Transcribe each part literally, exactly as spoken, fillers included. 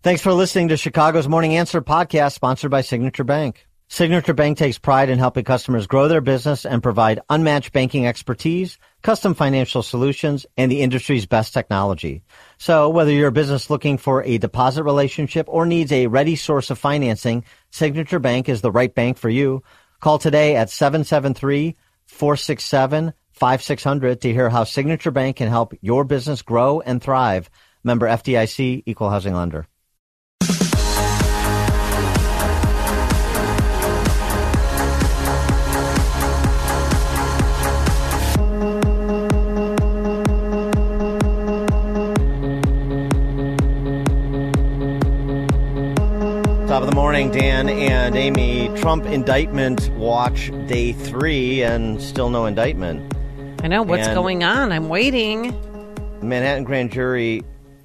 Thanks for listening to Chicago's Morning Answer podcast, sponsored by Signature Bank. Signature Bank takes pride in helping customers grow their business and provide unmatched banking expertise, custom financial solutions, and the industry's best technology. So whether you're a business looking for a deposit relationship or needs a ready source of financing, Signature Bank is the right bank for you. Call today at seven seven three, four six seven, five six zero zero to hear how Signature Bank can help your business grow and thrive. Member F D I C, Equal Housing Lender. Top of the morning, Dan and Amy. Trump indictment watch day three and still no indictment. I know. What's and going on? I'm waiting. Manhattan grand jury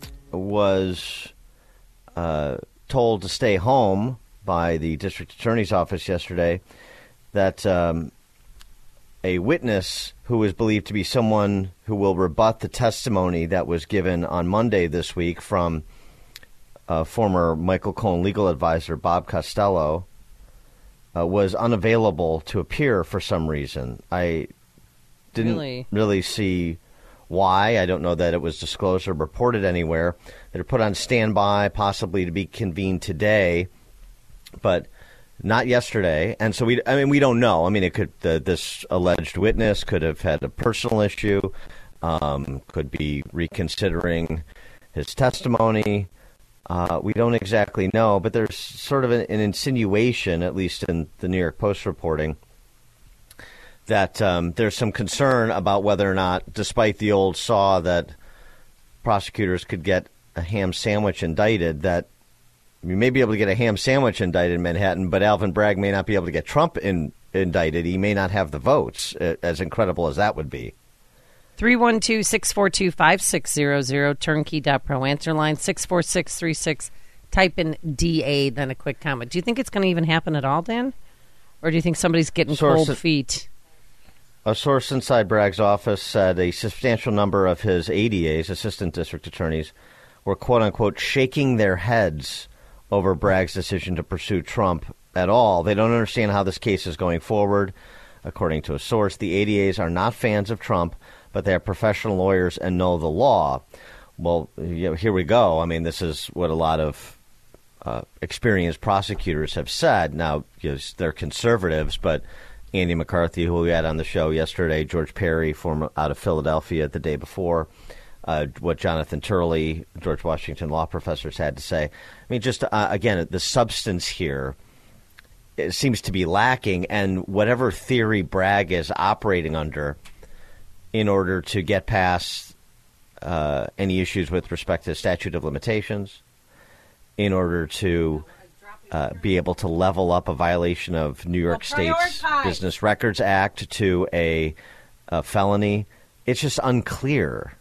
was uh, told to stay home by the district attorney's office yesterday, that um, a witness who is believed to be someone who will rebut the testimony that was given on Monday this week from Uh, former Michael Cohen legal advisor Bob Costello uh, was unavailable to appear for some reason. I didn't really? really see why. I don't know that it was disclosed or reported anywhere. They're put on standby, possibly to be convened today, but not yesterday. And so we, I mean, we don't know. I mean, it could the, this alleged witness could have had a personal issue, um, could be reconsidering his testimony. Uh, we don't exactly know, but there's sort of an, an insinuation, at least in the New York Post reporting, that um, there's some concern about whether or not, despite the old saw that prosecutors could get a ham sandwich indicted, that you may be able to get a ham sandwich indicted in Manhattan, but Alvin Bragg may not be able to get Trump in, indicted. He may not have the votes, as incredible as that would be. three one two, six four two, five six zero zero, turnkey dot pro, answer line six four six three six, type in D A, then a quick comment. Do you think it's going to even happen at all, Dan? Or do you think somebody's getting Source, cold feet? A source inside Bragg's office said a substantial number of his A D As, assistant district attorneys, were quote-unquote shaking their heads over Bragg's decision to pursue Trump at all. They don't understand how this case is going forward. According to a source, the A D As are not fans of Trump, but they are professional lawyers and know the law. Well, you know, here we go. I mean, this is what a lot of uh, experienced prosecutors have said. Now, you know, they're conservatives, but Andy McCarthy, who we had on the show yesterday, George Perry, former out of Philadelphia the day before, uh, what Jonathan Turley, George Washington law professors had to say. I mean, just, uh, again, the substance here, it seems to be lacking, and whatever theory Bragg is operating under, in order to get past uh, any issues with respect to statute of limitations, in order to uh, be able to level up a violation of New York State's Business Records Act to a, a felony, it's just unclear.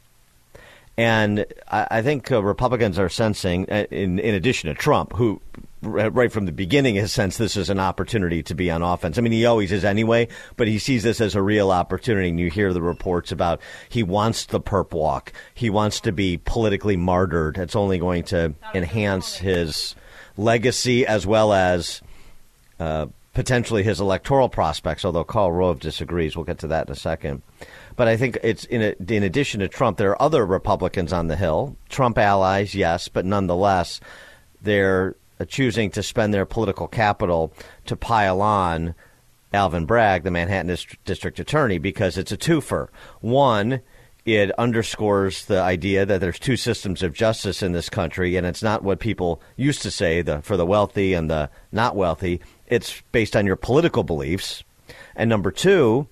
And I, I think uh, Republicans are sensing, in, in addition to Trump, who right from the beginning has sensed this is an opportunity to be on offense. I mean, he always is anyway, but he sees this as a real opportunity. And you hear the reports about he wants the perp walk. He wants to be politically martyred. It's only going to enhance his legacy as well as uh, potentially his electoral prospects, although Karl Rove disagrees. We'll get to that in a second. But I think it's in, a, in addition to Trump, there are other Republicans on the Hill, Trump allies, yes, but nonetheless, they're choosing to spend their political capital to pile on Alvin Bragg, the Manhattan Dist- District Attorney, because it's a twofer. One, it underscores the idea that there's two systems of justice in this country, and it's not what people used to say, the for the wealthy and the not wealthy. It's based on your political beliefs. And number two,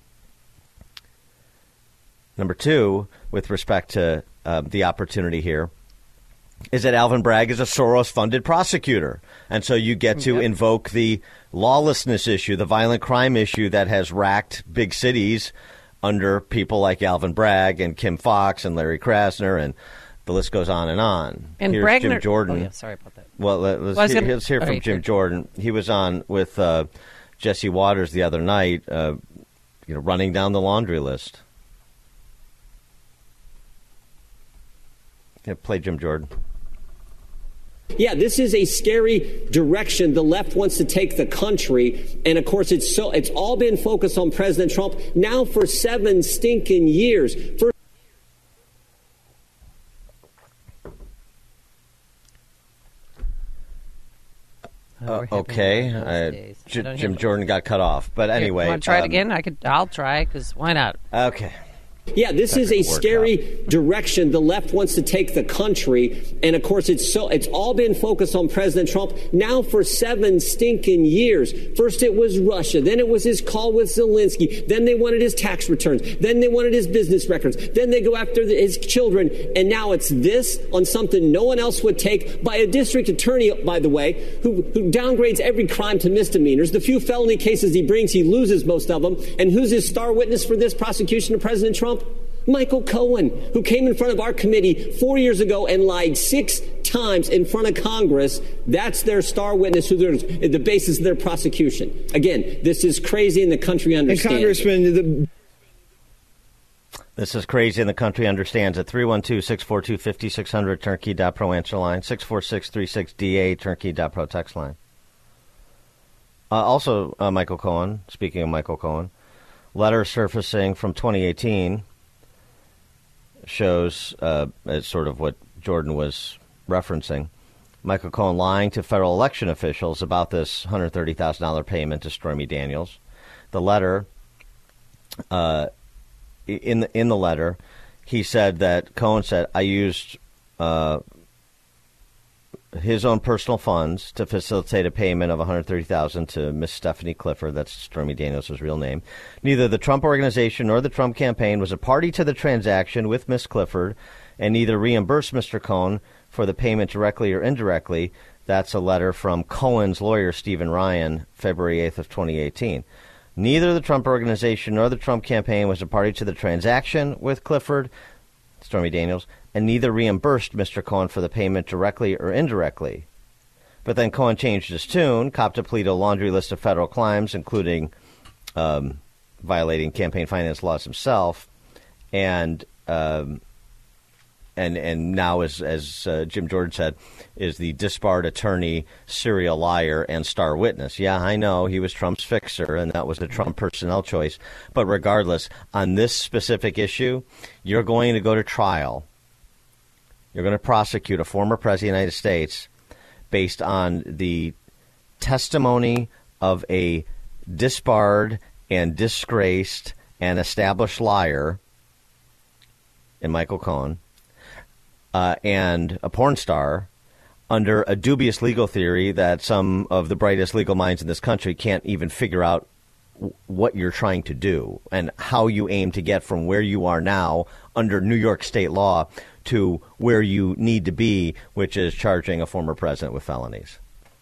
number two, with respect to uh, the opportunity here, is that Alvin Bragg is a Soros-funded prosecutor. And so you get to yep. invoke the lawlessness issue, the violent crime issue that has racked big cities under people like Alvin Bragg and Kim Foxx and Larry Krasner, and the list goes on and on. And Here's Bragner- Jim Jordan. Oh, yeah, sorry about that. Well, let's, well, hear, gonna, let's hear from okay, Jim sure. Jordan. He was on with uh, Jesse Waters the other night, uh, you know, running down the laundry list. Yeah, play Jim Jordan. Yeah, this is a scary direction the left wants to take the country. And of course, it's so it's all been focused on President Trump now for seven stinking years. For Uh, okay, uh, J- Jim Jordan got cut off, but anyway, want to try um, it again? I could. I'll try because why not? Okay. Yeah, this is a scary direction the left wants to take the country. And of course, it's so it's all been focused on President Trump now for seven stinking years. First it was Russia. Then it was his call with Zelensky. Then they wanted his tax returns. Then they wanted his business records. Then they go after his children. And now it's this on something no one else would take by a district attorney, by the way, who, who downgrades every crime to misdemeanors. The few felony cases he brings, he loses most of them. And who's his star witness for this prosecution of President Trump? Michael Cohen, who came in front of our committee four years ago and lied six times in front of Congress. That's their star witness, who they're the basis of their prosecution. Again, this is crazy, and the country understands. And Congressman, the- This is crazy, and the country understands it. three one two, six four two, five six zero zero, turnkey dot pro answer line, six four six three six D A, turnkey dot pro text line. Uh, also, uh, Michael Cohen, speaking of Michael Cohen, letter surfacing from twenty eighteen shows uh, it's sort of what Jordan was referencing. Michael Cohen lying to federal election officials about this one hundred thirty thousand dollars payment to Stormy Daniels. The letter, uh, in the, in the letter, he said that Cohen said, I used uh, his own personal funds to facilitate a payment of one hundred thirty thousand dollars to Miss Stephanie Clifford. That's Stormy Daniels' real name. Neither the Trump organization nor the Trump campaign was a party to the transaction with Miss Clifford, and neither reimbursed Mister Cohen for the payment directly or indirectly. That's a letter from Cohen's lawyer, Stephen Ryan, February eighth of twenty eighteen. Neither the Trump organization nor the Trump campaign was a party to the transaction with Clifford, Stormy Daniels, and neither reimbursed Mister Cohen for the payment directly or indirectly. But then Cohen changed his tune, copped a plea to a laundry list of federal crimes, including um, violating campaign finance laws himself, and um, and and now, as as uh, Jim Jordan said, is the disbarred attorney, serial liar, and star witness. Yeah, I know he was Trump's fixer, and that was a Trump personnel choice. But regardless, on this specific issue, you're going to go to trial. You're going to prosecute a former president of the United States based on the testimony of a disbarred and disgraced and established liar in Michael Cohen uh, and a porn star under a dubious legal theory that some of the brightest legal minds in this country can't even figure out w- what you're trying to do and how you aim to get from where you are now under New York state law to where you need to be, which is charging a former president with felonies.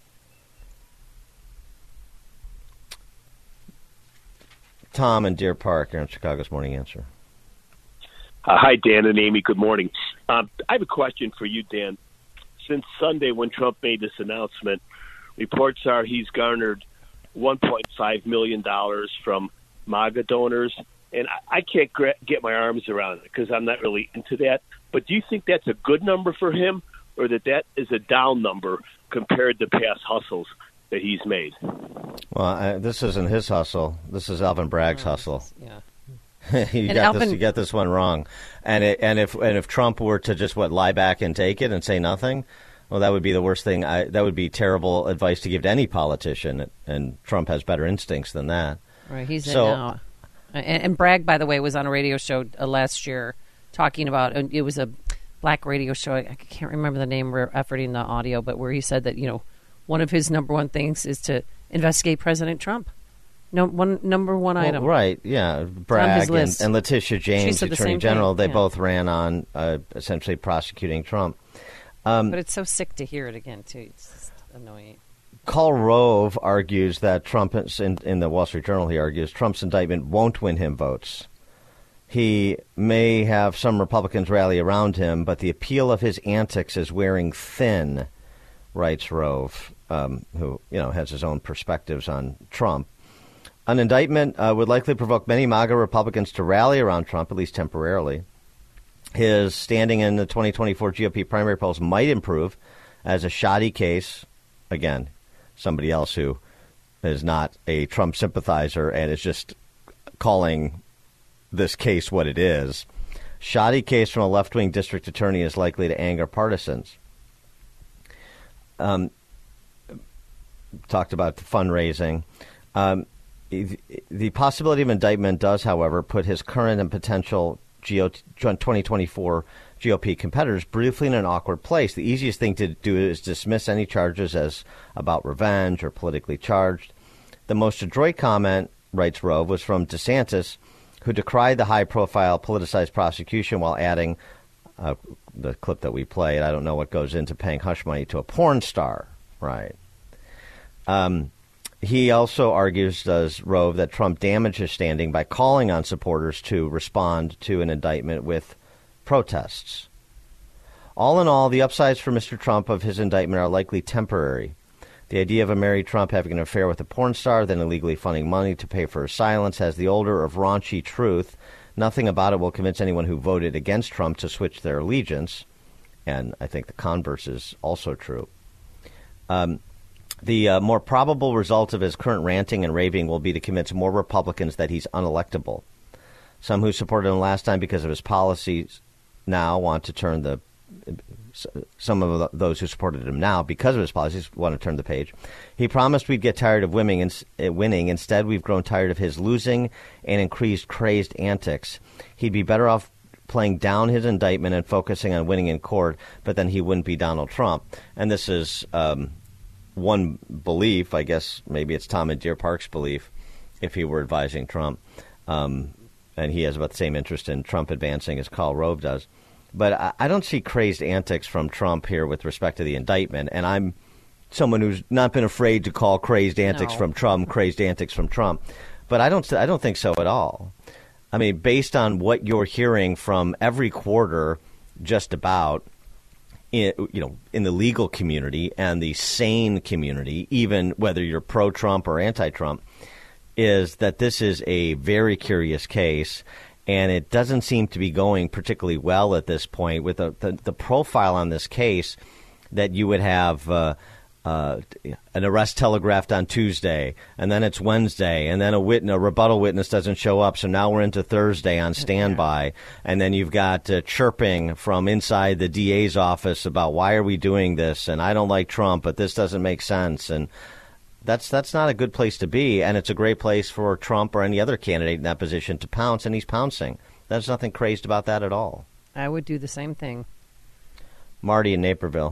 Tom in Deer Park, you're on Chicago's Morning Answer. Uh, hi, Dan and Amy. Good morning. Um, I have a question for you, Dan. Since Sunday when Trump made this announcement, reports are he's garnered one point five million dollars from MAGA donors. And I, I can't gra- get my arms around it because I'm not really into that. But do you think that's a good number for him, or that that is a down number compared to past hustles that he's made? Well, I, this isn't his hustle. This is Alvin Bragg's Oh, hustle. Yeah. you And got Alvin- this. You got this one wrong. And it, and if and if Trump were to just what lie back and take it and say nothing, well, that would be the worst thing. I, that would be terrible advice to give to any politician. And Trump has better instincts than that. Right. He's So- in now. And, and Bragg, by the way, was on a radio show uh, last year talking about, and it was a black radio show. I, I can't remember the name. We're efforting the audio, but where he said that, you know, one of his number one things is to investigate President Trump. No, one number one Well, item. right? Yeah, his Bragg and, list. and Letitia James, said the Attorney same General. thing, They yeah. both ran on uh, essentially prosecuting Trump. Um, But it's so sick to hear it again, too. It's just annoying. Karl Rove argues that Trump, in, in the Wall Street Journal, he argues Trump's indictment won't win him votes. He may have some Republicans rally around him, but the appeal of his antics is wearing thin, writes Rove, um, who you know has his own perspectives on Trump. An indictment uh, would likely provoke many MAGA Republicans to rally around Trump, at least temporarily. His standing in the twenty twenty-four G O P primary polls might improve as a shoddy case. Again, somebody else who is not a Trump sympathizer and is just calling this case what it is. Shoddy case from a left-wing district attorney is likely to anger partisans. Um, talked about the fundraising. Um, the possibility of indictment does, however, put his current and potential twenty twenty-four G O P competitors briefly in an awkward place. The easiest thing to do is dismiss any charges as about revenge or politically charged. The most adroit comment, writes Rove, was from DeSantis, who decried the high-profile politicized prosecution while adding uh, the clip that we played. I don't know what goes into paying hush money to a porn star, right? Um, he also argues, does Rove, that Trump damaged his standing by calling on supporters to respond to an indictment with protests. All in all, the upsides for Mister Trump of his indictment are likely temporary. The idea of a married Trump having an affair with a porn star, then illegally funding money to pay for his silence, has the odor of raunchy truth. Nothing about it will convince anyone who voted against Trump to switch their allegiance. And I think the converse is also true. Um, the uh, more probable result of his current ranting and raving will be to convince more Republicans that he's unelectable. Some who supported him last time because of his policies now want to turn the some of those who supported him now because of his policies want to turn the page. He promised we'd get tired of winning. Instead, we've grown tired of his losing and increased crazed antics. He'd be better off playing down his indictment and focusing on winning in court, but then he wouldn't be Donald Trump. And this is um, one belief. I guess maybe it's Tom and Deer Park's belief if he were advising Trump. Um, and he has about the same interest in Trump advancing as Karl Rove does. But I don't see crazed antics from Trump here with respect to the indictment. And I'm someone who's not been afraid to call crazed antics no. from Trump, crazed antics from Trump. But I don't I don't think so at all. I mean, based on what you're hearing from every quarter just about, in, you know, in the legal community and the sane community, even whether you're pro-Trump or anti-Trump, is that this is a very curious case. And it doesn't seem to be going particularly well at this point with the, the, the profile on this case that you would have uh, uh, an arrest telegraphed on Tuesday, and then it's Wednesday, and then a, witness, a rebuttal witness doesn't show up, so now we're into Thursday on standby. And then you've got uh, chirping from inside the D A's office about why are we doing this, and I don't like Trump, but this doesn't make sense. And That's that's not a good place to be, and it's a great place for Trump or any other candidate in that position to pounce, and he's pouncing. There's nothing crazed about that at all. I would do the same thing. Marty in Naperville.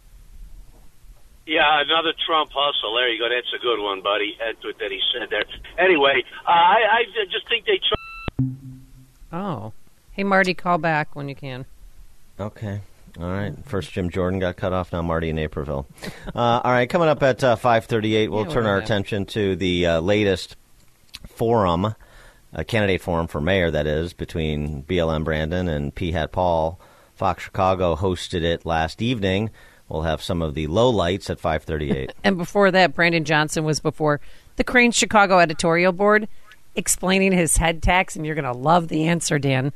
Yeah, another Trump hustle. There you go. That's a good one, buddy. That's what that he said there. Anyway, uh, I, I just think they... Tr- oh. Hey, Marty, call back when you can. Okay. All right. First, Jim Jordan got cut off. Now, Marty in Naperville. Uh, all right. Coming up at uh, five thirty-eight, we'll yeah, turn our attention to the uh, latest forum, a candidate forum for mayor, that is, between B L M Brandon and P. Hat Paul. Fox Chicago hosted it last evening. We'll have some of the lowlights at five thirty-eight. And before that, Brandon Johnson was before the Crain's Chicago editorial board explaining his head tax, and you're going to love the answer, Dan.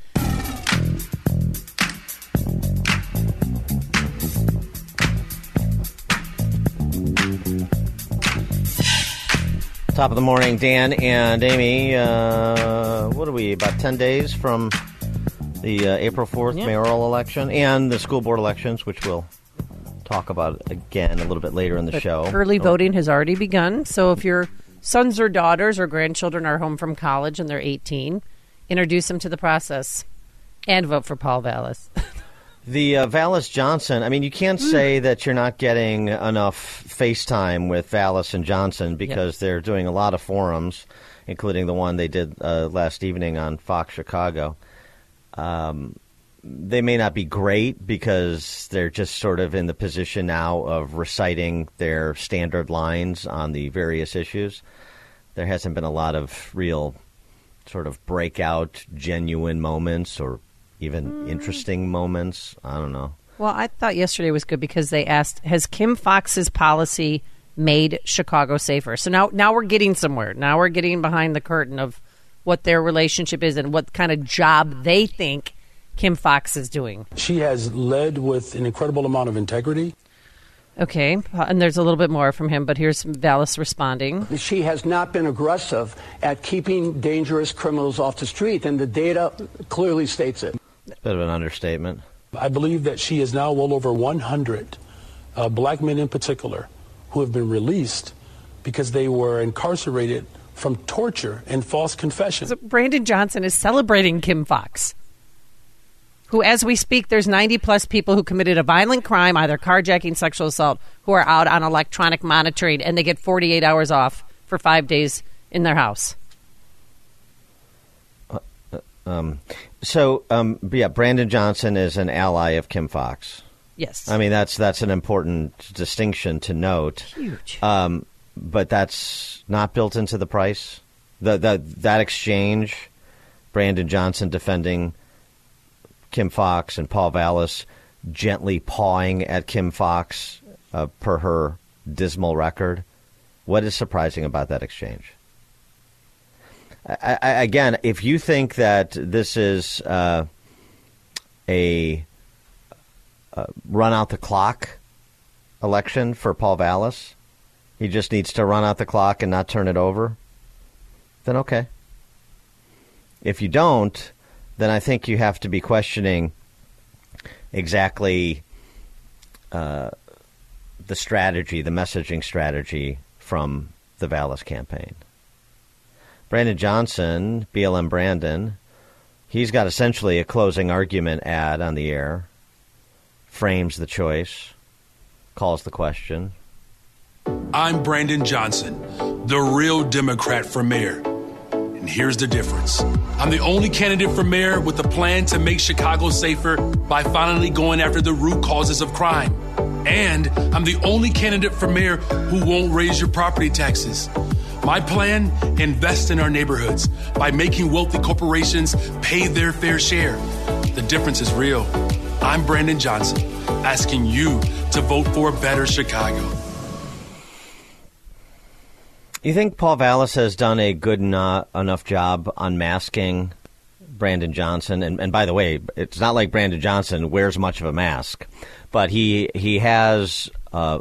Top of the morning, Dan and Amy. Uh, what are we, about ten days from the uh, April fourth yeah. mayoral election and the school board elections, which we'll talk about again a little bit later in the but show. Early voting has already begun, so if your sons or daughters or grandchildren are home from college and they're eighteen, introduce them to the process and vote for Paul Vallas. The uh, Vallas Johnson, I mean, you can't say that you're not getting enough FaceTime with Vallas and Johnson because yep. they're doing a lot of forums, including the one they did uh, last evening on Fox Chicago. Um, they may not be great because they're just sort of in the position now of reciting their standard lines on the various issues. There hasn't been a lot of real sort of breakout, genuine moments or even mm. interesting moments. I don't know. Well, I thought yesterday was good because they asked, has Kim Foxx's policy made Chicago safer? So now, now we're getting somewhere. Now we're getting behind the curtain of what their relationship is and what kind of job they think Kim Foxx is doing. She has led with an incredible amount of integrity. Okay, and there's a little bit more from him, but here's Vallis responding. She has not been aggressive at keeping dangerous criminals off the street, and the data clearly states it. Bit of an understatement. I believe that she is now well over one hundred uh, black men in particular who have been released because they were incarcerated from torture and false confession. So Brandon Johnson is celebrating Kim Foxx, who, as we speak, there's ninety plus people who committed a violent crime, either carjacking, sexual assault, who are out on electronic monitoring, and they get forty-eight hours off for five days in their house. Uh, um, so, um, yeah, Brandon Johnson is an ally of Kim Foxx. Yes. I mean, that's that's an important distinction to note. Huge. Um, but that's not built into the price. The, the that exchange, Brandon Johnson defending Kim Foxx and Paul Vallis gently pawing at Kim Foxx uh, per her dismal record. What is surprising about that exchange? I, I, again, if you think that this is uh, a uh, run out the clock election for Paul Vallis, he just needs to run out the clock and not turn it over, then okay. If you don't, then I think you have to be questioning exactly uh, the strategy, the messaging strategy from the Vallis campaign. Brandon Johnson, B L M Brandon, he's got essentially a closing argument ad on the air, frames the choice, calls the question. I'm Brandon Johnson, the real Democrat for mayor. And here's the difference. I'm the only candidate for mayor with a plan to make Chicago safer by finally going after the root causes of crime. And I'm the only candidate for mayor who won't raise your property taxes. My plan, invest in our neighborhoods by making wealthy corporations pay their fair share. The difference is real. I'm Brandon Johnson, asking you to vote for a better Chicago. You think Paul Vallis has done a good eno- enough job unmasking Brandon Johnson? And, and by the way, it's not like Brandon Johnson wears much of a mask, but he he has uh,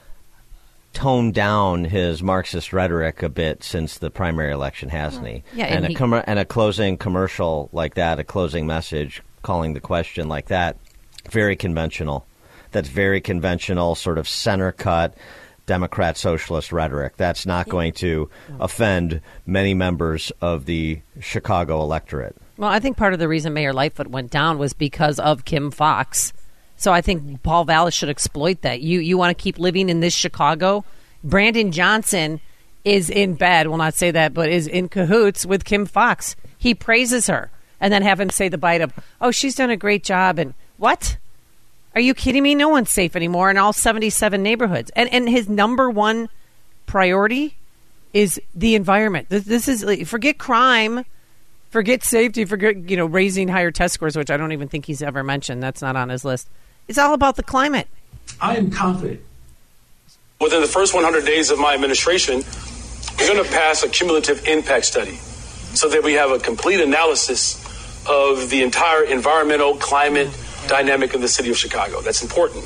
toned down his Marxist rhetoric a bit since the primary election, hasn't he? Yeah, and, and, a he, com- and a closing commercial like that, a closing message calling the question like that, very conventional. That's very conventional, sort of center-cut Democrat socialist rhetoric. That's not going to offend many members of the Chicago electorate. Well, I think part of the reason Mayor Lightfoot went down was because of Kim Foxx. So I think Paul Vallis should exploit that. You you want to keep living in this Chicago? Brandon Johnson is in bed, will not say that, but is in cahoots with Kim Foxx. He praises her and then have him say the bite of, oh, she's done a great job. And what? Are you kidding me? No one's safe anymore in all seventy-seven neighborhoods. And and his number one priority is the environment. This, this is, forget crime, forget safety, forget, you know, raising higher test scores, which I don't even think he's ever mentioned. That's not on his list. It's all about the climate. I am confident. Within the first one hundred days of my administration, we're going to pass a cumulative impact study so that we have a complete analysis of the entire environmental climate dynamic of the city of Chicago. That's important.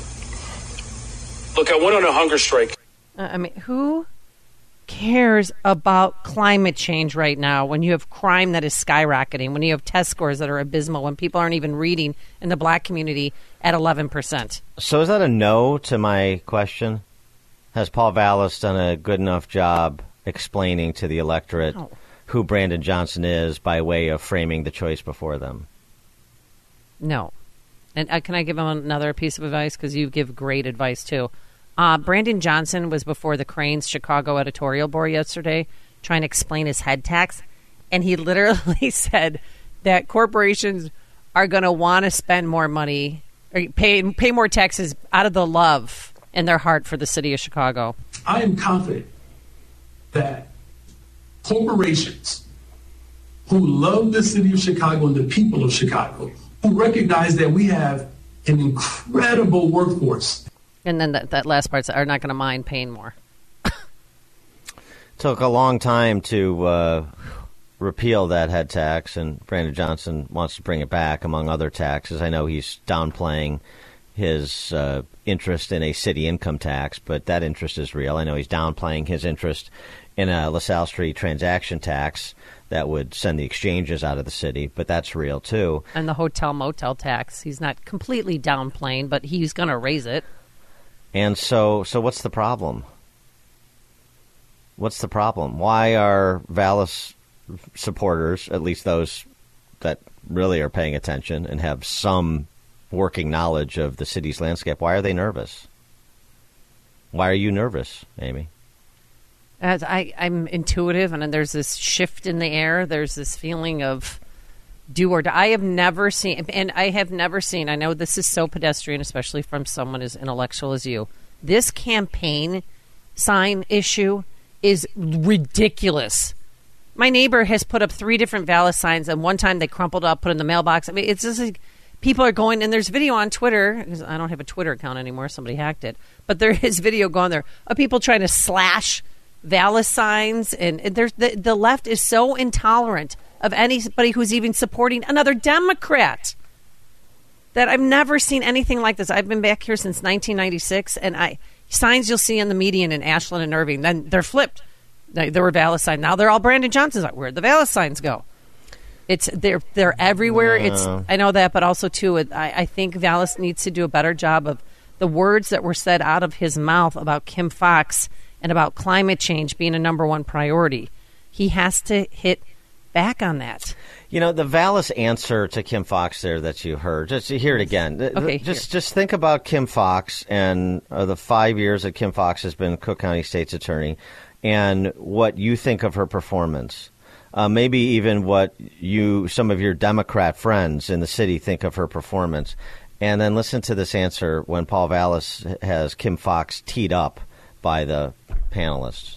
Look, I went on a hunger strike. Uh, I mean, who cares about climate change right now when you have crime that is skyrocketing, when you have test scores that are abysmal, when people aren't even reading in the black community at eleven percent? So is that a no to my question? Has Paul Vallis done a good enough job explaining to the electorate No. who Brandon Johnson is by way of framing the choice before them? No. And uh, can I give him another piece of advice? Because you give great advice, too. Uh, Brandon Johnson was before the Crain's Chicago editorial board yesterday trying to explain his head tax. And he literally said that corporations are going to want to spend more money or pay, pay more taxes out of the love in their heart for the city of Chicago. I am confident that corporations who love the city of Chicago and the people of Chicago, who recognize that we have an incredible workforce. And then that, that last part are not going to mind paying more. Took a long time to uh, repeal that head tax, and Brandon Johnson wants to bring it back, among other taxes. I know he's downplaying his uh, interest in a city income tax, but that interest is real. I know he's downplaying his interest in a LaSalle Street transaction tax that would send the exchanges out of the city, but that's real too. And the hotel motel tax, he's not completely downplaying, but he's going to raise it. And so, so what's the problem? What's the problem? Why are Vallas supporters, at least those that really are paying attention and have some working knowledge of the city's landscape, why are they nervous? Why are you nervous, Amy? As I, I'm intuitive, and there's this shift in the air. There's this feeling of do or die. I have never seen, and I have never seen, I know this is so pedestrian, especially from someone as intellectual as you. This campaign sign issue is ridiculous. My neighbor has put up three different Vallas signs, and one time they crumpled up, put in the mailbox. I mean, it's just like people are going, and there's video on Twitter. I don't have a Twitter account anymore. Somebody hacked it. But there is video going there of people trying to slash Vallas signs, and there's the, the left is so intolerant of anybody who's even supporting another Democrat that I've never seen anything like this. I've been back here since nineteen ninety-six, and I signs you'll see on the median in Ashland and Irving, then they're flipped. There were Vallas signs. Now they're all Brandon Johnson's. Where'd the Vallas signs go? It's they're they're everywhere. Yeah. It's I know that, but also too, it, I, I think Vallas needs to do a better job of the words that were said out of his mouth about Kim Foxx and about climate change being a number one priority. He has to hit back on that. You know, the Vallas answer to Kim Foxx there that you heard, just to hear it again. Okay, just here. just think about Kim Foxx and uh, the five years that Kim Foxx has been Cook County State's Attorney and what you think of her performance. Uh, maybe even what you, some of your Democrat friends in the city think of her performance. And then listen to this answer when Paul Vallas has Kim Foxx teed up by the panelists.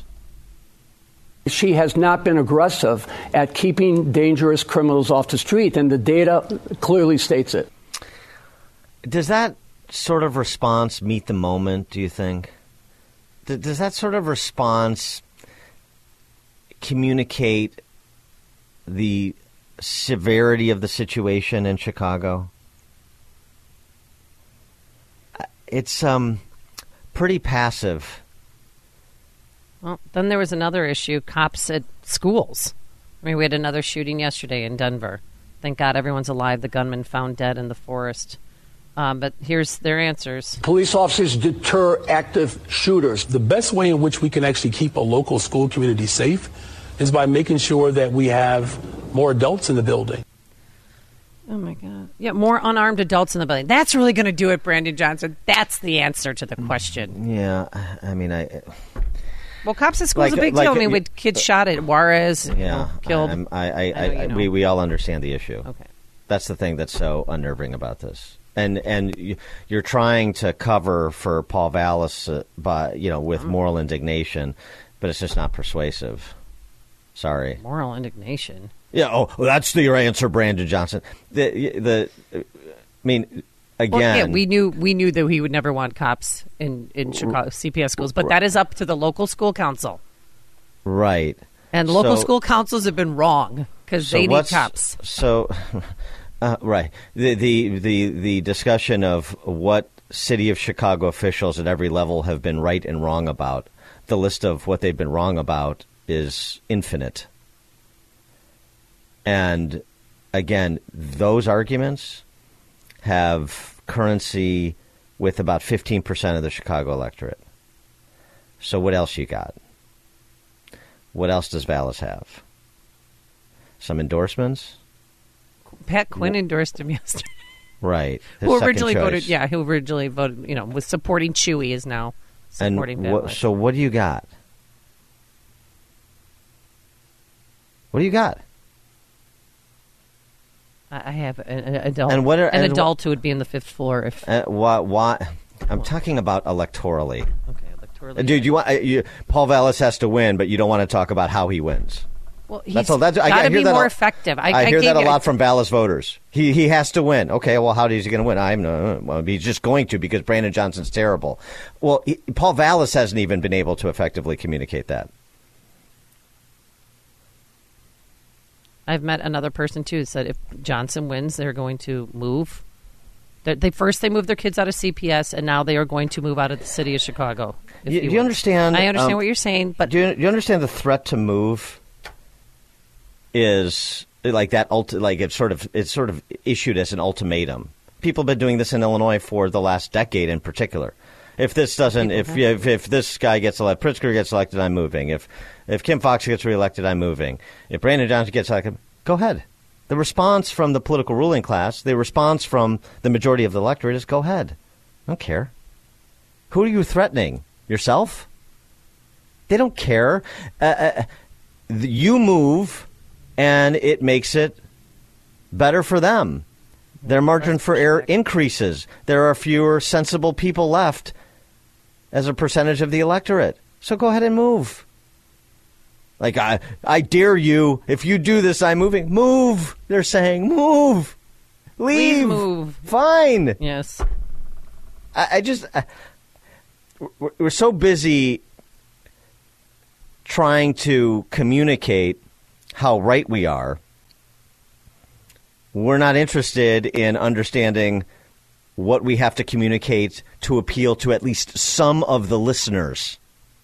She has not been aggressive at keeping dangerous criminals off the street, and the data clearly states it. Does that sort of response meet the moment, do you think? Th- does that sort of response communicate the severity of the situation in Chicago? It's um pretty passive. Well, then there was another issue, cops at schools. I mean, we had another shooting yesterday in Denver. Thank God everyone's alive. The gunman found dead in the forest. Um, but here's their answers. Police officers deter active shooters. The best way in which we can actually keep a local school community safe is by making sure that we have more adults in the building. Oh, my God. Yeah, more unarmed adults in the building. That's really going to do it, Brandon Johnson. That's the answer to the question. Yeah, I mean, I... Well, cops at school is Like- a big like deal. I mean, you- with kids shot at Juarez, you Yeah, know, killed. I'm- I, I, I, I know you I, know. we, we all understand the issue. Okay. That's the thing that's so unnerving about this. And and you- you're trying to cover for Paul Vallas uh, by you know with moral indignation, but it's just not persuasive. Sorry. Moral indignation. Yeah. Oh, well, that's the, your answer, Brandon Johnson. The the. I mean, again. Well, yeah, we knew we knew that he would never want cops in in Chicago C P S schools, but that is up to the local school council. Right. And local So- school councils have been wrong because So they need what's- cops. So, uh, right. The, the the the discussion of what city of Chicago officials at every level have been right and wrong about, the list of what they've been wrong about is infinite. And again, those arguments have currency with about fifteen percent of the Chicago electorate. So what else you got? What else does Vallas have? Some endorsements? Pat Quinn endorsed him yesterday. Right. His Who second originally choice. voted? Yeah, who originally voted? You know, was supporting Chewy is now supporting And wha- Vallas. so what do you got? What do you got? I I have an, an adult, And what are- an and adult who would be in the fifth floor if. Uh, why, why? I'm talking about electorally. Okay, electorally. Uh, Dude, you want uh, you, Paul Vallas has to win, but you don't want to talk about how he wins. Well, he's That's all. That's, I, got I to hear be that more a- effective. I, I, hear gave that a you- lot from Vallas voters. He he has to win. Okay, well, how is he going to win? I'm no. Well, he's just going to because Brandon Johnson's terrible. Well, he, Paul Vallas hasn't even been able to effectively communicate that. I've met another person too who said if Johnson wins, they're going to move They, they first they moved their kids out of C P S, and now they are going to move out of the city of Chicago. You, you do you understand? I understand um, what you're saying, but do you, do you understand the threat to move is like that? Ulti- like it's sort of it's sort of issued as an ultimatum. People have been doing this in Illinois for the last decade, in particular. If this doesn't, if, if if this guy gets elected, Pritzker gets elected, I'm moving. If if Kim Foxx gets reelected, I'm moving. If Brandon Johnson gets elected, go ahead. The response from the political ruling class, the response from the majority of the electorate is go ahead. I don't care. Who are you threatening? Yourself? They don't care. Uh, uh, you move, and it makes it better for them. Their margin for error increases. There are fewer sensible people left as a percentage of the electorate. So go ahead and move. Like, I, I dare you, if you do this, I'm moving. Move, they're saying. Move. Leave. Please move. Fine. Yes. I, I just, I, we're, we're so busy trying to communicate how right we are. We're not interested in understanding what we have to communicate to appeal to at least some of the listeners.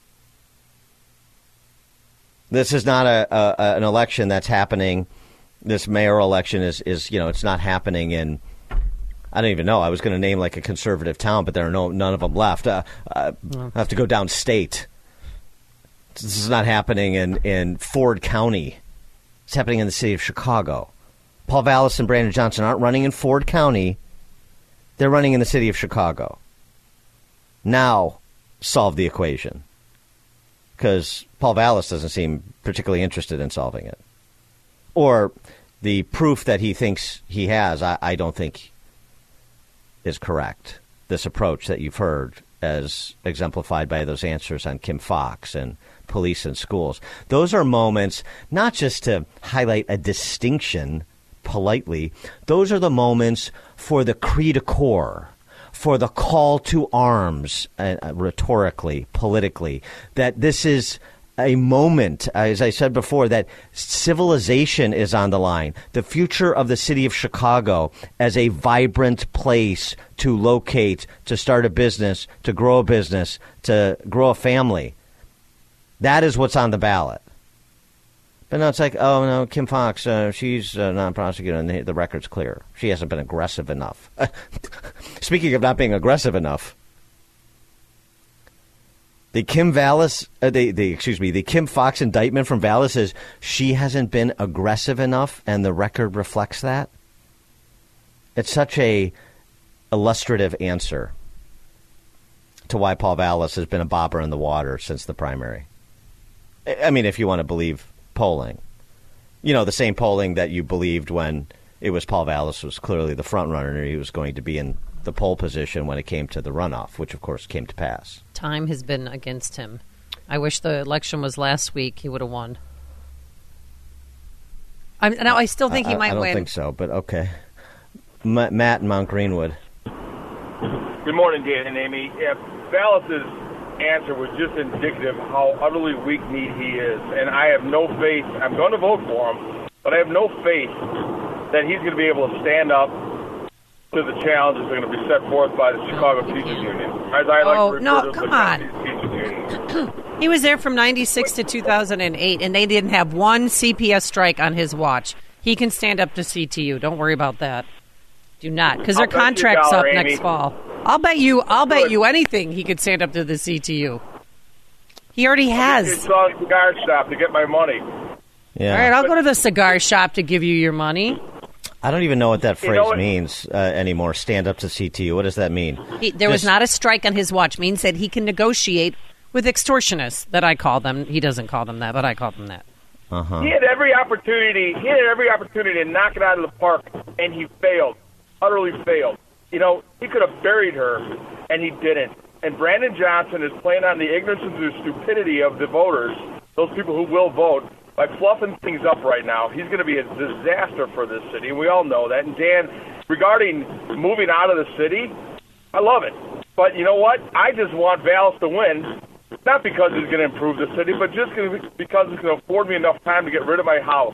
This is not a, a an election that's happening. This mayoral election is, is, you know, it's not happening in, I don't even know. I was going to name like a conservative town, but there are no none of them left. Uh, uh, I have to go downstate. This is not happening in, in Ford County. It's happening in the city of Chicago. Paul Vallas and Brandon Johnson aren't running in Ford County. They're running in the city of Chicago. Now, solve the equation. Because Paul Vallas doesn't seem particularly interested in solving it. Or the proof that he thinks he has, I, I don't think is correct. This approach that you've heard as exemplified by those answers on Kim Foxx and police and schools. Those are moments not just to highlight a distinction politely. Those are the moments for the cri de coeur, for the call to arms, uh, rhetorically, politically, that this is a moment, as I said before, that civilization is on the line. The future of the city of Chicago as a vibrant place to locate, to start a business, to grow a business, to grow a family. That is what's on the ballot. But no, it's like, oh, no, Kim Foxx, uh, she's uh, not prosecuted, and the, the record's clear. She hasn't been aggressive enough. Speaking of not being aggressive enough, the Kim Vallas, uh, the, the excuse me, the Kim Foxx indictment from Vallas is she hasn't been aggressive enough, and the record reflects that. It's such a illustrative answer to why Paul Vallas has been a bobber in the water since the primary. I mean, if you want to believe polling, you know, the same polling that you believed when it was Paul Vallas was clearly the front runner. He was going to be in the pole position when it came to the runoff, which of course came to pass. Time has been against him. I wish the election was last week. He would have won. I'm, now I still think he I, might win. I don't win. think so, but okay. M- Matt in Mount Greenwood. Good morning, Dan and Amy. If Vallas's answer was just indicative of how utterly weak-kneed he is, and I have no faith. I'm going to vote for him, but I have no faith that he's going to be able to stand up to the challenges that are going to be set forth by the Chicago Teachers Union. As I like oh, to refer no, to come the on. Teachers Union. He was there from ninety-six to two thousand eight, and they didn't have one C P S strike on his watch. He can stand up to C T U. Don't worry about that. Do not, because their contract's dollar, up Amy. next fall. I'll bet you. I'll bet you anything he could stand up to the C T U. He already has. It's on cigar shop to get my money. Yeah. All right, I'll go to the cigar shop to give you your money. I don't even know what that phrase You know what? means uh, anymore. Stand up to C T U. What does that mean? He, there was Just- not a strike on his watch. Means that he can negotiate with extortionists. That I call them. He doesn't call them that, but I call them that. Uh-huh. He had every opportunity. He had every opportunity to knock it out of the park, and he failed. Utterly failed. You know, he could have buried her, and he didn't. And Brandon Johnson is playing on the ignorance and the stupidity of the voters, those people who will vote, by fluffing things up right now. He's going to be a disaster for this city, and we all know that. And Dan, regarding moving out of the city, I love it. But you know what? I just want Vallas to win, not because he's going to improve the city, but just because it's going to afford me enough time to get rid of my house.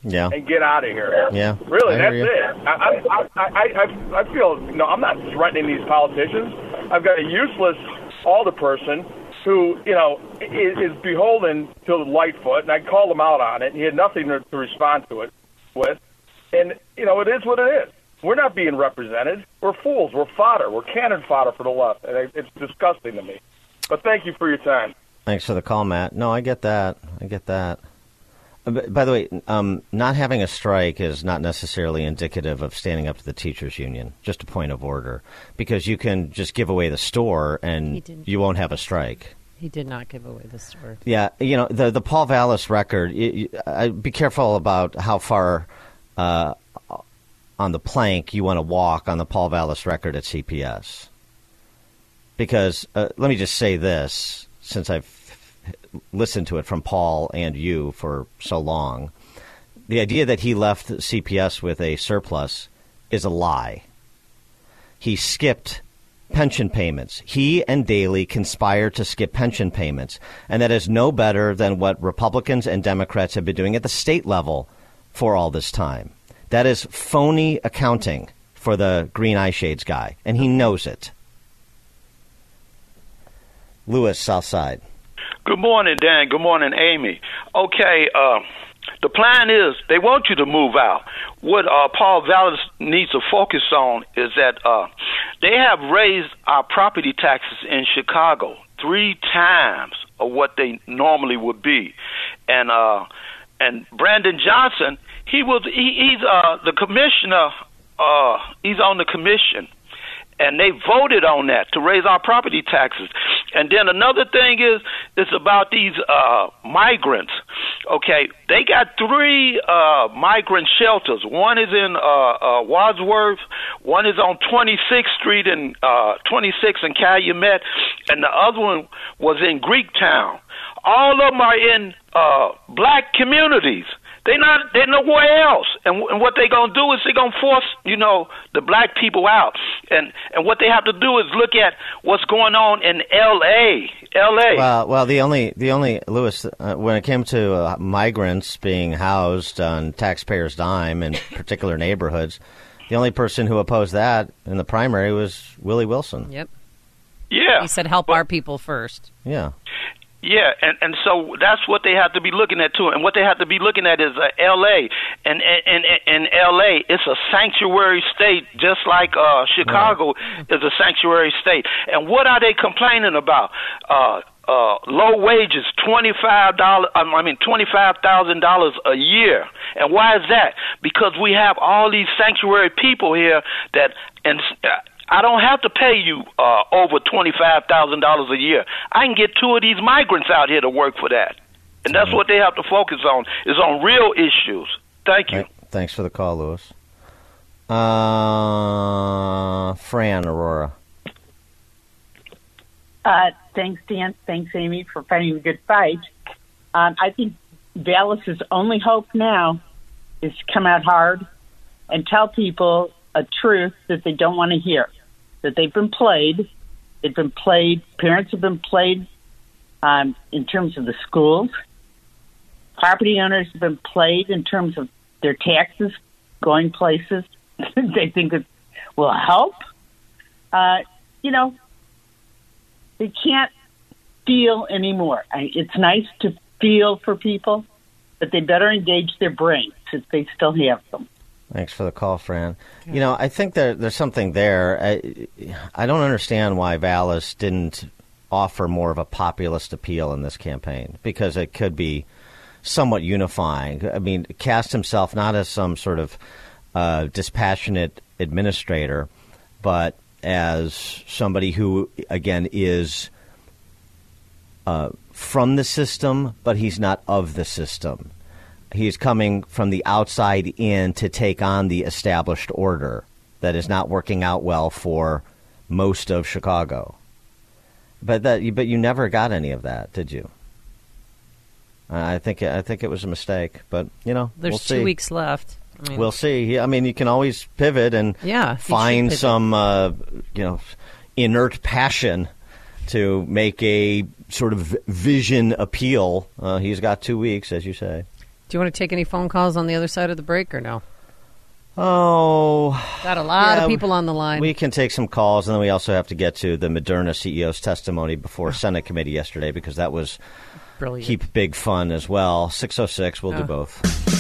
yeah. and get out of here. Yeah, really, I that's hear you. it. I, I, I, I, I feel no. I'm not threatening these politicians. I've got a useless alder person who, you know, is, is beholden to Lightfoot, and I called him out on it. He had nothing to, to respond to it with, and you know, it is what it is. We're not being represented. We're fools. We're fodder. We're cannon fodder for the left, and it's disgusting to me. But thank you for your time. Thanks for the call, Matt. No, I get that. I get that. By the way, um, not having a strike is not necessarily indicative of standing up to the teachers' union. Just a point of order, because you can just give away the store and you won't have a strike. He did not give away the store. Yeah, you know, the the Paul Vallis record. You, you, I, be careful about how far uh, on the plank you want to walk on the Paul Vallis record at C P S. Because uh, let me just say this, since I've listened to it from Paul and you for so long, the idea that he left C P S with a surplus is a lie. He skipped pension payments. He and Daley conspired to skip pension payments, and that is no better than what Republicans and Democrats have been doing at the state level for all this time. That is phony accounting for the green eye shades guy, and he knows it. Lewis, South Side. Good morning, Dan. Good morning, Amy. Okay, uh, the plan is they want you to move out. What uh, Paul Vallis needs to focus on is that uh, they have raised our property taxes in Chicago three times of what they normally would be, and uh, and Brandon Johnson, he was he, he's uh, the commissioner. Uh, he's on the commission. And they voted on that to raise our property taxes. And then another thing is, it's about these uh, migrants. Okay, they got three uh, migrant shelters. One is in uh, uh, Wadsworth, one is on twenty-sixth Street and uh, twenty-sixth and Calumet, and the other one was in Greektown. All of them are in uh, black communities. They not they're nowhere else, and, and what they're gonna do is they're gonna force you know the black people out, and and what they have to do is look at what's going on in L A. L A. Well, well, the only the only Lewis, uh, when it came to uh, migrants being housed on taxpayers' dime in particular neighborhoods, the only person who opposed that in the primary was Willie Wilson. Yep. Yeah. He said, "Help but, our people first." Yeah. Yeah, and, and so that's what they have to be looking at, too. And what they have to be looking at is uh, L A. And in and, L A, it's a sanctuary state, just like uh, Chicago right. is a sanctuary state. And what are they complaining about? Uh, uh, low wages, twenty-five dollars, I mean, twenty-five thousand dollars a year. And why is that? Because we have all these sanctuary people here that... and. Uh, I don't have to pay you uh, over twenty-five thousand dollars a year. I can get two of these migrants out here to work for that. And that's what they have to focus on, is on real issues. Thank you. Thanks for the call, Lewis. Uh, Fran, Aurora. Uh, thanks, Dan. Thanks, Amy, for fighting a good fight. Um, I think Vallis's only hope now is to come out hard and tell people a truth that they don't want to hear, that they've been played. They've been played. Parents have been played um, in terms of the schools. Property owners have been played in terms of their taxes going places they think it will help. Uh, you know, they can't feel anymore. I, it's nice to feel for people, but they better engage their brains if they still have them. Thanks for the call, Fran. You know, I think there, there's something there. I, I don't understand why Vallis didn't offer more of a populist appeal in this campaign, because it could be somewhat unifying. I mean, cast himself not as some sort of uh, dispassionate administrator, but as somebody who, again, is uh, from the system, but he's not of the system. He's coming from the outside in to take on the established order that is not working out well for most of Chicago. But that, but you never got any of that, did you? I think I think it was a mistake. But you know, there's we'll two see. weeks left. I mean, we'll see. I mean, you can always pivot and yeah, find some uh, you know inert passion to make a sort of vision appeal. Uh, he's got two weeks, as you say. Do you want to take any phone calls on the other side of the break or no? Oh. Got a lot yeah, of people on the line. We can take some calls, and then we also have to get to the Moderna C E O's testimony before Senate committee yesterday, because that was brilliant. Keep big fun as well. six oh six, we'll oh. do both.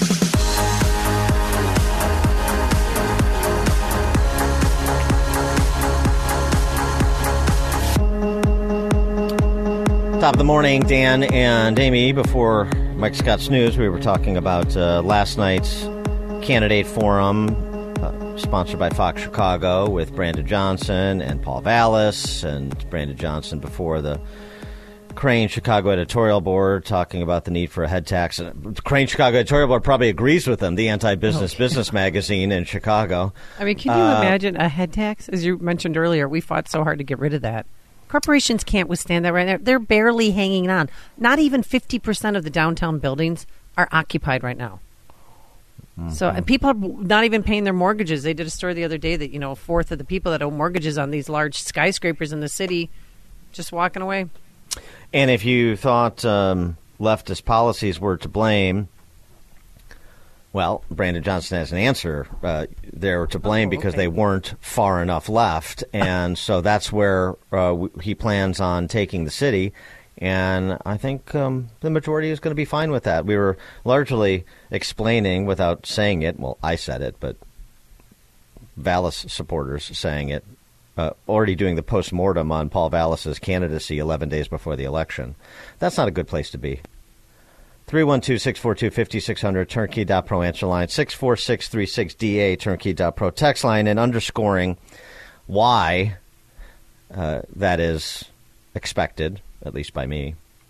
Top of the morning, Dan and Amy. Before Mike Scott's news, we were talking about uh, last night's candidate forum uh, sponsored by Fox Chicago with Brandon Johnson and Paul Vallas, and Brandon Johnson before the Crane Chicago editorial board talking about the need for a head tax. And the Crane Chicago editorial board probably agrees with them, the anti-business okay. business magazine in Chicago. I mean, can you uh, imagine a head tax? As you mentioned earlier, we fought so hard to get rid of that. Corporations can't withstand that right now. They're barely hanging on. Not even fifty percent of the downtown buildings are occupied right now. Mm-hmm. So, and people are not even paying their mortgages. They did a story the other day that, you know, a fourth of the people that owe mortgages on these large skyscrapers in the city just walking away. And if you thought um, leftist policies were to blame, well, Brandon Johnson has an answer. Uh, they're to blame oh, okay. because they weren't far enough left. And so that's where uh, w- he plans on taking the city. And I think um, the majority is going to be fine with that. We were largely explaining without saying it. Well, I said it, but Vallas supporters saying it. Uh, already doing the postmortem on Paul Vallas's candidacy eleven days before the election. That's not a good place to be. three one two, six four two, five six zero zero, turnkey dot pro answer line, six four six three six D A, turnkey dot pro text line, and underscoring why uh, that is expected, at least by me,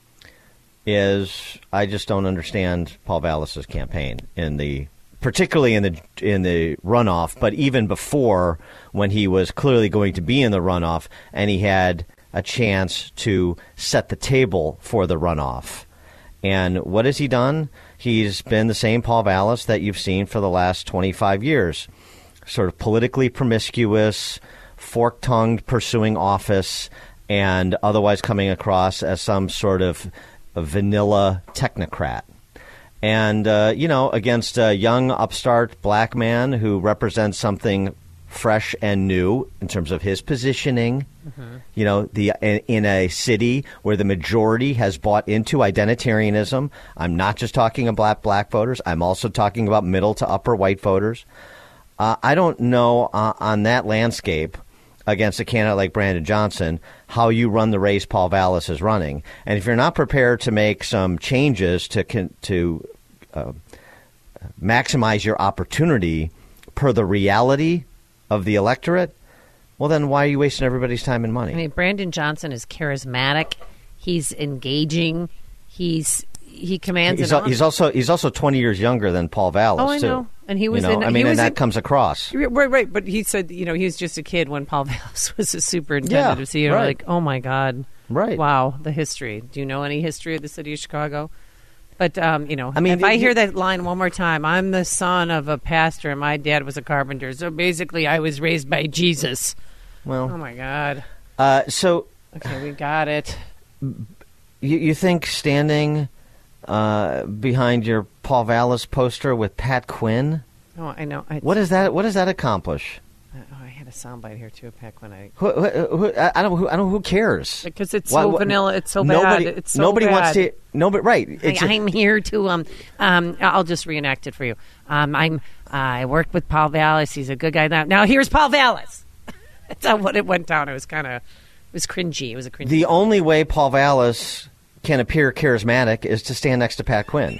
is I just don't understand Paul Vallas's campaign in the particularly in the in the runoff, but even before, when he was clearly going to be in the runoff and he had a chance to set the table for the runoff. And what has he done? He's been the same Paul Vallas that you've seen for the last twenty-five years, sort of politically promiscuous, fork-tongued, pursuing office, and otherwise coming across as some sort of a vanilla technocrat. And, uh, you know, against a young, upstart black man who represents something fresh and new in terms of his positioning, mm-hmm. you know, the in, in a city where the majority has bought into identitarianism. I'm not just talking about black voters. I'm also talking about middle to upper white voters. Uh, I don't know uh, on that landscape against a candidate like Brandon Johnson how you run the race Paul Vallas is running. And if you're not prepared to make some changes to to uh, maximize your opportunity per the reality of the electorate, well, then why are you wasting everybody's time and money? I mean, Brandon Johnson is charismatic. He's engaging. He's he commands he's, an he's also he's also twenty years younger than Paul Vallas. Oh, I too. know. And he was you know, in, I mean, and that in, comes across. Right, right. But he said, you know, he was just a kid when Paul Vallas was a superintendent yeah, of C E O. right. Like, oh my God. Right. Wow, the history. Do you know any history of the city of Chicago? But, um, you know, I mean, if I you, hear that line one more time, I'm the son of a pastor and my dad was a carpenter. So basically, I was raised by Jesus. Well, oh, my God. Uh, so. Okay, we got it. You, you think standing uh, behind your Paul Vallas poster with Pat Quinn? Oh, I know. I, what does that What does that accomplish? Oh, I had a soundbite here too, Pat Quinn. I, who, who, who, I don't. Who, I don't. Who cares? Because it's Why, so what, vanilla. It's so nobody, bad. It's so nobody bad. wants to. Nobody. Right. It's I, I'm here to. Um. Um. I'll just reenact it for you. Um. I'm. Uh, I worked with Paul Vallas. He's a good guy. Now, now here's Paul Vallas. That's how what it went down. It was kind of. It was cringy. It was a cringy. The only way Paul Vallas can appear charismatic is to stand next to Pat Quinn.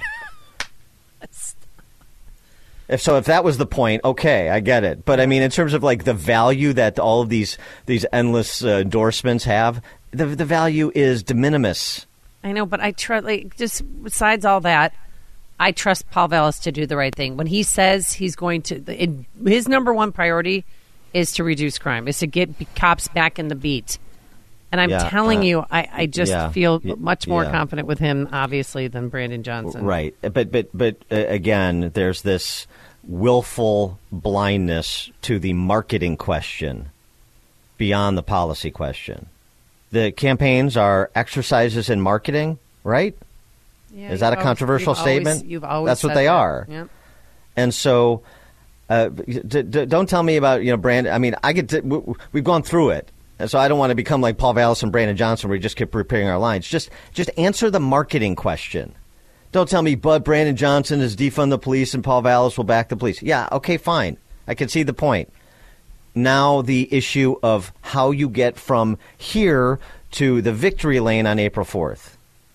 If so, if that was the point, okay, I get it. But I mean, in terms of like the value that all of these these endless uh, endorsements have, the the value is de minimis. I know, but I trust. Like, just besides all that, I trust Paul Vallas to do the right thing. When he says he's going to, it, his number one priority is to reduce crime, is to get cops back in the beat. And I'm yeah, telling uh, you, I, I just yeah, feel much more yeah. confident with him, obviously, than Brandon Johnson. Right, but but but uh, again, there's this willful blindness to the marketing question beyond the policy question. The campaigns are exercises in marketing, right? Yeah, Is that a always, controversial you've statement? Always, you've always That's what said they that. are. Yep. And so, uh, d- d- don't tell me about, you know, Brandon. I mean, I get to, w- we've gone through it. And so I don't want to become like Paul Vallis and Brandon Johnson where we just keep repairing our lines. Just, just answer the marketing question. Don't tell me, but Brandon Johnson is defund the police and Paul Vallis will back the police. Yeah, okay, fine. I can see the point. Now the issue of how you get from here to the victory lane on April fourth.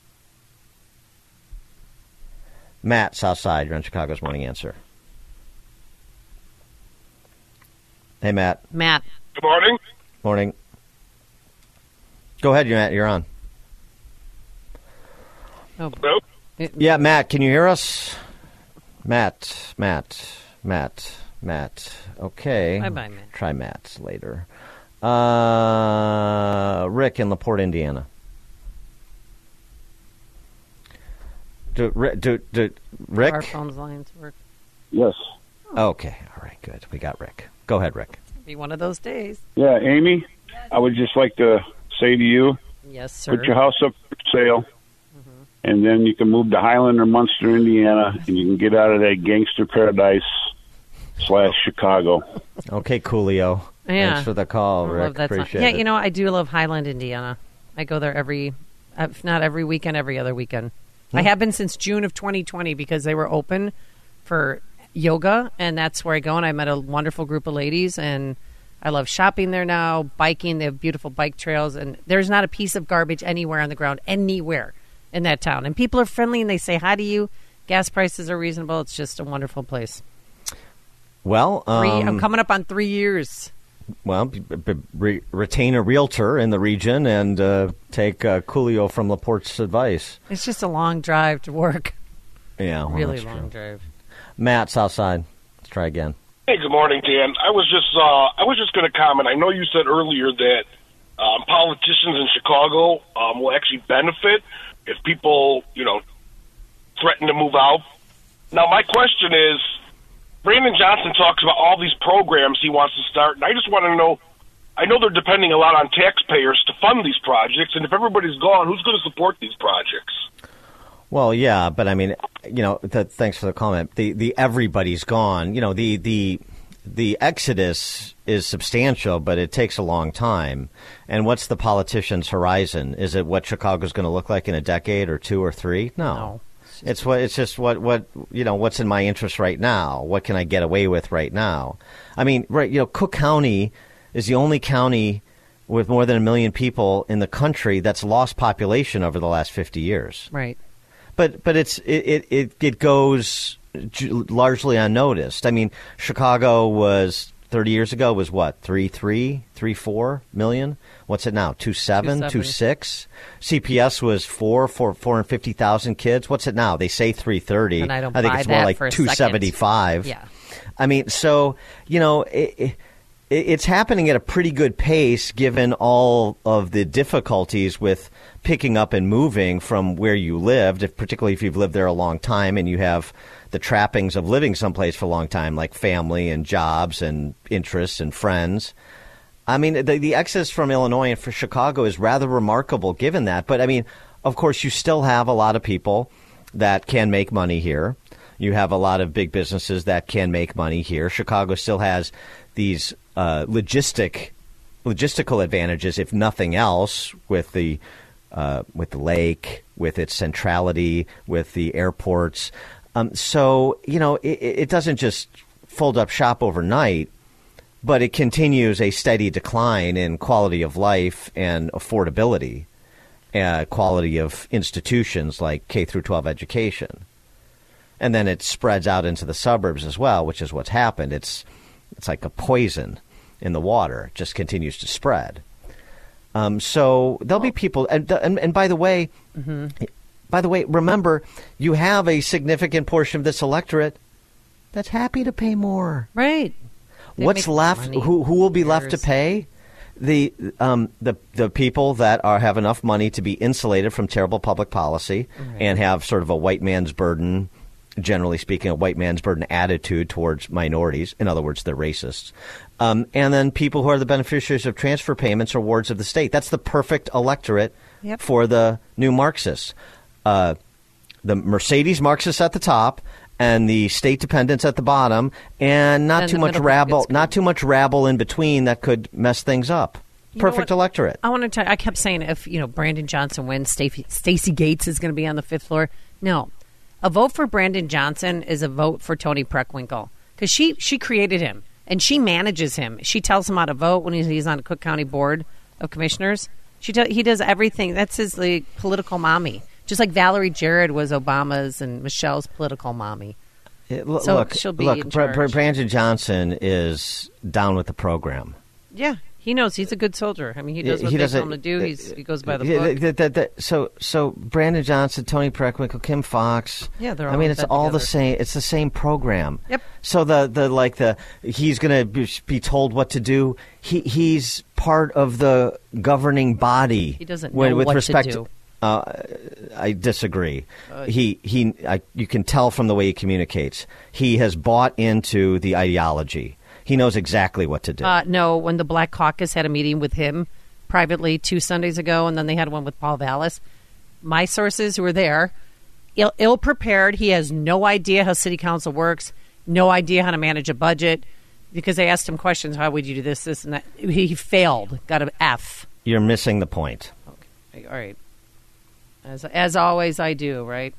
Matt, Southside, you're on Chicago's Morning Answer. Hey, Matt. Matt. Good morning. Morning. Go ahead, Matt. You're on. Oh. Hello? Yeah, Matt, can you hear us? Matt, Matt, Matt, Matt. Okay. Bye-bye, Matt. Try Matt later. Uh, Rick in LaPorte, Indiana. Do, do, do, Rick? Our phone's lines work. Yes. Okay. All right, good. We got Rick. Go ahead, Rick. Be one of those days. Yeah, Amy, I would just like to say to you, Yes, sir. put your house up for sale, mm-hmm. and then you can move to Highland or Munster, Indiana, and you can get out of that gangster paradise slash Chicago. Okay, Coolio. Yeah. Thanks for the call, I Rick. love that song. Appreciate yeah, it. you know, I do love Highland, Indiana. I go there every, if not every weekend, every other weekend. Hmm. I have been since June of twenty twenty because they were open for yoga, and that's where I go, and I met a wonderful group of ladies, and I love shopping there now, biking. They have beautiful bike trails, and there's not a piece of garbage anywhere on the ground, anywhere in that town. And people are friendly, and they say hi to you. Gas prices are reasonable. It's just a wonderful place. Well, um, Three, I'm coming up on three years. Well, b- b- re- retain a realtor in the region and uh, take uh, Coolio from LaPorte's advice. It's just a long drive to work. Yeah, well, really that's long true. drive. Matt, Southside. Let's try again. Hey, good morning, Dan. I was just uh, I was just going to comment. I know you said earlier that um, politicians in Chicago um, will actually benefit if people, you know, threaten to move out. Now, my question is, Brandon Johnson talks about all these programs he wants to start, and I just want to know, I know they're depending a lot on taxpayers to fund these projects, and if everybody's gone, who's going to support these projects? Well, yeah, but I mean, you know, the, thanks for the comment. The the everybody's gone. You know, the the the exodus is substantial, but it takes a long time. And what's the politician's horizon? Is it what Chicago's going to look like in a decade or two or three? No. No. It's what it's just what, what you know what's in my interest right now. What can I get away with right now? I mean, right? You know, Cook County is the only county with more than a million people in the country that's lost population over the last fifty years. Right. But but it's it it, it goes largely unnoticed. I mean, Chicago was thirty years ago was what three three three four million. What's it now? Two seven, two six. C P S was four four four and fifty thousand kids. What's it now? They say three thirty. And I don't I think buy it's more that like for a two seventy five. Yeah. I mean, so you know. It, it, It's happening at a pretty good pace given all of the difficulties with picking up and moving from where you lived, if, particularly if you've lived there a long time and you have the trappings of living someplace for a long time, like family and jobs and interests and friends. I mean, the, the exodus from Illinois and for Chicago is rather remarkable given that. But, I mean, of course, you still have a lot of people that can make money here. You have a lot of big businesses that can make money here. Chicago still has these uh, logistic, logistical advantages, if nothing else, with the uh, with the lake, with its centrality, with the airports. Um, so you know, it, it doesn't just fold up shop overnight, but it continues a steady decline in quality of life and affordability, uh, quality of institutions like K through twelve education. And then it spreads out into the suburbs as well, which is what's happened. It's it's like a poison in the water. It just continues to spread. Um, so there'll be people, and and, and by the way, mm-hmm. by the way, remember you have a significant portion of this electorate that's happy to pay more. Right. They What's left? money. Who who will be left to Years. pay? The um the the people that are have enough money to be insulated from terrible public policy Right. and have sort of a white man's burden. Generally speaking, a white man's burden attitude towards minorities. In other words, they're racists. Um, and then people who are the beneficiaries of transfer payments or wards of the state. That's the perfect electorate Yep. for the new Marxists. Uh, the Mercedes Marxists at the top and the state dependents at the bottom, and not And too the much middle rabble, pocket's good. not too much rabble in between that could mess things up. You know Perfect what? electorate. I want to tell you, I kept saying if, you know, Brandon Johnson wins, Stacey, Stacey Gates is going to be on the fifth floor. No. A vote for Brandon Johnson is a vote for Toni Preckwinkle because she, she created him and she manages him. She tells him how to vote when he's, he's on the Cook County Board of Commissioners. She do, He does everything. That's his like, political mommy. Just like Valerie Jarrett was Obama's and Michelle's political mommy. It, look, So look, she'll be look in Br- Br- charge. Brandon Johnson is down with the program. Yeah, he knows he's a good soldier. I mean, he does what they tell him to do. He's, he goes by the Yeah, book. that- that- that- so, so Brandon Johnson, Toni Preckwinkle, Kim Fox. Yeah, they're I all mean, in it's bed all the together. same. It's the same program. Yep. So the the like the he's going to be, be told what to do. He he's part of the governing body. He doesn't when- know with what to respect do. Uh, I disagree. Uh, he he. I, you can tell from the way he communicates. He has bought into the ideology. He knows exactly what to do. Uh, no, when the Black Caucus had a meeting with him privately two Sundays ago, and then they had one with Paul Vallis, my sources who were there, ill, ill-prepared. He has no idea how city council works, no idea how to manage a budget, because they asked him questions, how would you do this, this, and that. He failed, got an F. You're missing the point. Okay, all right. As, as always, I do, right?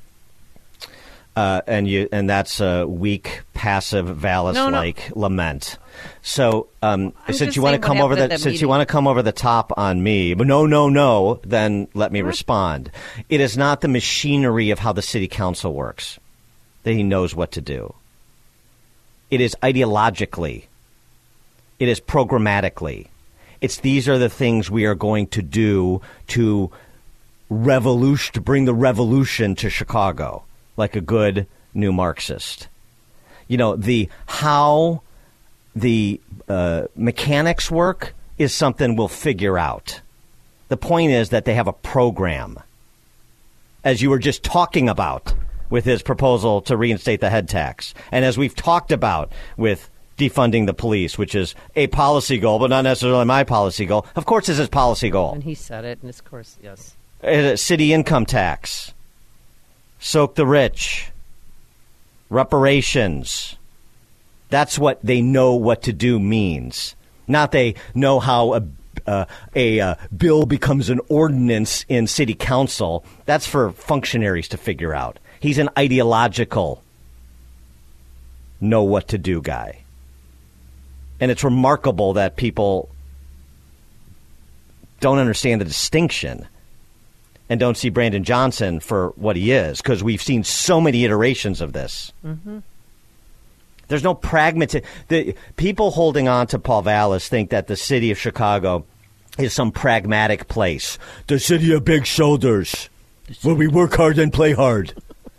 Uh, and you, and that's a weak, passive, Vallis-like lament. So, um, I'm since just you want saying to what come over the, happened at that since you meeting. want to come over the top on me, but no, no, no, then let me respond. It is not the machinery of how the city council works that he knows what to do. It is ideologically. It is programmatically. It's these are the things we are going to do to revolution, to bring the revolution to Chicago, like a good new Marxist. You know, the how the uh, mechanics work is something we'll figure out. The point is that they have a program, as you were just talking about with his proposal to reinstate the head tax, and as we've talked about with defunding the police, which is a policy goal, but not necessarily my policy goal. Of course, it's his policy goal. And he said it, and of course, yes. Uh, city income tax, soak the rich, reparations. That's what they know what to do means. Not they know how a, uh, a uh, bill becomes an ordinance in city council. That's for functionaries to figure out. He's an ideological know what to do guy. And it's remarkable that people don't understand the distinction and don't see Brandon Johnson for what he is, because we've seen so many iterations of this. Mm-hmm. There's no pragmatic. The people holding on to Paul Vallis think that the city of Chicago is some pragmatic place. The city of big shoulders, where we work hard and play hard.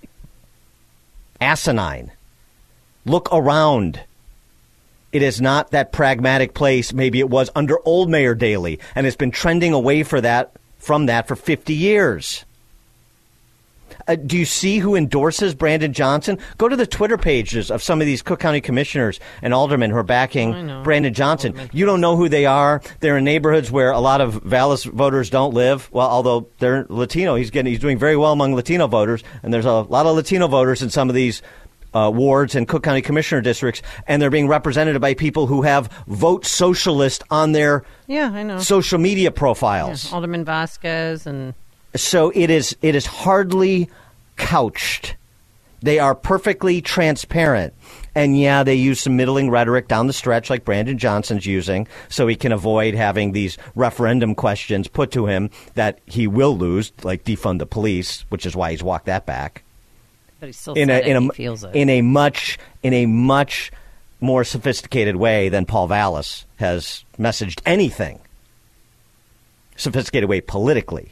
Asinine. Look around. It is not that pragmatic place. Maybe it was under old Mayor Daley, and it's been trending away for that from that for fifty years. Uh, do you see who endorses Brandon Johnson? Go to the Twitter pages of some of these Cook County commissioners and aldermen who are backing Brandon Johnson. Alderman. You don't know who they are. They're in neighborhoods where a lot of Vallis voters don't live. Well, although they're Latino, he's getting he's doing very well among Latino voters, and there's a lot of Latino voters in some of these uh, wards and Cook County commissioner districts, and they're being represented by people who have vote socialist on their yeah, I know. social media profiles. Yeah, Alderman Vasquez and. So it is it is hardly couched. They are perfectly transparent. And yeah, they use some middling rhetoric down the stretch like Brandon Johnson's using, so he can avoid having these referendum questions put to him that he will lose, like defund the police, which is why he's walked that back. But he still in said a, in it. a, He feels it. in a much in a much more sophisticated way than Paul Vallis has messaged anything. Sophisticated way politically.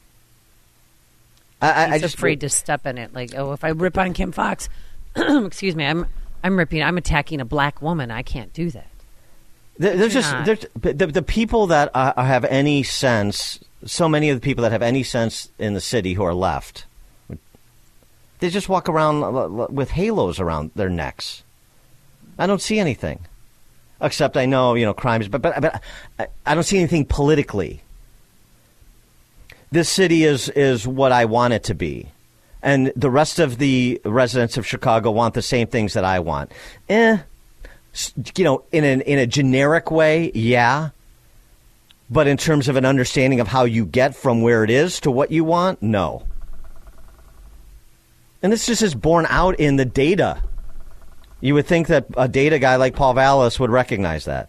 I, He's I just, afraid to step in it. Like, oh, if I rip on Kim Fox, excuse me, I'm I'm ripping. I'm attacking a black woman. I can't do that. There, there's You're just not. there's, the the people that uh, have any sense. So many of the people that have any sense in the city who are left, they just walk around l- l- with halos around their necks. I don't see anything, except I know you know crimes, but but, but I, I don't see anything politically. This city is is what I want it to be, and the rest of the residents of Chicago want the same things that I want. Eh, you know, in an in a generic way, yeah. But in terms of an understanding of how you get from where it is to what you want, no. And this just is borne out in the data. You would think that a data guy like Paul Vallas would recognize that.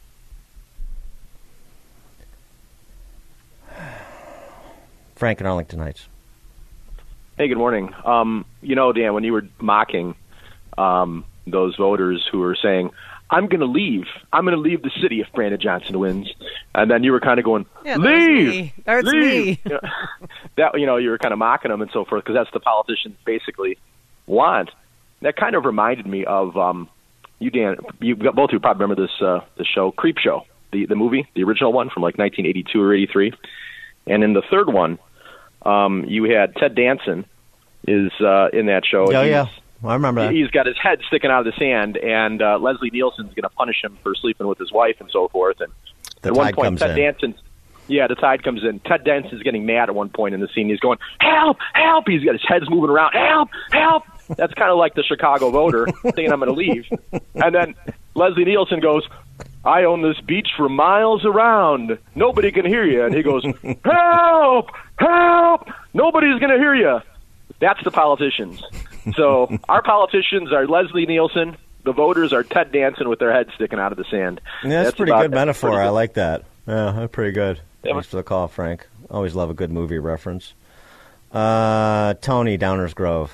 Frank and Arlington Heights. Hey, good morning. Um, you know, Dan, when you were mocking um, those voters who were saying, I'm going to leave. I'm going to leave the city if Brandon Johnson wins. And then you were kind of going, yeah, that leave! Was me. That's leave! me. You know, that, you know, you were kind of mocking them and so forth because that's the politicians basically want. That kind of reminded me of, um, you, Dan, you both of you probably remember this uh, the show, Creep Show, the, the movie, the original one from like nineteen eighty-two or eighty-three. And in the third one, um, you had Ted Danson is uh, in that show. Oh, yeah. I remember that. He's got his head sticking out of the sand, and uh, Leslie Nielsen's going to punish him for sleeping with his wife and so forth. And the at one tide point, comes Ted in. Danson, yeah, the tide comes in. Ted Danson's getting mad at one point in the scene. He's going, help, help. He's got his head's moving around. Help, help. That's kind of like the Chicago voter saying, I'm going to leave. And then Leslie Nielsen goes, I own this beach for miles around. Nobody can hear you. And he goes, help, help. Nobody's going to hear you. That's the politicians. So our politicians are Leslie Nielsen. The voters are Ted Danson with their heads sticking out of the sand. Yeah, that's, that's pretty about, good metaphor. pretty good. I like that. Yeah, that's pretty good. Yeah. Thanks for the call, Frank. Always love a good movie reference. Uh, Tony, Downers Grove.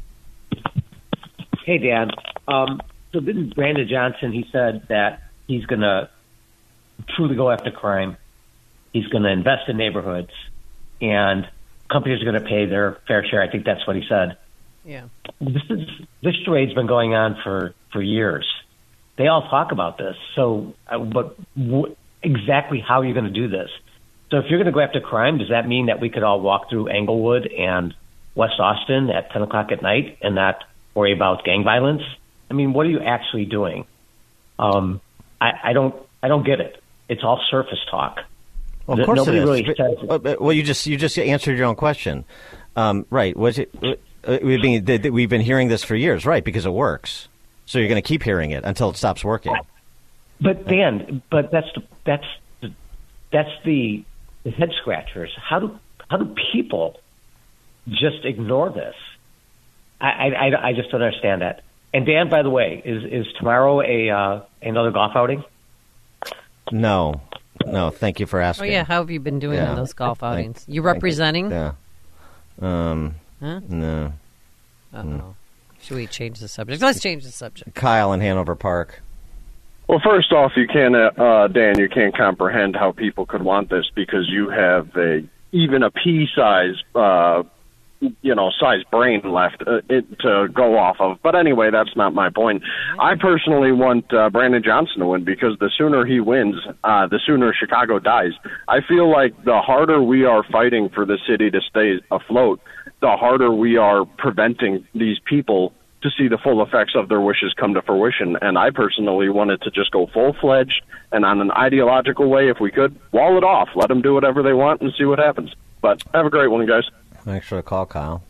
Hey, Dan. Um, so didn't Brandon Johnson, he said that he's going to truly go after crime. He's going to invest in neighborhoods, and companies are going to pay their fair share. I think that's what he said. Yeah. This is this charade's been going on for, for years. They all talk about this. So, uh, but w- exactly how are you going to do this? So if you're going to go after crime, does that mean that we could all walk through Englewood and West Austin at ten o'clock at night and not worry about gang violence? I mean, what are you actually doing? Um, I, I don't I don't get it. It's all surface talk. Well, of course Nobody it is. really says well, you just you just answered your own question, um, right? Was it? Uh, we've been we've been hearing this for years, right? Because it works. So you're going to keep hearing it until it stops working. But Dan, but that's the, that's the, that's the, the head scratchers. How do how do people just ignore this? I, I, I just don't understand that. And Dan, by the way, is is tomorrow a uh, another golf outing? No, no. Thank you for Oh, asking. yeah. How have you been doing Yeah. on those golf Thank- outings? You thank representing? Yeah. Um. Huh? No. Uh-oh. Mm. Should we change the subject? Let's change the subject. Kyle in Hanover Park. Well, first off, you can't, uh, uh, Dan, you can't comprehend how people could want this because you have a even a pea size, uh, you know, size brain left uh, it, to go off of. But anyway, that's not my point. I personally want uh, Brandon Johnson to win because the sooner he wins, uh, the sooner Chicago dies. I feel like the harder we are fighting for the city to stay afloat, the harder we are preventing these people to see the full effects of their wishes come to fruition. And I personally wanted to just go full-fledged and on an ideological way, if we could, wall it off. Let them do whatever they want and see what happens. But have a great one, guys. Thanks for the call, Kyle.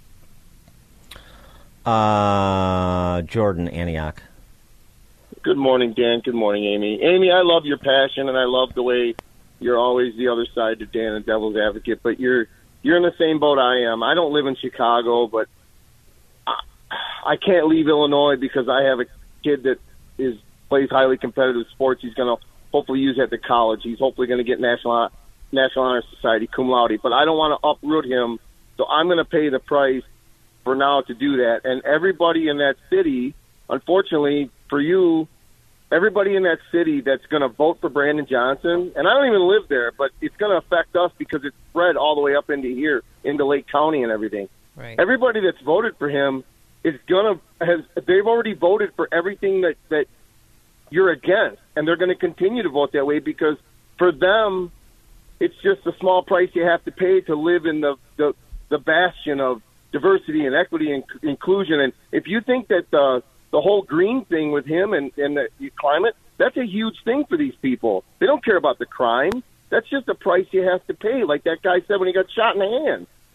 Uh, Jordan, Antioch. Good morning, Dan. Good morning, Amy. Amy, I love your passion, and I love the way you're always the other side to Dan and Devil's Advocate, but you're you're in the same boat I am. I don't live in Chicago, but I, I can't leave Illinois because I have a kid that is plays highly competitive sports. He's going to hopefully use at the college. He's hopefully going to get National National Honor Society cum laude, but I don't want to uproot him, so I'm going to pay the price for now to do that. And everybody in that city, unfortunately for you, everybody in that city that's going to vote for Brandon Johnson, and I don't even live there, but it's going to affect us because it's spread all the way up into here, into Lake County and everything. Right. Everybody that's voted for him is going to has they've already voted for everything that that you're against, and they're going to continue to vote that way because for them, it's just a small price you have to pay to live in the the, the bastion of diversity and equity and inclusion. And if you think that the the whole green thing with him and, and the climate, that's a huge thing for these people. They don't care about the crime. That's just a price you have to pay, like that guy said when he got shot in the hand.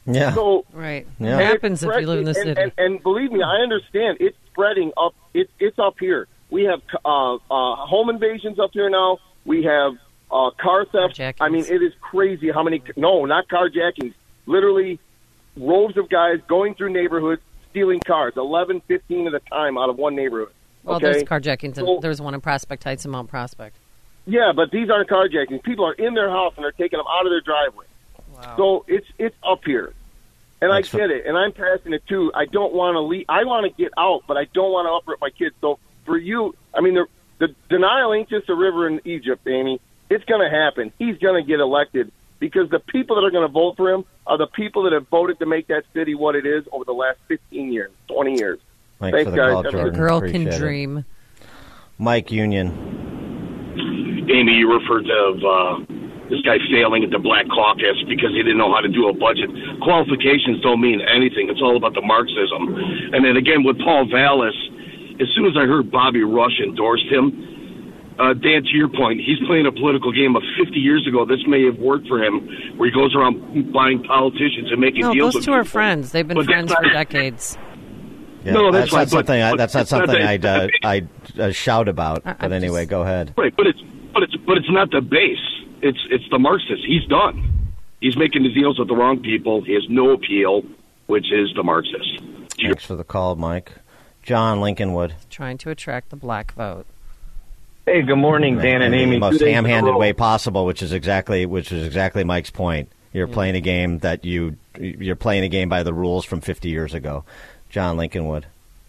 Yeah. So right. Yeah. It happens if you live in the and, city. And, and believe me, I understand. It's spreading up. It's it's up here. We have uh, uh, home invasions up here now. We have uh, car theft. I mean, it is crazy how many. No, not carjackings. Literally, rows of guys going through neighborhoods stealing cars, eleven, fifteen at a time out of one neighborhood. Well, okay? there's carjackings. And So- there's one in Prospect Heights and Mount Prospect. Yeah, but these aren't carjackings. People are in their house and they're taking them out of their driveway. Wow. So it's it's up here, and Thanks I for- get it, and I'm passionate too. I don't want to leave. I want to get out, but I don't want to uproot my kids. So for you, I mean, the, the denial ain't just a river in Egypt, Amy. It's going to happen. He's going to get elected because the people that are going to vote for him are the people that have voted to make that city what it is over the last fifteen years, twenty years. Thanks, Thanks for the guys. call, Have a Jordan. good- Girl Appreciate can it. dream. Mike Union. Amy, you referred to uh, this guy failing at the Black Caucus because he didn't know how to do a budget. Qualifications don't mean anything. It's all about the Marxism. And then again, with Paul Vallis, as soon as I heard Bobby Rush endorsed him, uh, Dan, to your point, he's playing a political game of fifty years ago. This may have worked for him, where he goes around buying politicians and making No, deals those with two are people. friends. They've been But friends that's for not- decades. Yeah, No, that's, that's not right, but- something. I, but that's not it's not something that- I'd uh, I'd uh, shout about. I- But I'm anyway, just- go ahead. Right, but it's but it's but it's not the base. It's it's the Marxist. He's done. He's making the deals with the wrong people. He has no appeal, which is the Marxist. Thanks for the call, Mike. John Lincolnwood. Trying to attract the black vote. Hey, good morning, Dan and In Amy. the most Two days in a ham-handed row. way possible, which is exactly which is exactly Mike's point. You're playing a game that you you're playing a game by the rules from fifty years ago. John Lincolnwood.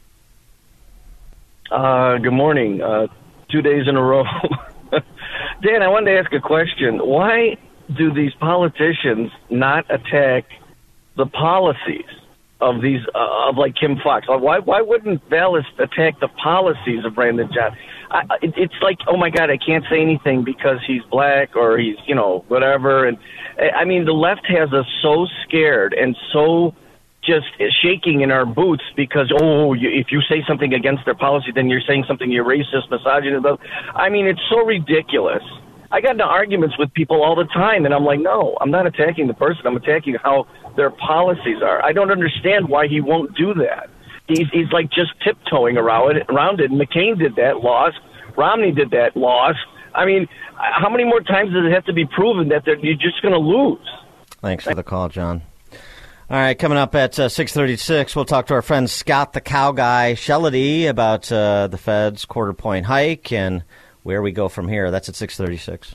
Uh, good morning. Uh, two days in a row. Dan, I wanted to ask a question. Why do these politicians not attack the policies of these uh, of like Kim Foxx? Why why wouldn't Vallis attack the policies of Brandon Johnson? I, it, it's like, oh my God, I can't say anything because he's black or he's, you know, whatever. And I mean, the left has us so scared and so just shaking in our boots because, oh, you, if you say something against their policy, then you're saying something, you're racist, misogynist. I mean, it's so ridiculous. I got into arguments with people all the time, and I'm like, no, I'm not attacking the person. I'm attacking how their policies are. I don't understand why he won't do that. He's, he's like just tiptoeing around it, around it. McCain did that, lost. Romney did that, lost. I mean, how many more times does it have to be proven that they're, you're just going to lose? Thanks for the call, John. All right, coming up at uh, six thirty-six, we'll talk to our friend Scott the Cow Guy Shellady about uh, the Fed's quarter point hike and where we go from here. That's at six thirty-six.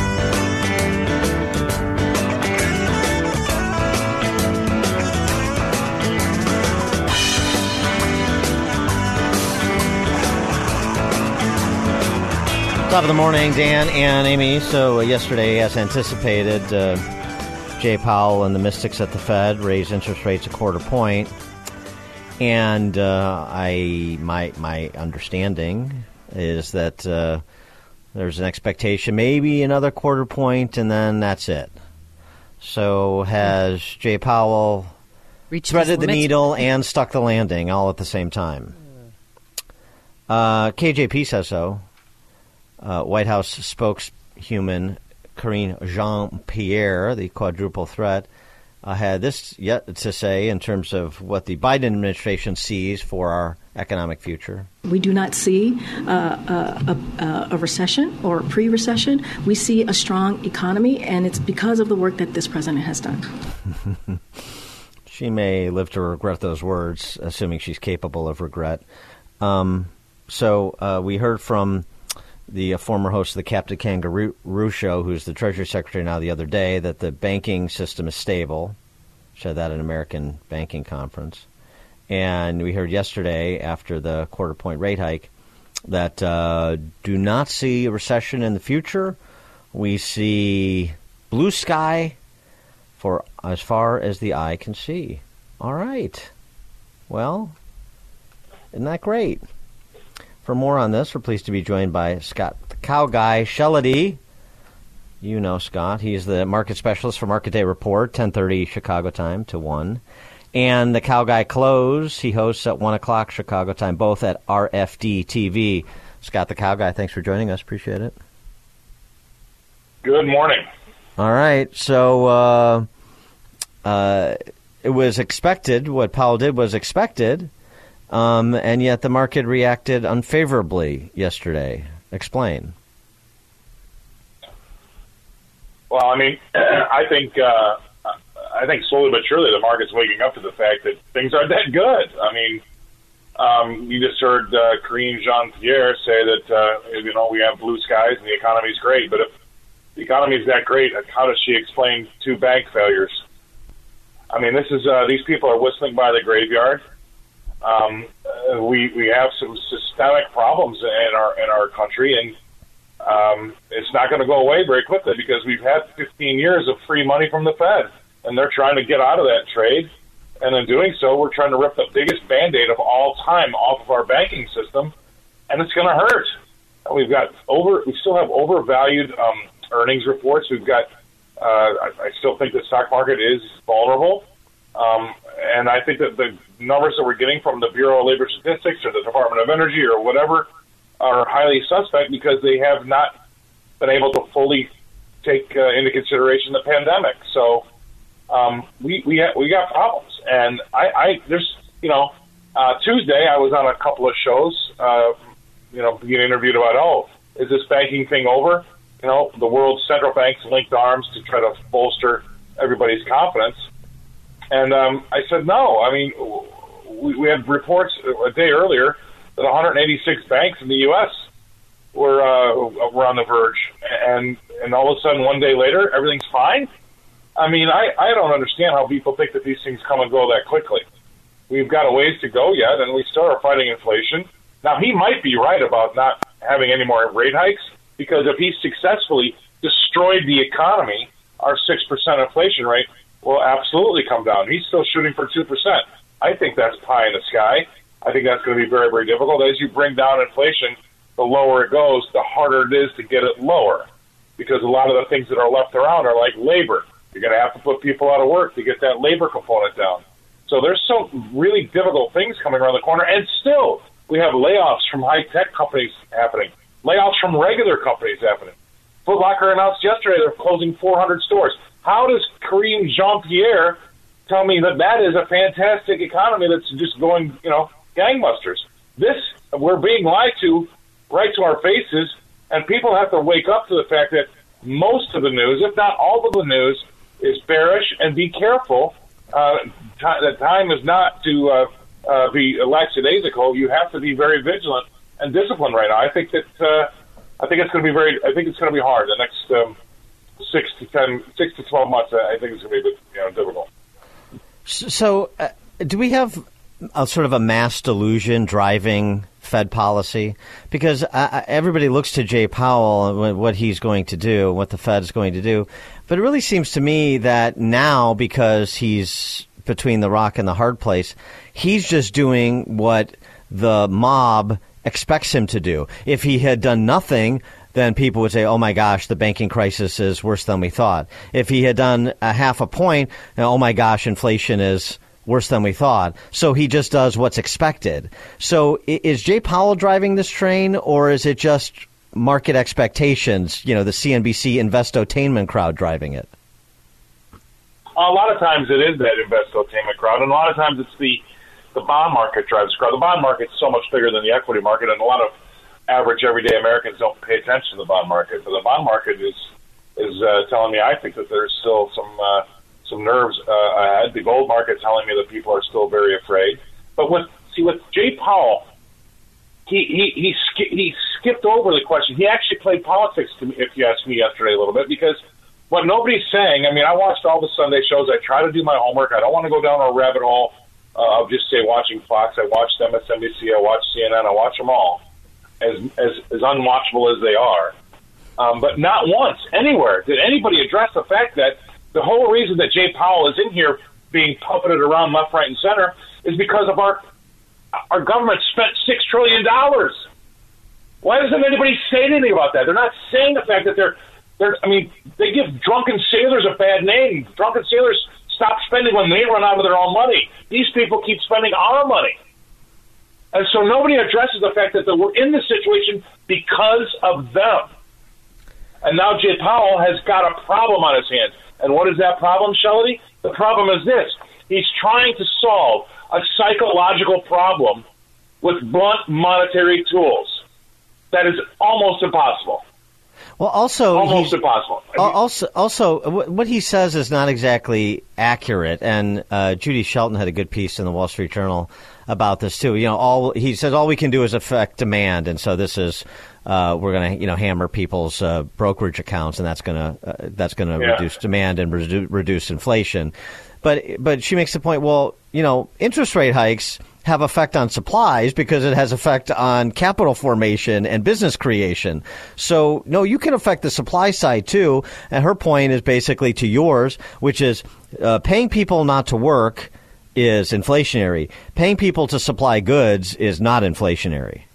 Top of the morning, Dan and Amy. So uh, yesterday, as anticipated, uh, Jay Powell and the Mystics at the Fed raised interest rates a quarter point, and uh, I my my understanding is that uh, there's an expectation, maybe another quarter point, and then that's it. So has Jay Powell Reached threaded his the limits? needle and stuck the landing all at the same time? Uh, K J P says so. Uh, White House spokeshuman Karine Jean-Pierre, the quadruple threat, uh, had this yet to say in terms of what the Biden administration sees for our economic future. We do not see uh, a, a, a recession or pre-recession. We see a strong economy, and it's because of the work that this president has done. She may live to regret those words, assuming she's capable of regret. Um, so uh, we heard from the uh, former host of the Captain Kangaroo Show, who's the Treasury Secretary now, the other day, that the banking system is stable. Said that at an American Banking Conference. And we heard yesterday, after the quarter-point rate hike, that uh, do not see a recession in the future. We see blue sky for as far as the eye can see. All right. Well, isn't that great? For more on this, we're pleased to be joined by Scott the Cow Guy Shellady. You know Scott. He's the market specialist for Market Day Report, ten thirty Chicago time to one. And the Cow Guy Close, he hosts at one o'clock Chicago time, both at R F D T V. Scott the Cow Guy, thanks for joining us. Appreciate it. Good morning. All right. So uh, uh, it was expected. What Powell did was expected, um, and yet the market reacted unfavorably yesterday. Explain. Well, I mean, I think uh, I think slowly but surely the market's waking up to the fact that things aren't that good. I mean, um, you just heard uh, Karine Jean-Pierre say that uh, you know we have blue skies and the economy's great, but if the economy's that great, how does she explain two bank failures? I mean, this is uh, these people are whistling by the graveyard. Um, uh, we we have some systemic problems in our in our country, and um, it's not going to go away very quickly because we've had fifteen years of free money from the Fed, and they're trying to get out of that trade. And in doing so, we're trying to rip the biggest Band-Aid of all time off of our banking system, and it's going to hurt. We've got over. We still have overvalued um, earnings reports. We've got. Uh, I, I still think the stock market is vulnerable, um, and I think that the numbers that we're getting from the Bureau of Labor Statistics or the Department of Energy or whatever are highly suspect because they have not been able to fully take uh, into consideration the pandemic. So um, we we ha- we got problems, and I, I there's you know uh, Tuesday I was on a couple of shows, uh, you know, being interviewed about oh is this banking thing over? You know, the world's central banks linked arms to try to bolster everybody's confidence. And um, I said, no. I mean, we, we had reports a day earlier that one hundred eighty-six banks in the U S were uh, were on the verge. And, and all of a sudden, one day later, everything's fine? I mean, I, I don't understand how people think that these things come and go that quickly. We've got a ways to go yet, and we still are fighting inflation. Now, he might be right about not having any more rate hikes, because if he successfully destroyed the economy, our six percent inflation rate will absolutely come down. He's still shooting for two percent. I think that's pie in the sky. I think that's going to be very, very difficult. As you bring down inflation, the lower it goes, the harder it is to get it lower, because a lot of the things that are left around are like labor. You're going to have to put people out of work to get that labor component down. So there's some really difficult things coming around the corner, and still we have layoffs from high-tech companies happening. Layoffs from regular companies happening. Foot Locker announced yesterday they're closing four hundred stores. How does Karine Jean-Pierre tell me that that is a fantastic economy that's just going, you know, gangbusters? This, we're being lied to right to our faces, and people have to wake up to the fact that most of the news, if not all of the news, is bearish, and be careful. Uh, t- the time is not to uh, uh, be lackadaisical. You have to be very vigilant and discipline right now. I think that uh, I think it's going to be very. I think it's going to be hard the next um, six to ten, six to twelve months. I think it's going to be a bit, you know, difficult. So, uh, do we have a sort of a mass delusion driving Fed policy? Because uh, everybody looks to Jay Powell and what he's going to do, what the Fed is going to do, but it really seems to me that now, because he's between the rock and the hard place, he's just doing what the mob expects him to do. If he had done nothing, then people would say, oh my gosh, the banking crisis is worse than we thought. If he had done a half a point, oh my gosh, inflation is worse than we thought. So he just does what's expected. So is Jay Powell driving this train, or is it just market expectations, you know, the C N B C investotainment crowd driving it? A lot of times it is that investotainment crowd, and a lot of times it's the the bond market drives the crowd. The bond market's so much bigger than the equity market, and a lot of average, everyday Americans don't pay attention to the bond market. But the bond market is is uh, telling me, I think, that there's still some uh, some nerves uh, ahead. The gold market telling me that people are still very afraid. But with see with Jay Powell, he he he, sk- he skipped over the question. He actually played politics, to me, if you ask me, yesterday a little bit, because what nobody's saying. I mean, I watched all the Sunday shows. I try to do my homework. I don't want to go down a rabbit hole. Uh, of just say watching Fox. I watched M S N B C. I watched C N N. I watch them all, as as, as unwatchable as they are. Um, but not once, anywhere, did anybody address the fact that the whole reason that Jay Powell is in here being puppeted around left, right, and center is because of our our government spent six trillion dollars. Why doesn't anybody say anything about that? They're not saying the fact that they're they're. I mean, they give drunken sailors a bad name. Drunken sailors stop spending when they run out of their own money. These people keep spending our money. And so nobody addresses the fact that we're in this situation because of them. And now Jay Powell has got a problem on his hands. And what is that problem, Shelley? The problem is this. He's trying to solve a psychological problem with blunt monetary tools. That is almost impossible. Well, also, almost he's, impossible. I mean, also, also, what he says is not exactly accurate. And uh, Judy Shelton had a good piece in the Wall Street Journal about this too. You know, all he says, all we can do is affect demand, and so this is uh, we're going to, you know, hammer people's uh, brokerage accounts, and that's going to uh, that's going to Yeah. reduce demand and redu- reduce inflation. But but she makes the point. Well, you know, interest rate hikes have effect on supplies because it has effect on capital formation and business creation. So, no, you can affect the supply side, too. And her point is basically to yours, which is uh, paying people not to work is inflationary. Paying people to supply goods is not inflationary.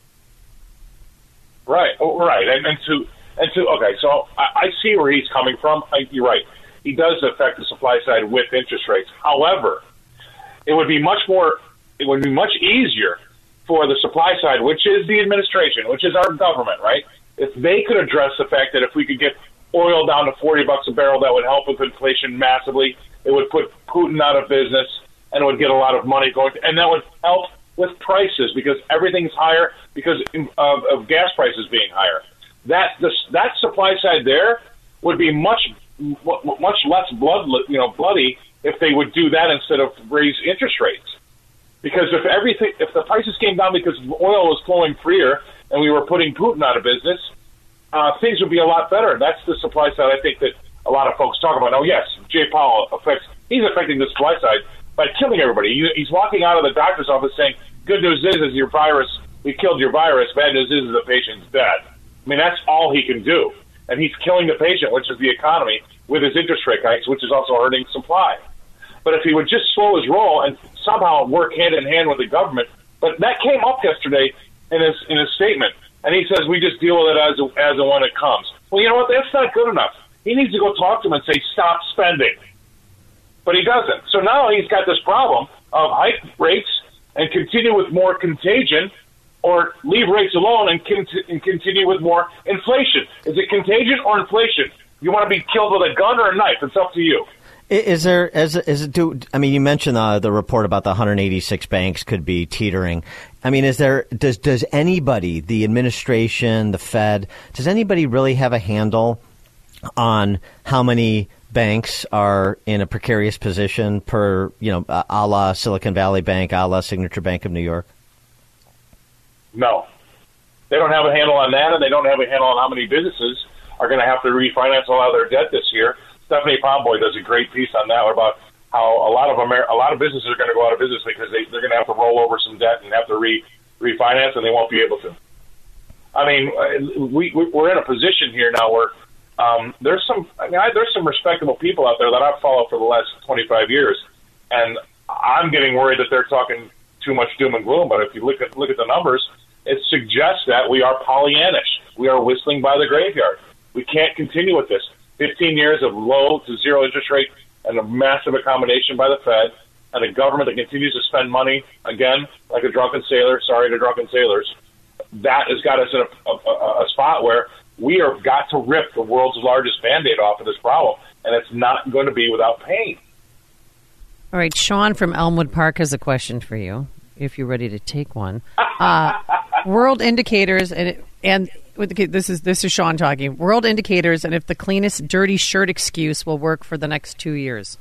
Right, oh, right. And, and to, and to, okay, so I, I see where he's coming from. I, you're right. He does affect the supply side with interest rates. However, it would be much more It would be much easier for the supply side, which is the administration, which is our government, right? If they could address the fact that if we could get oil down to forty bucks a barrel, that would help with inflation massively. It would put Putin out of business, and it would get a lot of money going, and that would help with prices because everything's higher because of, of gas prices being higher. That this, that supply side there would be much much less blood you know bloody if they would do that instead of raise interest rates. Because if everything, if the prices came down because oil was flowing freer and we were putting Putin out of business, uh, things would be a lot better. That's the supply side I think that a lot of folks talk about. Oh, yes, Jay Powell affects, he's affecting the supply side by killing everybody. He, he's walking out of the doctor's office saying, good news is, is your virus, we killed your virus. Bad news is, is the patient's dead. I mean, that's all he can do. And he's killing the patient, which is the economy, with his interest rate hikes, which is also hurting supply. But if he would just slow his roll and somehow work hand in hand with the government, but that came up yesterday in his in his statement, and he says we just deal with it as as and when it comes. Well, you know what? That's not good enough. He needs to go talk to him and say stop spending, but he doesn't. So now he's got this problem of hike rates and continue with more contagion, or leave rates alone and, con- and continue with more inflation. Is it contagion or inflation? You want to be killed with a gun or a knife? It's up to you. Is there, is, is it, do, I mean, you mentioned uh, the report about the one hundred eighty-six banks could be teetering. I mean, is there, does, does anybody, the administration, the Fed, does anybody really have a handle on how many banks are in a precarious position per, you know, a la Silicon Valley Bank, a la Signature Bank of New York? No. They don't have a handle on that, and they don't have a handle on how many businesses are going to have to refinance a lot of their debt this year. Stephanie Pomboy does a great piece on that about how a lot of Amer- a lot of businesses are going to go out of business because they, they're going to have to roll over some debt and have to re- refinance, and they won't be able to. I mean, we, we're in a position here now where um, there's some I mean, I, there's some respectable people out there that I've followed for the last twenty-five years, and I'm getting worried that they're talking too much doom and gloom. But if you look at look at the numbers, it suggests that we are Pollyannish. We are whistling by the graveyard. We can't continue with this. fifteen years of low to zero interest rate and a massive accommodation by the Fed and a government that continues to spend money, again, like a drunken sailor, sorry to drunken sailors, that has got us in a, a, a spot where we have got to rip the world's largest Band-Aid off of this problem, and it's not going to be without pain. All right, Sean from Elmwood Park has a question for you, if you're ready to take one. Uh, world indicators, and it, and with the, this is this is Sean talking. World indicators, and if the cleanest dirty shirt excuse will work for the next two years.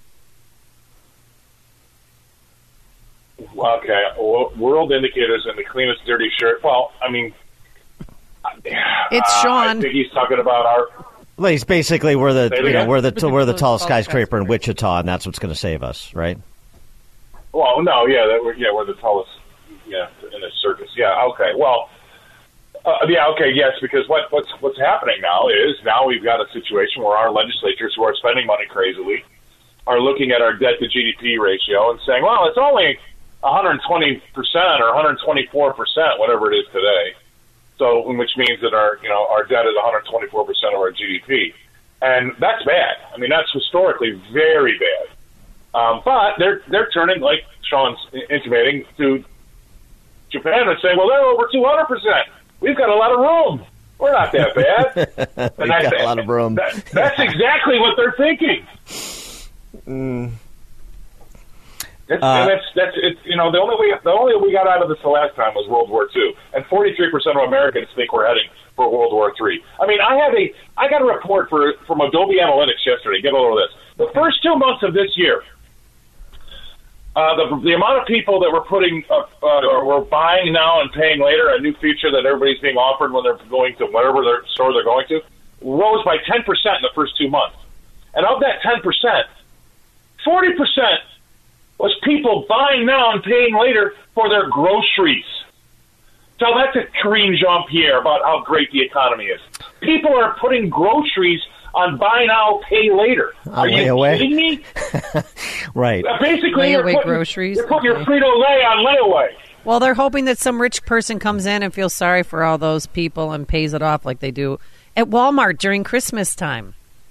Okay, world indicators and the cleanest dirty shirt. Well, I mean, it's uh, Sean. I think he's talking about our. Well, he's basically we're the you know, we're the we're the tallest tall skyscraper in Wichita, and that's what's going to save us, right? Well, no, yeah, that we're, yeah, we're the tallest, yeah, in the circus. Yeah, okay, well, uh, yeah, okay, yes, because what what's what's happening now is now we've got a situation where our legislatures who are spending money crazily are looking at our debt to G D P ratio and saying, well, it's only one hundred twenty percent or one hundred twenty-four percent, whatever it is today. So, which means that our, you know, our debt is one hundred twenty-four percent of our G D P, and that's bad. I mean, that's historically very bad. Um, but they're they're turning, like Sean's intimating, to Japan and saying, well, they're over two hundred percent. We've got a lot of room. We're not that bad. We've got a lot of room. That, that's exactly what they're thinking. Mm. It's, Uh, and that's that's it's you know the only way the only way we got out of this the last time was World War Two, and forty-three percent of Americans think we're heading for World War Three. I mean, I have a I got a report for from Adobe Analytics yesterday. Get a load of this. The first two months of this year, uh, the the amount of people that were putting uh, uh, or were buying now and paying later, a new feature that everybody's being offered when they're going to whatever their store they're going to, rose by ten percent in the first two months. And of that ten percent, forty percent was people buying now and paying later for their groceries. So that's a Karine Jean-Pierre about how great the economy is. People are putting groceries on buy now, pay later. Are you layaway? kidding me? Right. Uh, Basically, you're Layaway putting, groceries. you're putting your Okay. Frito-Lay on layaway. Well, they're hoping that some rich person comes in and feels sorry for all those people and pays it off like they do at Walmart during Christmas time.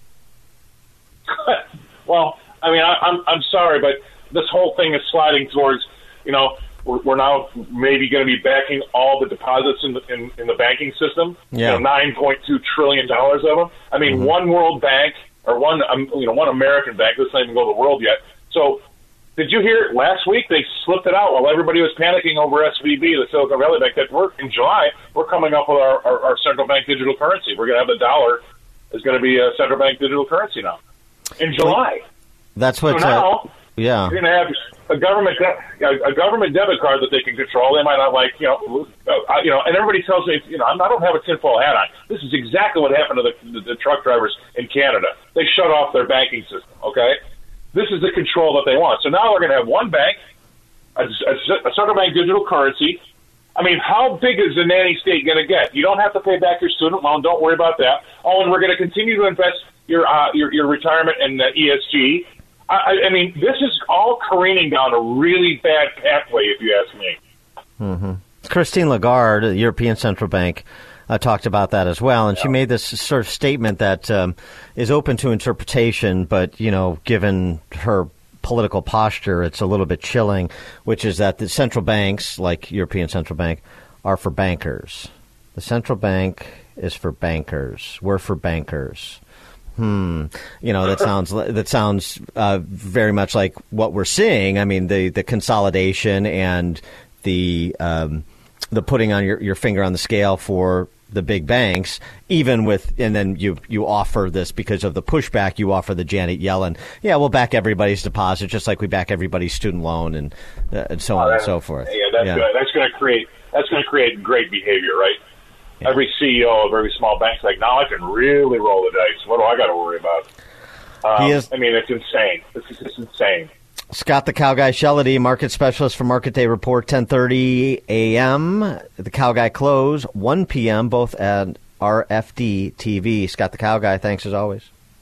Well, I mean, I, I'm I'm sorry, but this whole thing is sliding towards, you know, we're, we're now maybe going to be backing all the deposits in the in, in the banking system. Yeah. You know, nine point two trillion dollars of them. I mean, Mm-hmm. one World Bank or one um, you know one American bank. Let's not even go to the world yet. So, did you hear last week they slipped it out while everybody was panicking over S V B, the Silicon Valley Bank? That we're in July we're coming up with our, our, our central bank digital currency. We're going to have the dollar is going to be a central bank digital currency now in July. That's what. So now, uh, yeah. you're going to have a government a government debit card that they can control. They might not like, you know, uh, you know, and everybody tells me, you know, I don't have a tinfoil hat on. This is exactly what happened to the, the, the truck drivers in Canada. They shut off their banking system. Okay, this is the control that they want. So now we're going to have one bank, a, a, a central bank digital currency. I mean, how big is the nanny state going to get? You don't have to pay back your student loan. Don't worry about that. Oh, and we're going to continue to invest your uh, your, your retirement in uh, E S G. I, I mean, this is all careening down a really bad pathway, if you ask me. Mm-hmm. Christine Lagarde, the European Central Bank, uh, talked about that as well, and yeah. she made this sort of statement that um, is open to interpretation, but, you know, given her political posture, it's a little bit chilling, which is that the central banks, like European Central Bank, are for bankers. The central bank is for bankers. We're for bankers. Hmm. You know, that sounds that sounds uh, very much like what we're seeing. I mean, the, the consolidation and the um, the putting on your, your finger on the scale for the big banks, even with, and then you you offer this because of the pushback. You offer the Janet Yellen, yeah, we'll back everybody's deposit just like we back everybody's student loan and uh, and so on uh, and so forth. Yeah, that's yeah. good. That's going to create that's going to create great behavior, right? Yeah. Every C E O of every small bank's like, now I can really roll the dice. What do I got to worry about? Um, he is, I mean, it's insane. It's just insane. Scott the Cow Guy Shellady, market specialist for Market Day Report, ten thirty a.m. The Cow Guy close, one p.m., both at R F D T V. Scott the Cow Guy, thanks as always.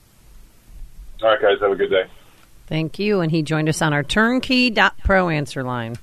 All right, guys, have a good day. Thank you. And he joined us on our turnkey dot pro answer line.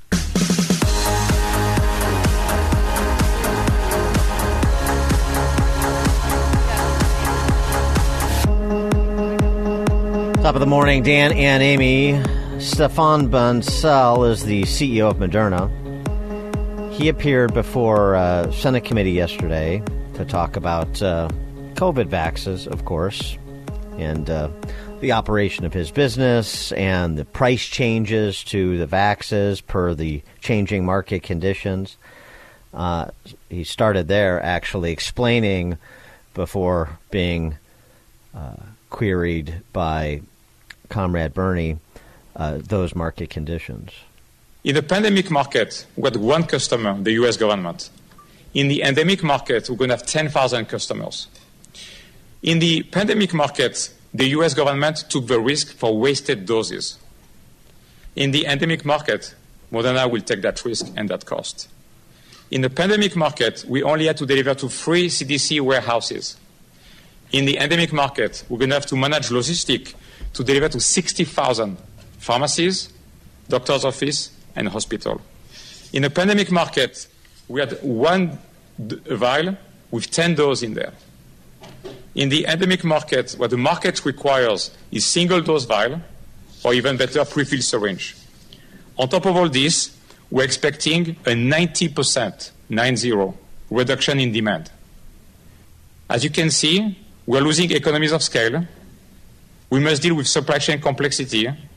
Top of the morning, Dan and Amy. Stéphane Bancel is the C E O of Moderna. He appeared before uh, Senate committee yesterday to talk about uh, COVID vaxes, of course, and uh, the operation of his business and the price changes to the vaxes per the changing market conditions. Uh, he started there actually explaining before being uh, queried by Comrade Bernie uh, those market conditions. In the pandemic market, we had one customer, the U S government. In the endemic market, we're going to have ten thousand customers. In the pandemic market, the U S government took the risk for wasted doses. In the endemic market, Moderna will take that risk and that cost. In the pandemic market, we only had to deliver to three C D C warehouses. In the endemic market, we're going to have to manage logistics to deliver to sixty thousand pharmacies, doctor's office, and hospital. In the pandemic market, we had one d- vial with ten doses in there. In the endemic market, what the market requires is single-dose vial, or even better, pre-filled syringe. On top of all this, we're expecting a ninety percent, nine zero, reduction in demand. As you can see, we're losing economies of scale. We must deal with supply chain complexity,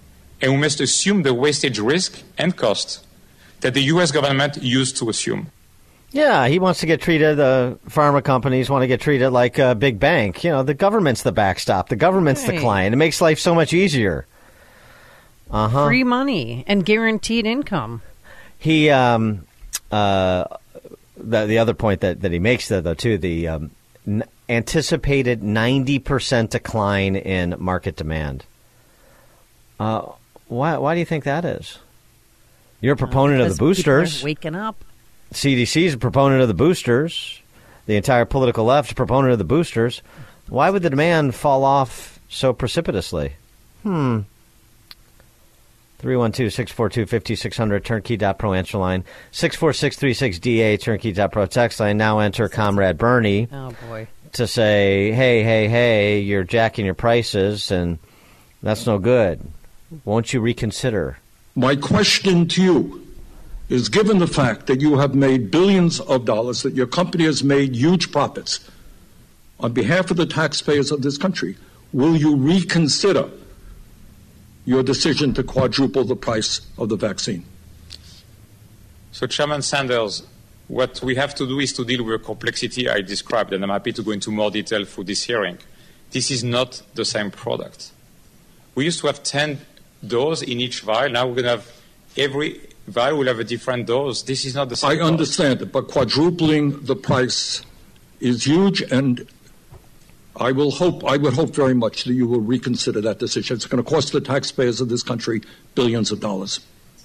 and we must assume the wastage risk and cost that the U S government used to assume. Yeah, he wants to get treated, the uh, pharma companies want to get treated like a big bank. You know, the government's the backstop. The government's Right. the client. It makes life so much easier. Uh-huh. Free money and guaranteed income. He, um, uh, the, the other point that, that he makes, though, though too, the um, n- anticipated ninety percent decline in market demand. Uh, why, why do you think that is? You're a proponent of the Because people are boosters. waking up. C D C is a proponent of the boosters. The entire political left is a proponent of the boosters. Why would the demand fall off so precipitously? Hmm. three one two, six four two, five six zero zero, turnkey dot pro answer line. six four six three six D A, turnkey dot pro text line. Now enter Comrade Bernie. Oh, boy. To say, hey, hey, hey, you're jacking your prices, and that's no good. Won't you reconsider? My question to you is, given the fact that you have made billions of dollars, that your company has made huge profits, on behalf of the taxpayers of this country, will you reconsider your decision to quadruple the price of the vaccine? So, Chairman Sanders, what we have to do is to deal with the complexity I described, and I'm happy to go into more detail for this hearing. This is not the same product. We used to have ten doses in each vial. Now we're going to have every vial will have a different dose. This is not the same I product. understand it, but quadrupling the price is huge, and I will hope, I would hope very much that you will reconsider that decision. It's going to cost the taxpayers of this country billions of dollars.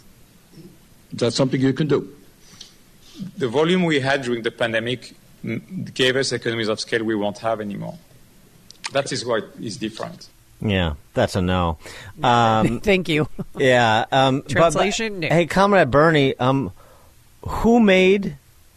Is that something you can do? The volume we had during the pandemic mm, gave us economies of scale we won't have anymore. That is why it's different. Yeah, that's a no. Um, Thank you. Yeah. Um, but- Translation, but- no. hey, Comrade Bernie, um, who made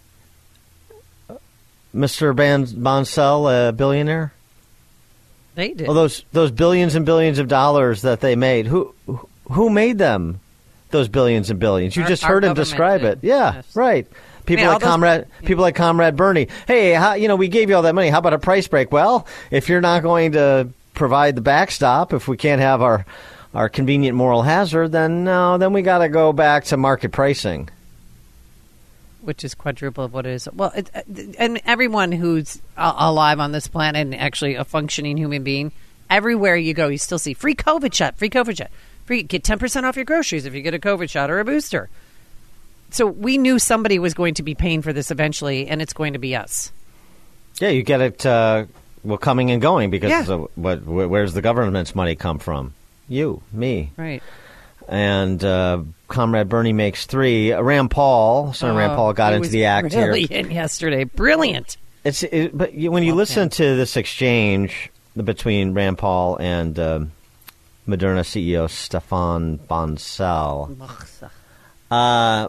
Mister Ban- Bonsell a billionaire? They did. Well, those those billions and billions of dollars that they made, who who made them? Those billions and billions. You Our- just our heard him government describe did. it. Yeah, Yes. right. People I mean, all like those- Comrade, people like Comrade Bernie. Hey, how, you know, we gave you all that money. How about a price break? Well, if you're not going to provide the backstop, if we can't have our our convenient moral hazard, then no, then we got to go back to market pricing. Which is quadruple of what it is. Well, it, and everyone who's a- alive on this planet and actually a functioning human being, everywhere you go, you still see free COVID shot, free COVID shot, free get ten percent off your groceries if you get a COVID shot or a booster. So we knew somebody was going to be paying for this eventually, and it's going to be us. Yeah, you get it. Uh, well, coming and going because Yeah. of what, wh- where's the government's money come from? You, me, Right. and uh, Comrade Bernie makes three. Uh, Rand Paul, Senator Rand Oh, Paul got he into was the act here. brilliant yesterday. Brilliant. It's it, but you, when you listen to this exchange between Rand Paul and uh, Moderna C E O Stefan Bonsell, uh,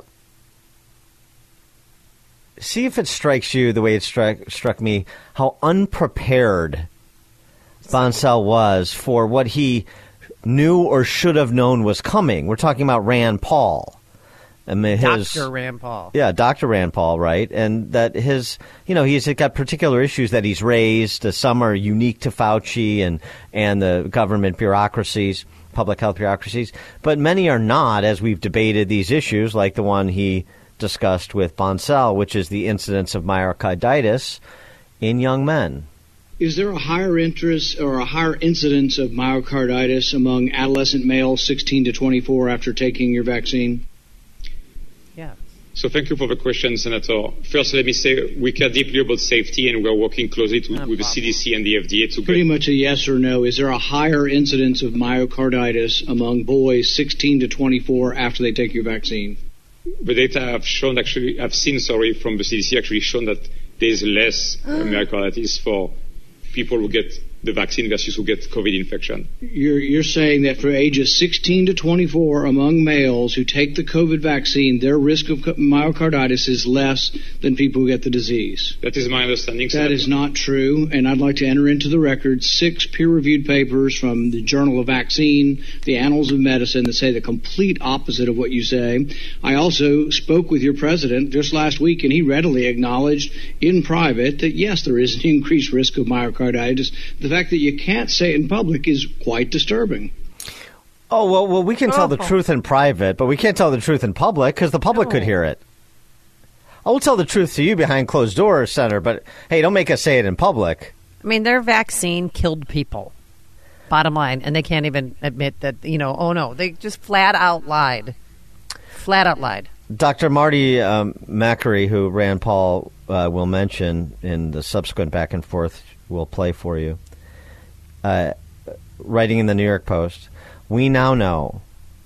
see if it strikes you the way it struck struck me how unprepared Bonsell was for what he knew or should have known was coming. We're talking about Rand Paul. I mean, his, Doctor Rand Paul. Yeah, Doctor Rand Paul, right? And that his, you know, he's got particular issues that he's raised. Uh, some are unique to Fauci and, and the government bureaucracies, public health bureaucracies, but many are not, as we've debated these issues, like the one he discussed with Bonsell, which is the incidence of myocarditis in young men. Is there a higher interest or a higher incidence of myocarditis among adolescent males sixteen to twenty-four after taking your vaccine? Yeah. So thank you for the question, Senator. First, let me say we care deeply about safety, and we're working closely to, with the C D C and the F D A to Pretty get much a yes or no. Is there a higher incidence of myocarditis among boys sixteen to twenty-four after they take your vaccine? the data have shown actually, I've seen, sorry, from the C D C actually shown that there's less uh, myocarditis for people who get the vaccine versus who get COVID infection. You're, you're saying that for ages sixteen to twenty-four among males who take the COVID vaccine, their risk of myocarditis is less than people who get the disease. That is my understanding. That is not true, and I'd like to enter into the record six peer-reviewed papers from the Journal of Vaccine, the Annals of Medicine, that say the complete opposite of what you say. I also spoke with your president just last week, and he readily acknowledged in private that, yes, there is an increased risk of myocarditis. The fact that you can't say it in public is quite disturbing. Oh, well, well, we can tell the Oh. truth in private, but we can't tell the truth in public because the public No. could hear it. I will tell the truth to you behind closed doors, Senator, but hey, don't make us say it in public. I mean, their vaccine killed people. Bottom line, and they can't even admit that. You know, oh no, they just flat out lied. Flat out lied. Doctor Marty um, Makary, who Rand Paul uh, will mention in the subsequent back and forth we'll play for you, uh, writing in the New York Post, we now know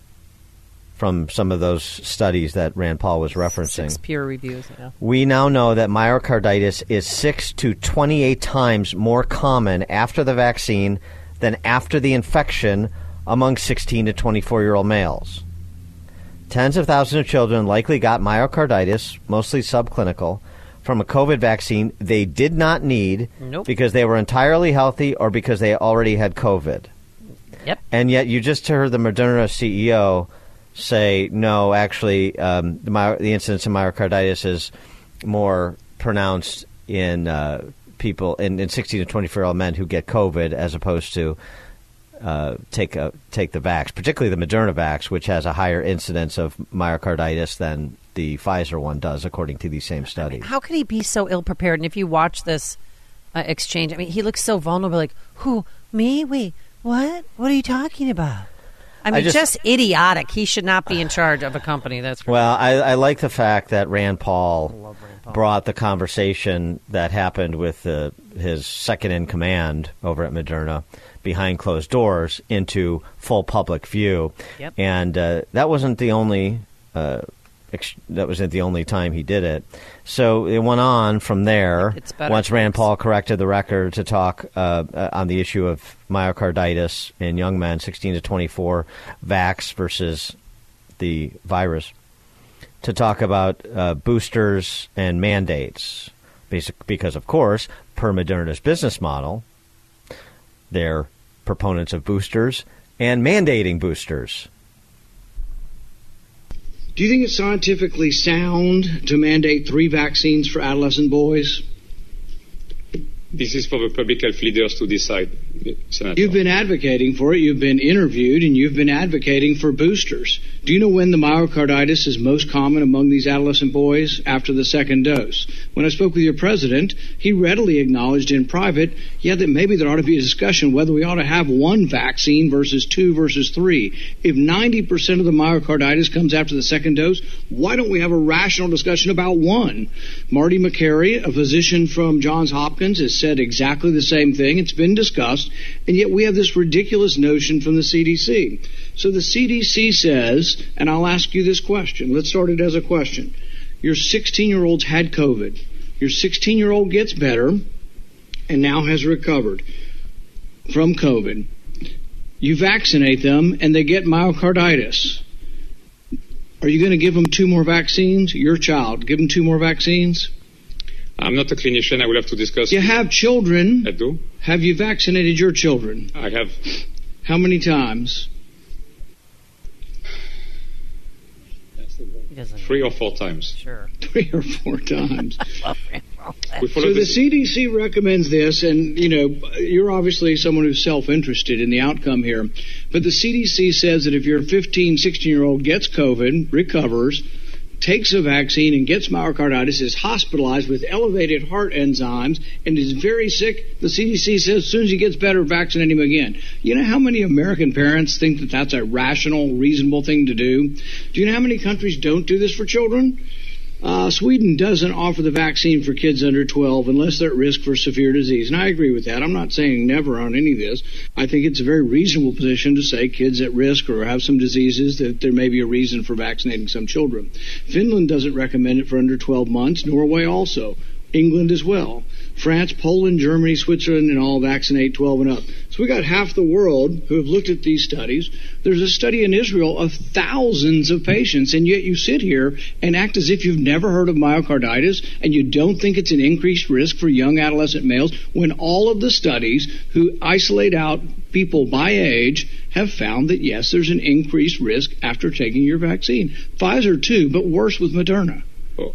from some of those studies that Rand Paul was referencing. Six peer reviews. Yeah. We now know that myocarditis is six to twenty-eight times more common after the vaccine than after the infection among sixteen to twenty-four-year-old males. Tens of thousands of children likely got myocarditis, mostly subclinical, from a COVID vaccine they did not need Nope. because they were entirely healthy or because they already had COVID. Yep. And yet you just heard the Moderna C E O say, no, actually, um, the, my, the incidence of myocarditis is more pronounced in uh, people, in, in sixteen to twenty-four-year-old men who get COVID as opposed to uh, take a, take the vax, particularly the Moderna vax, which has a higher incidence of myocarditis than the Pfizer one does, according to these same studies. How could he be so ill prepared? And if you watch this uh, exchange, I mean, he looks so vulnerable. Like, who? Me? Wait, what? What are you talking about? I mean, I just- just, idiotic. He should not be in charge of a company. That's for Well, I, I like the fact that Rand Paul, brought the conversation that happened with uh, his second in command over at Moderna behind closed doors into full public view. Yep. And uh, that wasn't the only uh, ex- that wasn't the only time he did it. So it went on from there. It's better. Once Rand Paul corrected the record to talk uh, uh, on the issue of myocarditis in young men, sixteen to twenty-four, vax versus the virus, to talk about uh, boosters and mandates. Basic, because, of course, per Moderna's business model, they're proponents of boosters and mandating boosters. Do you think it's scientifically sound to mandate three vaccines for adolescent boys? This is for the public health leaders to decide, Senator. You've been advocating for it. You've been interviewed, and you've been advocating for boosters. Do you know when the myocarditis is most common among these adolescent boys? After the second dose. When I spoke with your president, he readily acknowledged in private, yeah, that maybe there ought to be a discussion whether we ought to have one vaccine versus two versus three. If ninety percent of the myocarditis comes after the second dose, why don't we have a rational discussion about one? Marty Makary, a physician from Johns Hopkins, has said exactly the same thing. It's been discussed, and yet we have this ridiculous notion from the C D C. So the C D C says, and I'll ask you this question. Let's start it as a question. Your sixteen-year-old's had COVID. Your sixteen-year-old gets better and now has recovered from COVID. You vaccinate them, and they get myocarditis. Are you going to give them two more vaccines? Your child, give them two more vaccines? I'm not a clinician. I will have to discuss. You have children. I do. Have you vaccinated your children? I have. How many times? Three or four times. Sure. Three or four times. We follow So the the- C D C recommends this, and, you know, you're obviously someone who's self-interested in the outcome here, but the C D C says that if your fifteen, sixteen-year-old gets COVID, recovers, takes a vaccine and gets myocarditis, is hospitalized with elevated heart enzymes, and is very sick, the C D C says as soon as he gets better, vaccinate him again. You know how many American parents think that that's a rational, reasonable thing to do? Do you know how many countries don't do this for children? Uh, Sweden doesn't offer the vaccine for kids under twelve unless they're at risk for severe disease. And I agree with that. I'm not saying never on any of this. I think it's a very reasonable position to say kids at risk or have some diseases that there may be a reason for vaccinating some children. Finland doesn't recommend it for under twelve months. Norway also. England as well. France, Poland, Germany, Switzerland, and all vaccinate twelve and up. So we got half the world who have looked at these studies. There's a study in Israel of thousands of patients, and yet you sit here and act as if you've never heard of myocarditis and you don't think it's an increased risk for young adolescent males when all of the studies who isolate out people by age have found that, yes, there's an increased risk after taking your vaccine. Pfizer, too, but worse with Moderna.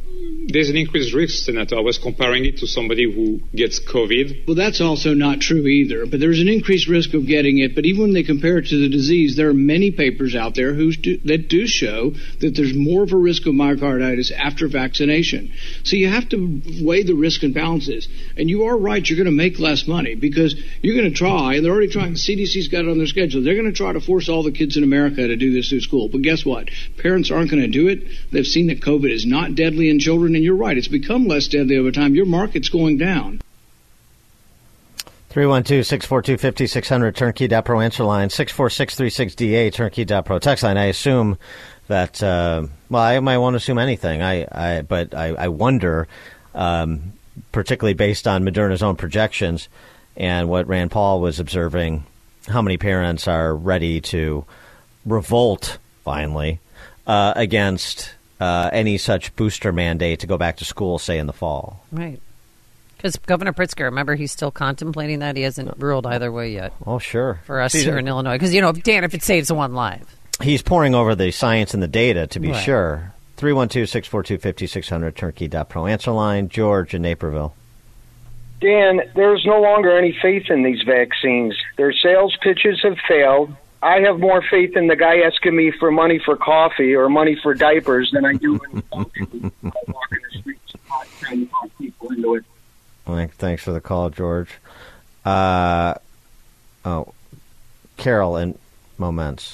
there's an increased risk, Senator. I was comparing it to somebody who gets COVID. Well, that's also not true either. But there's an increased risk of getting it. But even when they compare it to the disease, there are many papers out there who do, that do show that there's more of a risk of myocarditis after vaccination. So you have to weigh the risk and balances. And you are right, you're going to make less money because you're going to try, and they're already trying, the C D C's got it on their schedule, they're going to try to force all the kids in America to do this through school. But guess what? Parents aren't going to do it. They've seen that COVID is not deadly in children, and you're right, it's become less deadly over time. Your market's going down. three one two, six four two, five six zero zero, turnkey dot pro answer line, six four six three six D A, turnkey dot pro text line. I assume that, uh, well, I might want to assume anything, I, I but I, I wonder, um, particularly based on Moderna's own projections and what Rand Paul was observing, how many parents are ready to revolt, finally, uh, against uh, any such booster mandate to go back to school, say, in the fall. Right. Because Governor Pritzker, remember, he's still contemplating that. He hasn't ruled either way yet. Oh, sure. For us See, here in Illinois. Because, you know, Dan, if it saves one life. He's poring over the science and the data, to be Right. sure. three one two, six four two, five six zero zero, turnkey dot pro answer line. George in Naperville. Dan, there's no longer any faith in these vaccines. Their sales pitches have failed. I have more faith in the guy asking me for money for coffee or money for diapers than I do in walking the streets trying to talk people into it. Thanks for the call, George. Uh, oh, Carol in Moments.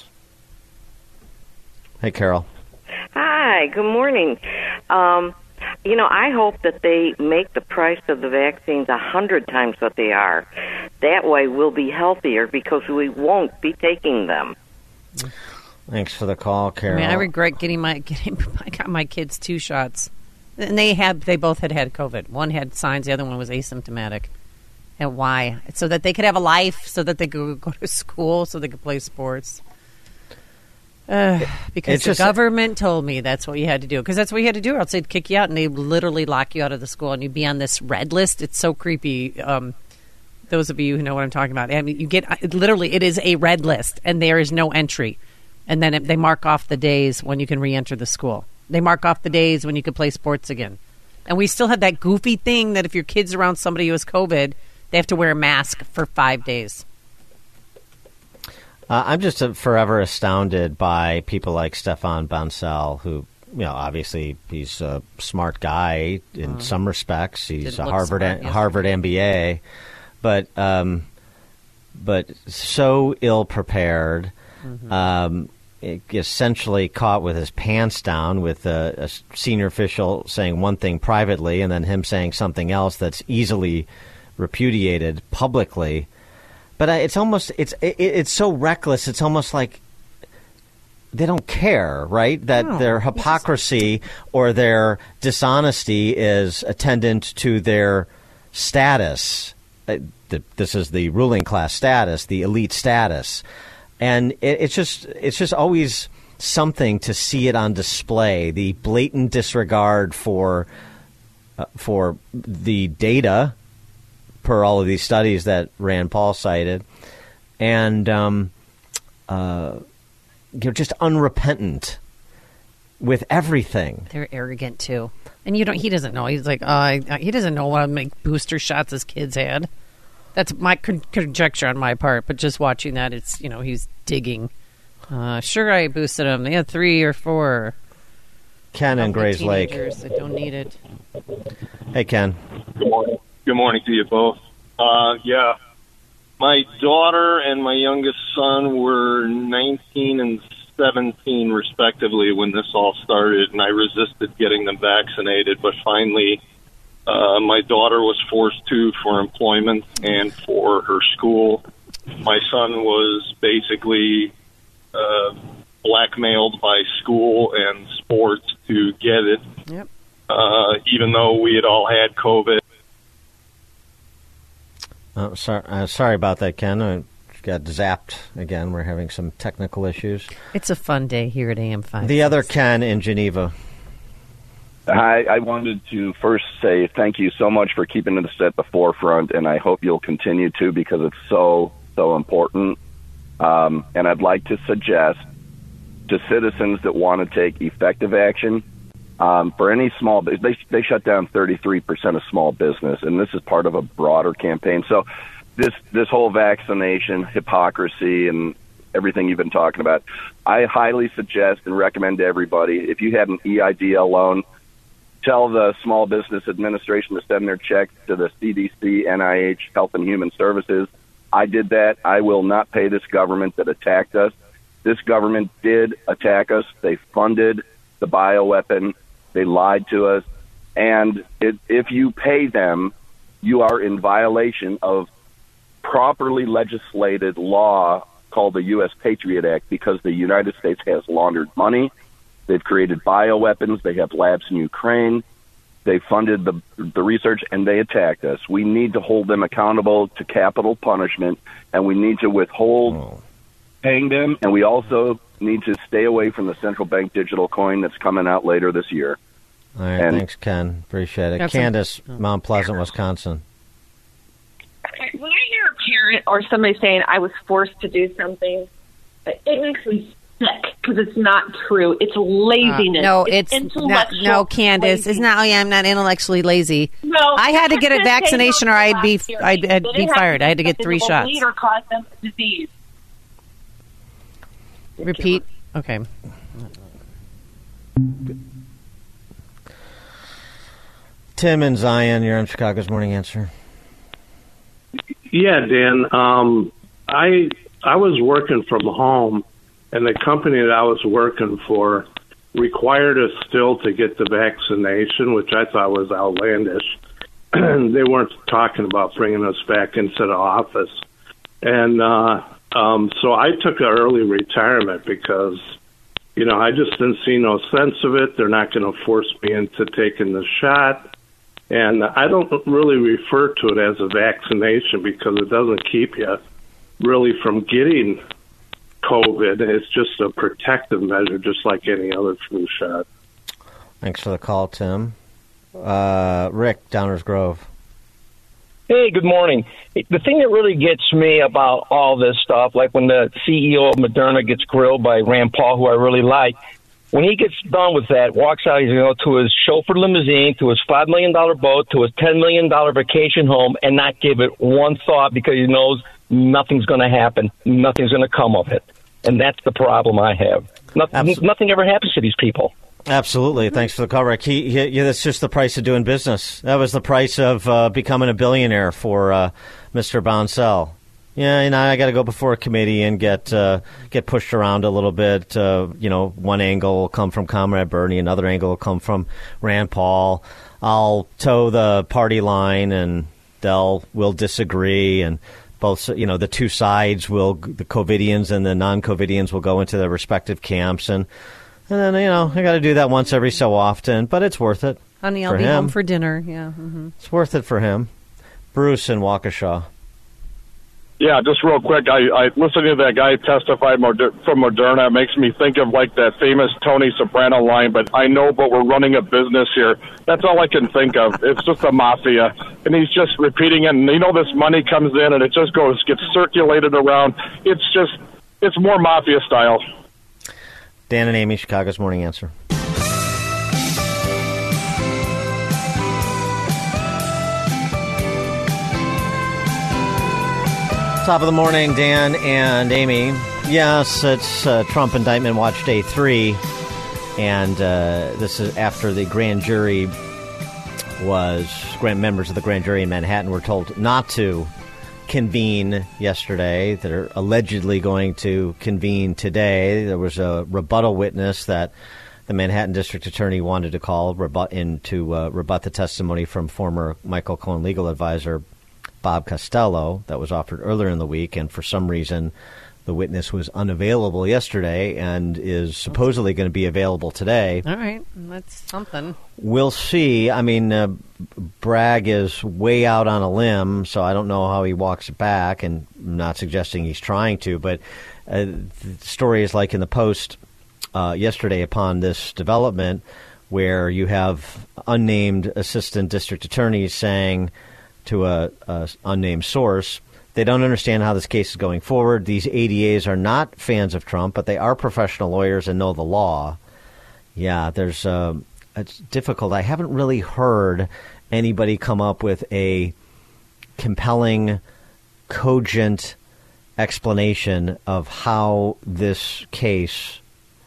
Hey, Carol. Hi, good morning. Um, you know, I hope that they make the price of the vaccines a hundred times what they are. That way we'll be healthier because we won't be taking them. Thanks for the call, Carol. I mean, I regret getting my getting I got my kids two shots, and they had they both had had COVID. One had signs, the other one was asymptomatic. And why? So that they could have a life, so that they could go to school, so they could play sports. Uh, because It's the just- government told me that's what you had to do. Because that's what you had to do, or else they'd kick you out, and they literally lock you out of the school, and you'd be on this red list. It's so creepy. Um, those of you who know what I'm talking about, I mean, you get it, literally, it is a red list, and there is no entry. And then it, they mark off the days when you can re-enter the school. They mark off the days when you could play sports again. And we still have that goofy thing that if your kid's around somebody who has COVID, they have to wear a mask for five days. Uh, I'm just uh, forever astounded by people like Stefan Bancel, who, you know, obviously he's a smart guy in Mhm. some respects. He's Didn't a look Harvard smart yesterday. Harvard M B A, but um, but so ill prepared. Mhm. Um, essentially caught with his pants down, with a, a senior official saying one thing privately and then him saying something else that's easily repudiated publicly. But I- it's almost it's it, it's so reckless. It's almost like they don't care, right? That No. their hypocrisy or their dishonesty is attendant to their status. Uh, the, this is the ruling class status, the elite status, and it, it's just it's just always something to see it on display. The blatant disregard for uh, for the data, per all of these studies that Rand Paul cited, and um, uh, you're just unrepentant with everything. They're arrogant too, and you don't. He doesn't know. He's like, oh, I, he doesn't know what many booster shots his kids had. That's my con- conjecture on my part. But just watching that, it's you know he's digging. Uh, sure, I boosted them. They had three or four. Ken in Grays Lake. Teenagers that don't need it. Hey, Ken. Good morning. Good morning to you both. Uh, yeah, my daughter and my youngest son were nineteen and seventeen, respectively, when this all started, and I resisted getting them vaccinated, but finally uh, my daughter was forced to for employment and for her school. My son was basically uh, blackmailed by school and sports to get it, Yep. uh, even though we had all had COVID. Oh, sorry, uh, sorry about that, Ken. I got zapped again. We're having some technical issues. It's a fun day here at A M five. The other Ken in Geneva. Hi, I wanted to first say thank you so much for keeping this at the forefront, and I hope you'll continue to because it's so, so important. Um, and I'd like to suggest to citizens that want to take effective action Um, for any small, they they shut down thirty-three percent of small business, and this is part of a broader campaign. So this this whole vaccination hypocrisy and everything you've been talking about, I highly suggest and recommend to everybody, if you have an E I D L loan, tell the Small Business Administration to send their check to the C D C, N I H, Health and Human Services. I did that. I will not pay this government that attacked us. This government did attack us. They funded the bioweapon. They lied to us. And it, if you pay them, you are in violation of properly legislated law called the U S Patriot Act, because the United States has laundered money. They've created bioweapons. They have labs in Ukraine. They funded the the research, and they attacked us. We need to hold them accountable to capital punishment, and we need to withhold oh. paying them, and we also need to stay away from the central bank digital coin that's coming out later this year. All right, and thanks, Ken. Appreciate it. Candace, some... Mount Pleasant, Wisconsin. When I hear a parent or somebody saying, I was forced to do something, it makes me sick, because it's not true. It's laziness. Uh, no, it's, it's not. No, Candace, laziness. It's not. Oh, yeah, I'm not intellectually lazy. No, I had to get a vaccination, or I'd be, I'd, I'd be fired. I had to get three shots. Or cause them disease. Repeat. Okay. Tim and Zion, you're on Chicago's Morning Answer. Yeah, Dan. Um, I I was working from home, and the company that I was working for required us still to get the vaccination, which I thought was outlandish. They weren't talking about bringing us back into the office. And uh, um, so I took an early retirement because, you know, I just didn't see no sense of it. They're not going to force me into taking the shot. And I don't really refer to it as a vaccination because it doesn't keep you really from getting COVID. It's just a protective measure, just like any other flu shot. Thanks for the call, Tim. Uh, Rick, Downers Grove. Hey, good morning. The thing that really gets me about all this stuff, like when the C E O of Moderna gets grilled by Rand Paul, who I really like, when he gets done with that, walks out, he's going to go to his chauffeured limousine, to his five million dollars boat, to his ten million dollars vacation home, and not give it one thought because he knows nothing's going to happen. Nothing's going to come of it. And that's the problem I have. Nothing, nothing ever happens to these people. Absolutely. Thanks for the call, Rick. He, he, yeah, that's just the price of doing business. That was the price of uh, becoming a billionaire for uh, Mister Bonsell. Yeah, you know, I got to go before a committee and get uh, get pushed around a little bit. Uh, you know, one angle will come from Comrade Bernie, another angle will come from Rand Paul. I'll toe the party line, and they'll will disagree, and both, you know, the two sides will, the COVIDians and the non-COVIDians will go into their respective camps, and and then, you know, I got to do that once every so often, but it's worth it. Honey, I'll be him. home for dinner. Yeah, mm-hmm. It's worth it for him. Bruce in Waukesha. Yeah, just real quick, I, I listening to that guy testify Moder- from Moderna. It makes me think of like that famous Tony Soprano line, but I know, but we're running a business here. That's all I can think of. It's just a mafia. And he's just repeating it, and you know this money comes in, and it just goes, gets circulated around. It's just, it's more mafia style. Dan and Amy, Chicago's Morning Answer. Top of the morning, Dan and Amy. Yes, it's uh, Trump Indictment Watch Day three, and uh, this is after the grand jury was, grand members of the grand jury in Manhattan were told not to convene yesterday. They're allegedly going to convene today. There was a rebuttal witness that the Manhattan District Attorney wanted to call rebut in to uh, rebut the testimony from former Michael Cohen legal advisor Bob Costello that was offered earlier in the week, and for some reason the witness was unavailable yesterday and is supposedly going to be available today. All right, that's something. We'll see. I mean, uh, Bragg is way out on a limb, so I don't know how he walks it back, and I'm not suggesting he's trying to, but uh, the story is like in the Post uh, yesterday upon this development where you have unnamed assistant district attorneys saying to a, a unnamed source, they don't understand how this case is going forward. These A D As are not fans of Trump, but they are professional lawyers and know the law. Yeah, there's uh, it's difficult. I haven't really heard anybody come up with a compelling, cogent explanation of how this case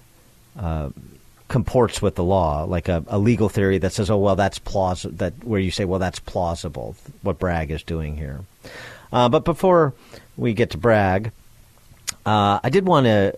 uh, comports with the law, like a, a legal theory that says, oh, well, that's plausible, that where you say, well, that's plausible, what Bragg is doing here. Uh, but before we get to Bragg, uh, I did want to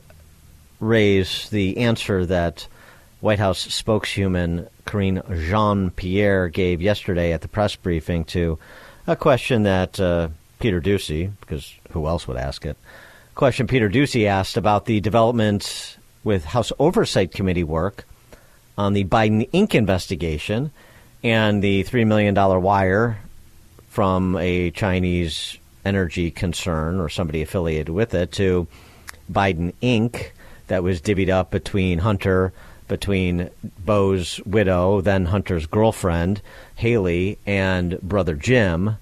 raise the answer that White House spokeswoman Karine Jean-Pierre gave yesterday at the press briefing to a question that uh, Peter Doocy, because who else would ask it, question Peter Doocy asked about the development with House Oversight Committee work on the Biden Incorporated investigation and the three million dollars wire from a Chinese energy concern or somebody affiliated with it to Biden Incorporated that was divvied up between Hunter, between Bo's widow, then Hunter's girlfriend, Haley, and brother Jim.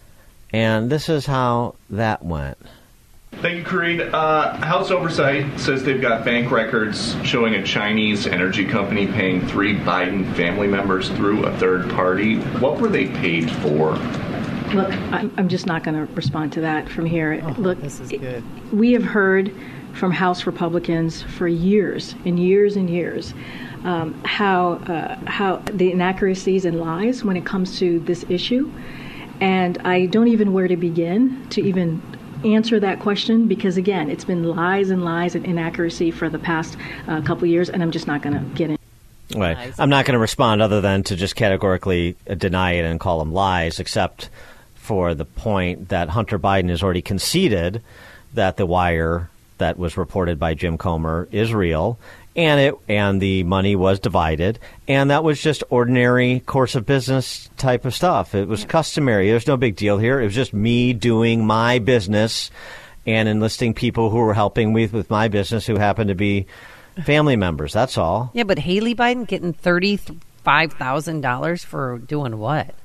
And this is how that went. Thank you, Karine. Uh, House Oversight says they've got bank records showing a Chinese energy company paying three Biden family members through a third party. What were they paid for? Look, I'm, I'm just not going to respond to that from here. Oh, Look, this is good. We have heard from House Republicans for years and years and years um, how uh, how the inaccuracies and lies when it comes to this issue. And I don't even know where to begin to even answer that question because, again, it's been lies and lies and inaccuracy for the past uh, couple of years, and I'm just not going to get in. Right. I'm not going to respond other than to just categorically deny it and call them lies, except for the point that Hunter Biden has already conceded that the wire that was reported by Jim Comer is real, and it and the money was divided, and that was just ordinary course of business type of stuff. It was yeah. customary. There's no big deal here. It was just me doing my business and enlisting people who were helping me with my business who happened to be family members. That's all. Yeah, but Haley Biden getting thirty-five thousand dollars for doing what?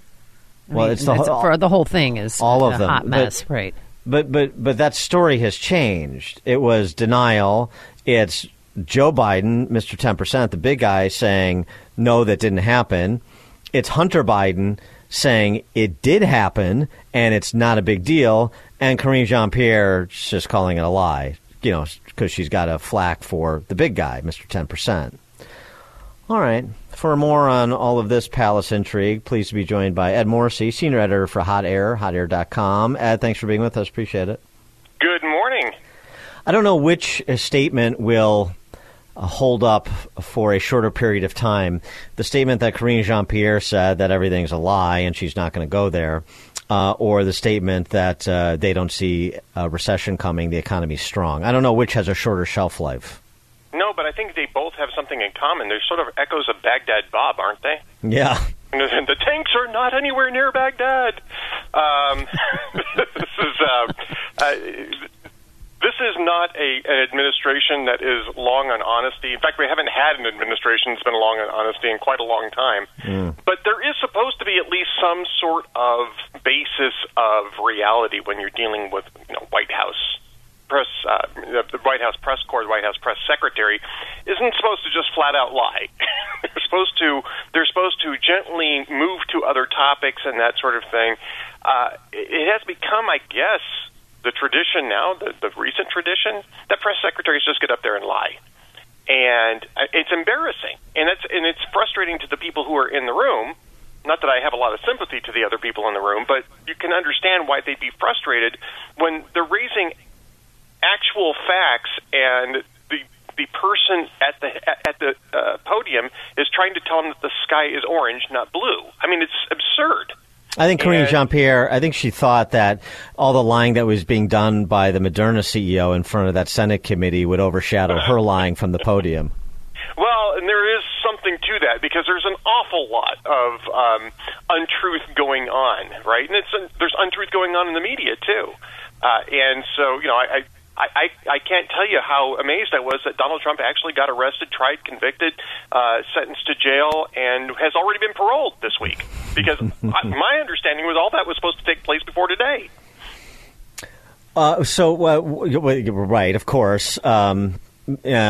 I well, mean, it's the whole, for the whole thing is all a of them. hot mess, but, right? But but but that story has changed. It was denial. It's Joe Biden, Mister ten percent, the big guy, saying, no, that didn't happen. It's Hunter Biden saying it did happen and it's not a big deal. And Karine Jean-Pierre just calling it a lie, you know, because she's got a flack for the big guy, Mister ten percent. All right. For more on all of this palace intrigue, pleased to be joined by Ed Morrissey, senior editor for Hot Air, hot air dot com. Ed, thanks for being with us. Appreciate it. Good morning. I don't know which statement will uh, hold up for a shorter period of time. The statement that Karine Jean-Pierre said that everything's a lie and she's not going to go there, uh, or the statement that uh, they don't see a recession coming, the economy's strong. I don't know which has a shorter shelf life. No, but I think they both have something in common. They're sort of echoes of Baghdad Bob, aren't they? Yeah. The tanks are not anywhere near Baghdad. Um, this is uh, uh, this is not a, an administration that is long on honesty. In fact, we haven't had an administration that's been long on honesty in quite a long time. Mm. But there is supposed to be at least some sort of basis of reality when you're dealing with, you know, White House press, uh, the White House press corps, the White House press secretary, isn't supposed to just flat out lie. they're supposed to they're supposed to gently move to other topics and that sort of thing. Uh, it has become, I guess, the tradition now, the, the recent tradition, that press secretaries just get up there and lie, and it's embarrassing, and it's and it's frustrating to the people who are in the room. Not that I have a lot of sympathy to the other people in the room, but you can understand why they'd be frustrated when they're raising actual facts, and the the person at the at the uh, podium is trying to tell them that the sky is orange, not blue. I mean, it's absurd. I think Karine and, Jean-Pierre, I think she thought that all the lying that was being done by the Moderna C E O in front of that Senate committee would overshadow her lying from the podium. Well, and there is something to that, because there's an awful lot of um, untruth going on, right? And it's uh, there's untruth going on in the media, too. Uh, and so, you know, I... I I, I, I can't tell you how amazed I was that Donald Trump actually got arrested, tried, convicted, uh, sentenced to jail, and has already been paroled this week. Because my understanding was all that was supposed to take place before today. Uh, so, uh, right, of course. Um, you know,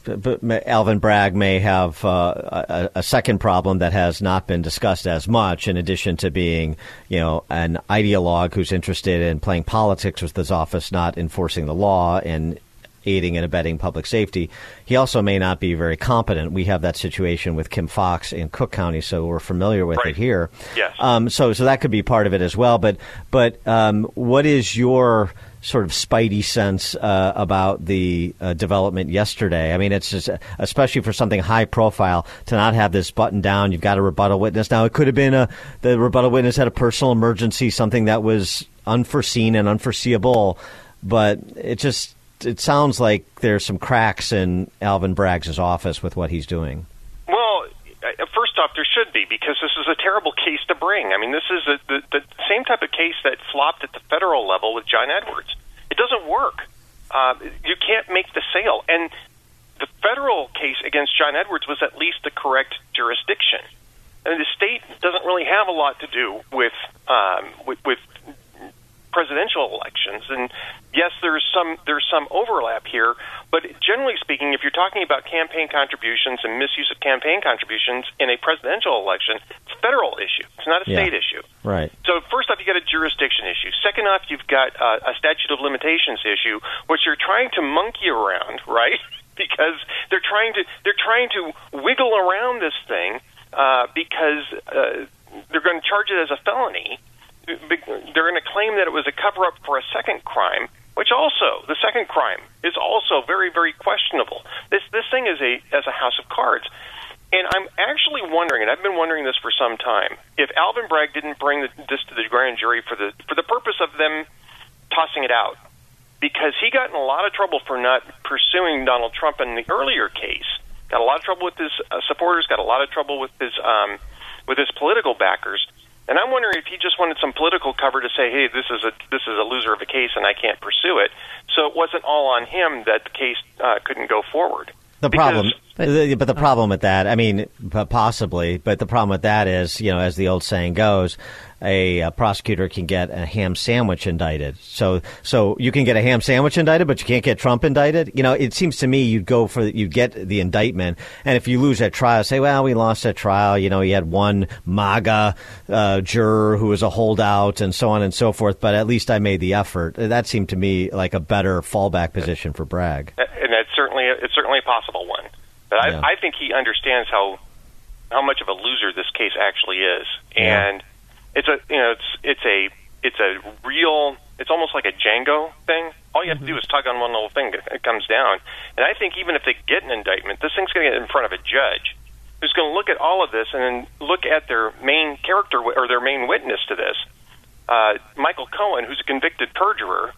but Alvin Bragg may have uh, a, a second problem that has not been discussed as much. In addition to being, you know, an ideologue who's interested in playing politics with his office, not enforcing the law and aiding and abetting public safety, he also may not be very competent. We have that situation with Kim Foxx in Cook County, so we're familiar with right. it here. Yes. Um, so, so that could be part of it as well. But, but um, what is your sort of spidey sense uh, about the uh, development yesterday? I mean, it's just, especially for something high profile, to not have this button down. You've got a rebuttal witness. Now, it could have been a the rebuttal witness had a personal emergency, something that was unforeseen and unforeseeable, but it just it sounds like there's some cracks in Alvin Bragg's office with what he's doing. Well, first off, there should be, because this is a terrible case to bring. I mean, this is a, the, the same type of case that flopped at the federal level with John Edwards. It doesn't work. Uh, you can't make the sale. And the federal case against John Edwards was at least the correct jurisdiction. I mean, the state doesn't really have a lot to do with um, with, with presidential elections, and yes, there's some there's some overlap here, but generally speaking, if you're talking about campaign contributions and misuse of campaign contributions in a presidential election, it's a federal issue. It's not a Yeah. state issue. Right. So first off, you got a jurisdiction issue. Second off, you've got uh, a statute of limitations issue, which you're trying to monkey around, right? Because they're trying to they're trying to wiggle around this thing uh, because uh, they're going to charge it as a felony. They're going to claim that it was a cover-up for a second crime, which also, the second crime, is also very, very questionable. This this thing is a as a house of cards. And I'm actually wondering, and I've been wondering this for some time, if Alvin Bragg didn't bring the, this to the grand jury for the for the purpose of them tossing it out, because he got in a lot of trouble for not pursuing Donald Trump in the earlier case. Got a lot of trouble with his uh, supporters, got a lot of trouble with his um, with his political backers. And I'm wondering if he just wanted some political cover to say, hey, this is a this is a loser of a case and I can't pursue it. So it wasn't all on him that the case uh, couldn't go forward. The Because- problem, but the, but the problem with that, I mean, p- possibly, but the problem with that is, you know, as the old saying goes, a, a prosecutor can get a ham sandwich indicted. So, so you can get a ham sandwich indicted, but you can't get Trump indicted. You know, it seems to me you'd go for you get the indictment, and if you lose that trial, say, well, we lost that trial. You know, you had one MAGA uh, juror who was a holdout, and so on and so forth. But at least I made the effort. That seemed to me like a better fallback position for Bragg. And that's certainly it's certainly a possible one. But I, Yeah. I think he understands how how much of a loser this case actually is, Yeah. and it's a you know it's it's a it's a real it's almost like a Django thing. All you have to do is tug on one little thing, it comes down. And I think even if they get an indictment, this thing's going to get in front of a judge who's going to look at all of this and then look at their main character or their main witness to this, uh, Michael Cohen, who's a convicted perjurer.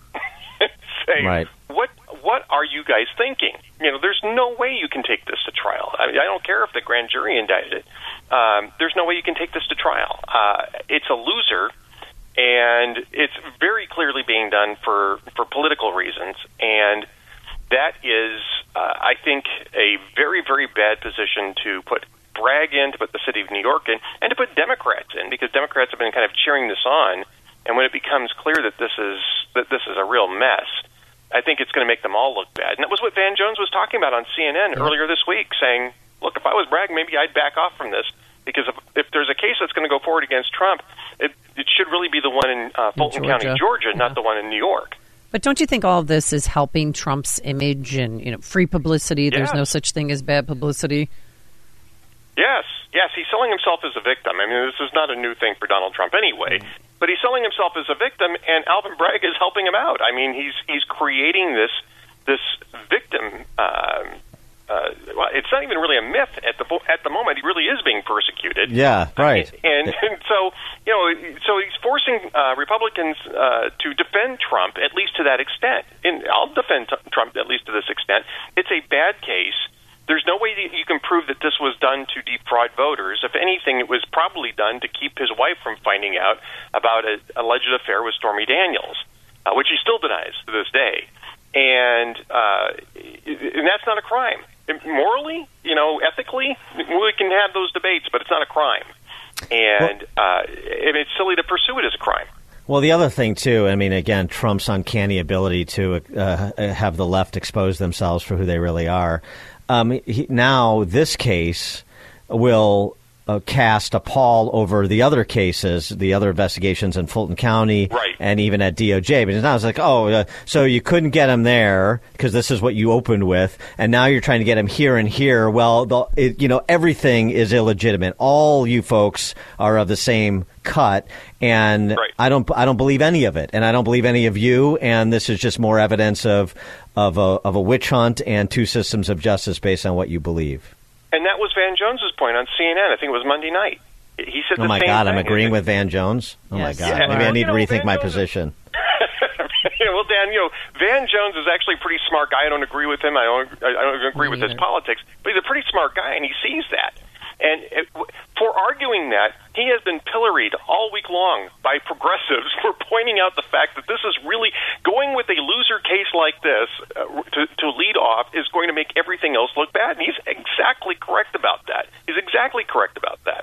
Say, Right. what what are you guys thinking? You know, there's no way you can take this to trial. I mean, I don't care if the grand jury indicted it. Um, there's no way you can take this to trial. Uh, it's a loser, and it's very clearly being done for, for political reasons. And that is, uh, I think, a very, very bad position to put Bragg in, to put the city of New York in, and to put Democrats in, because Democrats have been kind of cheering this on. And when it becomes clear that this is that this is a real mess, I think it's going to make them all look bad. And that was what Van Jones was talking about on C N N earlier this week, saying, look, if I was Bragg, maybe I'd back off from this, because if, if there's a case that's going to go forward against Trump, it, it should really be the one in uh, Fulton Georgia. County, Georgia, Yeah. not the one in New York. But don't you think all of this is helping Trump's image and, you know, free publicity? There's Yes. no such thing as bad publicity. Yes, yes, he's selling himself as a victim. I mean, this is not a new thing for Donald Trump anyway, but he's selling himself as a victim, and Alvin Bragg is helping him out. I mean, he's he's creating this this victim. Um, uh, well, it's not even really a myth at the at the moment. He really is being persecuted. Yeah, right. And, and so, you know, so he's forcing uh, Republicans uh, to defend Trump, at least to that extent. And I'll defend t- Trump at least to this extent. It's a bad case. There's no way that you can prove that this was done to defraud voters. If anything, it was probably done to keep his wife from finding out about an alleged affair with Stormy Daniels, uh, which he still denies to this day. And, uh, and that's not a crime. Morally, you know, ethically, we can have those debates, but it's not a crime. And uh, and it's silly to pursue it as a crime. Well, the other thing, too, I mean, again, Trump's uncanny ability to uh, have the left expose themselves for who they really are. um, he, now this case will uh, cast a pall over the other cases, the other investigations in Fulton County, right. and even at D O J. But now it's like, oh, uh, so you couldn't get him there because this is what you opened with, and now you're trying to get him here and here. Well, the, it, you know, everything is illegitimate. All you folks are of the same cut, and right. I don't, I don't believe any of it, and I don't believe any of you. And this is just more evidence of, of a, of a witch hunt and two systems of justice based on what you believe. And that was Van Jones's point on C N N. I think it was Monday night. He said the oh my same God, thing. I'm agreeing with Van Jones. Oh yes. my God, Yeah. maybe I need you know, to rethink Van my Jones position. Is, well, Dan, you know, Van Jones is actually a pretty smart guy. I don't agree with him. I don't. I don't agree with his politics, but he's a pretty smart guy, and he sees that. And it, for arguing that, he has been pilloried all week long by progressives for pointing out the fact that this is really going with a loser case like this uh, to, to lead off is going to make everything else look bad. And he's exactly correct about that. He's exactly correct about that.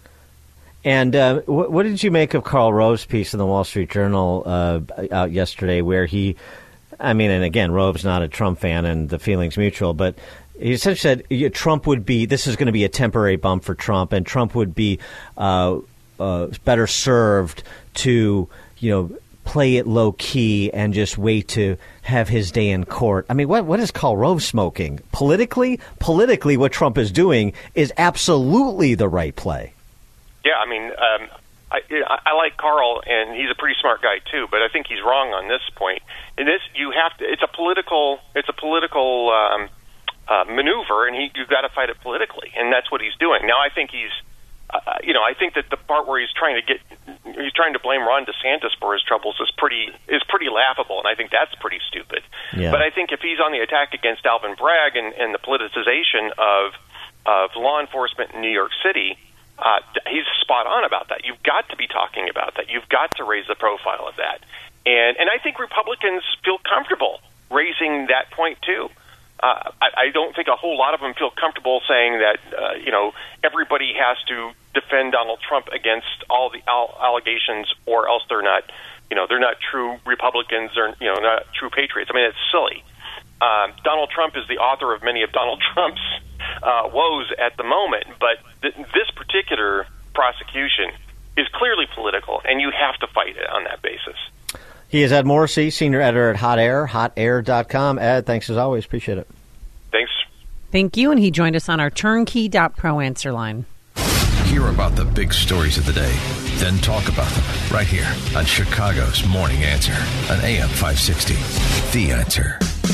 And uh, what, what did you make of Karl Rove's piece in the Wall Street Journal uh, out yesterday where he, I mean, and again, Rove's not a Trump fan and the feeling's mutual, but he essentially said Trump would be, this is going to be a temporary bump for Trump, and Trump would be uh, uh, better served to, you know, play it low key and just wait to have his day in court. I mean, what what is Karl Rove smoking? Politically, politically, what Trump is doing is absolutely the right play. Yeah, I mean, um, I, I like Karl, and he's a pretty smart guy too. But I think he's wrong on this point. In this, you have to. It's a political. It's a political. Um, Uh, maneuver, and he, you've got to fight it politically, and that's what he's doing. Now, I think he's, uh, you know, I think that the part where he's trying to get, he's trying to blame Ron DeSantis for his troubles is pretty is pretty laughable, and I think that's pretty stupid. Yeah. But I think if he's on the attack against Alvin Bragg and, and the politicization of of law enforcement in New York City, uh, he's spot on about that. You've got to be talking about that. You've got to raise the profile of that, and and I think Republicans feel comfortable raising that point too. Uh, I, I don't think a whole lot of them feel comfortable saying that, uh, you know, everybody has to defend Donald Trump against all the al- allegations, or else they're not, you know, they're not true Republicans or, you know, not true patriots. I mean, it's silly. Um, Donald Trump is the author of many of Donald Trump's uh, woes at the moment, but th- this particular prosecution is clearly political, and you have to fight it on that basis. He is Ed Morrissey, senior editor at Hot Air, hot air dot com. Ed, thanks as always. Appreciate it. Thanks. Thank you. And he joined us on our turnkey dot pro answer line. Hear about the big stories of the day, then talk about them right here on Chicago's Morning Answer on A M five sixty. The Answer.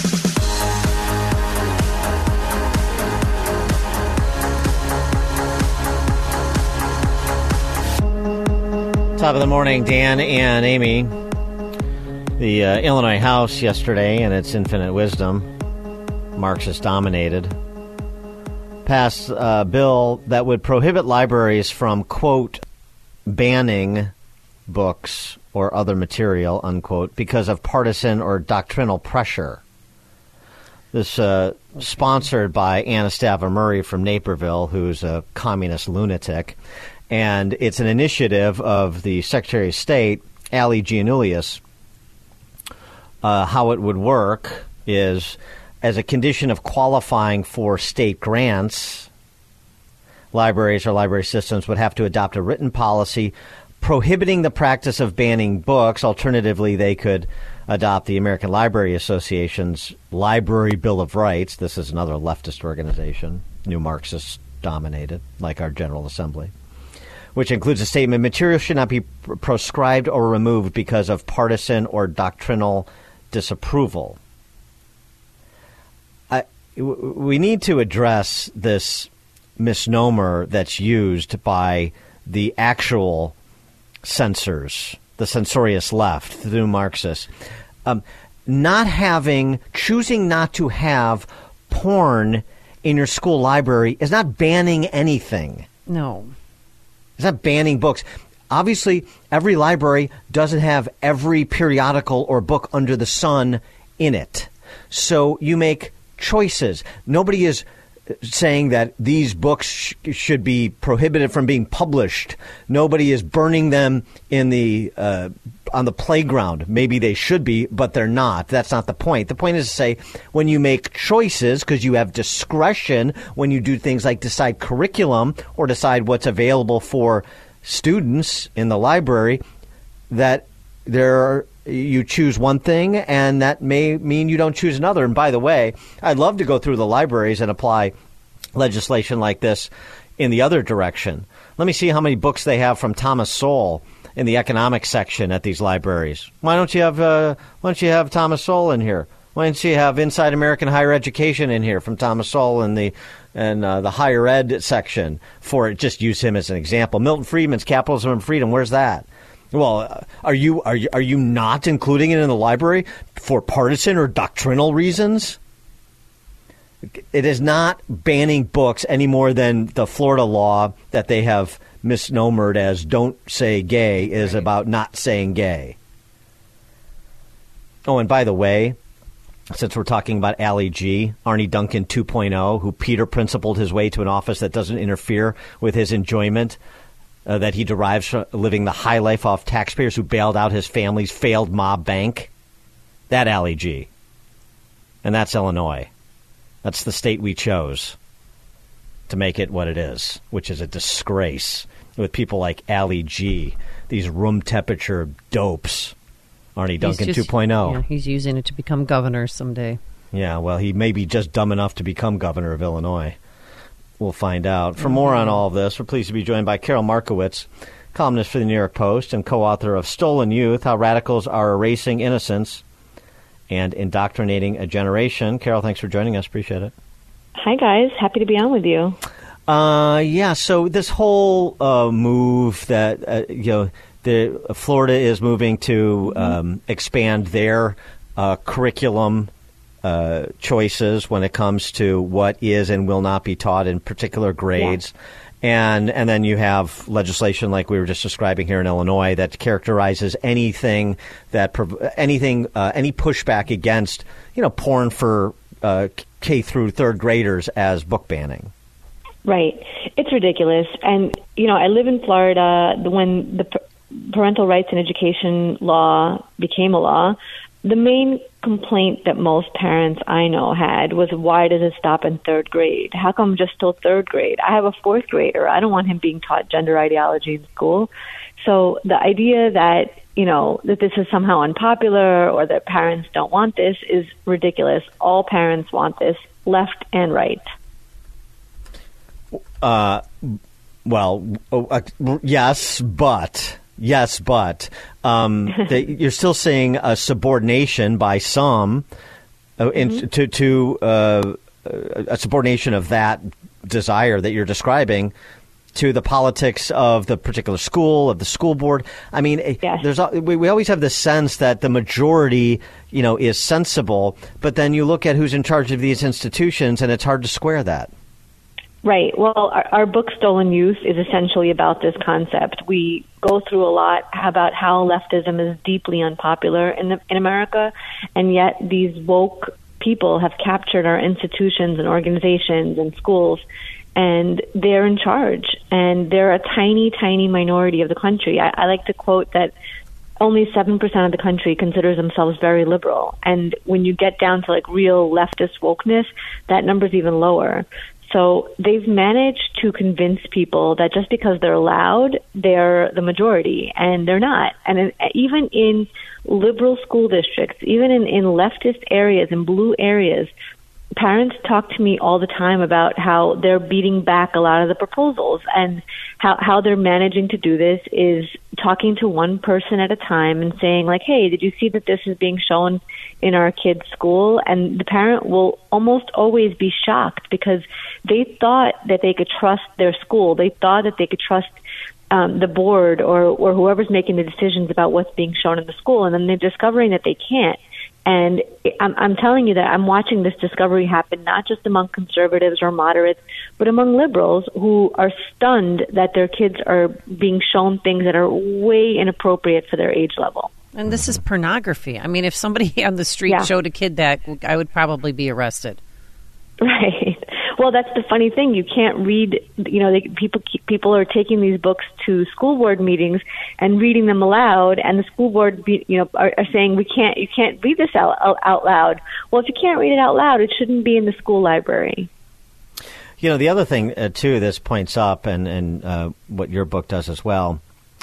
Top of the morning, Dan and Amy. The uh, Illinois House yesterday, in its infinite wisdom, Marxist-dominated, passed a bill that would prohibit libraries from, quote, banning books or other material, unquote, because of partisan or doctrinal pressure. This uh, sponsored by Anastasia Murray from Naperville, who's a communist lunatic, and it's an initiative of the Secretary of State, Ali Giannoulias. Uh, how it would work is, as a condition of qualifying for state grants, libraries or library systems would have to adopt a written policy prohibiting the practice of banning books. Alternatively, they could adopt the American Library Association's Library Bill of Rights. This is another leftist organization, new Marxist-dominated, like our General Assembly, which includes a statement: material should not be pr- proscribed or removed because of partisan or doctrinal disapproval. I, w- we need to address this misnomer that's used by the actual censors, the censorious left, the new Marxists. Um, not having, choosing not to have porn in your school library is not banning anything. No. It's not banning books. Obviously, every library doesn't have every periodical or book under the sun in it. So you make choices. Nobody is saying that these books sh- should be prohibited from being published. Nobody is burning them in the uh, on the playground. Maybe they should be, but they're not. That's not the point. The point is to say when you make choices, because you have discretion when you do things like decide curriculum or decide what's available for students in the library, that there are, you choose one thing, and that may mean you don't choose another. And by the way, I'd love to go through the libraries and apply legislation like this in the other direction. Let me see how many books they have from Thomas Sowell in the economics section at these libraries. Why don't you have uh, Why don't you have Thomas Sowell in here? Why don't you have Inside American Higher Education in here from Thomas Sowell in the and uh, the higher ed section? For it, just use him as an example. Milton Friedman's Capitalism and Freedom. Where's that? Well, are you are you are you not including it in the library for partisan or doctrinal reasons? It is not banning books any more than the Florida law that they have misnomered as "don't say gay" is about not saying gay. Oh, and by the way, since we're talking about Allie G, Arnie Duncan two point oh, who Peter principled his way to an office that doesn't interfere with his enjoyment Uh, that he derives from living the high life off taxpayers who bailed out his family's failed mob bank. That Allie G. And that's Illinois. That's the state we chose to make it what it is, which is a disgrace with people like Allie G, these room temperature dopes. Arnie Duncan just, two point oh. Yeah, he's using it to become governor someday. Yeah, well, he may be just dumb enough to become governor of Illinois. We'll find out. For more on all of this, we're pleased to be joined by Carol Markowitz, columnist for the New York Post and co-author of Stolen Youth, How Radicals Are Erasing Innocence and Indoctrinating a Generation. Carol, thanks for joining us. Appreciate it. Hi, guys. Happy to be on with you. Uh, yeah, so this whole uh, move that, uh, you know, the Florida is moving to um, expand their uh, curriculum Uh, choices when it comes to what is and will not be taught in particular grades. Yeah. And and then you have legislation like we were just describing here in Illinois that characterizes anything that anything uh, any pushback against, you know, porn for uh, K through third graders as book banning. Right. It's ridiculous. And, you know, I live in Florida. When the parental rights and education law became a law, the main complaint that most parents I know had was, why does it stop in third grade? How come just till third grade? I have a fourth grader. I don't want him being taught gender ideology in school. So the idea that, you know, that this is somehow unpopular or that parents don't want this is ridiculous. All parents want this, left and right. Uh, well, uh, yes, but... Yes, but um, they, you're still seeing a subordination by some uh, in, mm-hmm. to, to uh, a subordination of that desire that you're describing to the politics of the particular school, of the school board. I mean, yes. there's we, we always have this sense that the majority, you know, is sensible, but then you look at who's in charge of these institutions, and it's hard to square that. Right. Well, our, our book, Stolen Youth, is essentially about this concept. We go through a lot about how leftism is deeply unpopular in the, in America, and yet these woke people have captured our institutions and organizations and schools, and they're in charge. And they're a tiny, tiny minority of the country. I, I like to quote that only seven percent of the country considers themselves very liberal. And when you get down to like real leftist wokeness, that number's even lower. So they've managed to convince people that just because they're loud, they're the majority, and they're not. And in, even in liberal school districts, even in, in leftist areas, in blue areas, parents talk to me all the time about how they're beating back a lot of the proposals, and how, how they're managing to do this is talking to one person at a time and saying, like, hey, did you see that this is being shown in our kid's school? And the parent will almost always be shocked because they thought that they could trust their school. They thought that they could trust um, the board or, or whoever's making the decisions about what's being shown in the school. And then they're discovering that they can't. And I'm, I'm telling you that I'm watching this discovery happen not just among conservatives or moderates, but among liberals who are stunned that their kids are being shown things that are way inappropriate for their age level. And this is pornography. I mean, if somebody on the street yeah. showed a kid that, I would probably be arrested. Right. Well, that's the funny thing. You can't read. You know, they, people people are taking these books to school board meetings and reading them aloud, and the school board, be, you know, are, are saying we can't. You can't read this out, out out loud. Well, if you can't read it out loud, it shouldn't be in the school library. You know, the other thing uh, too, this points up, and and uh, what your book does as well,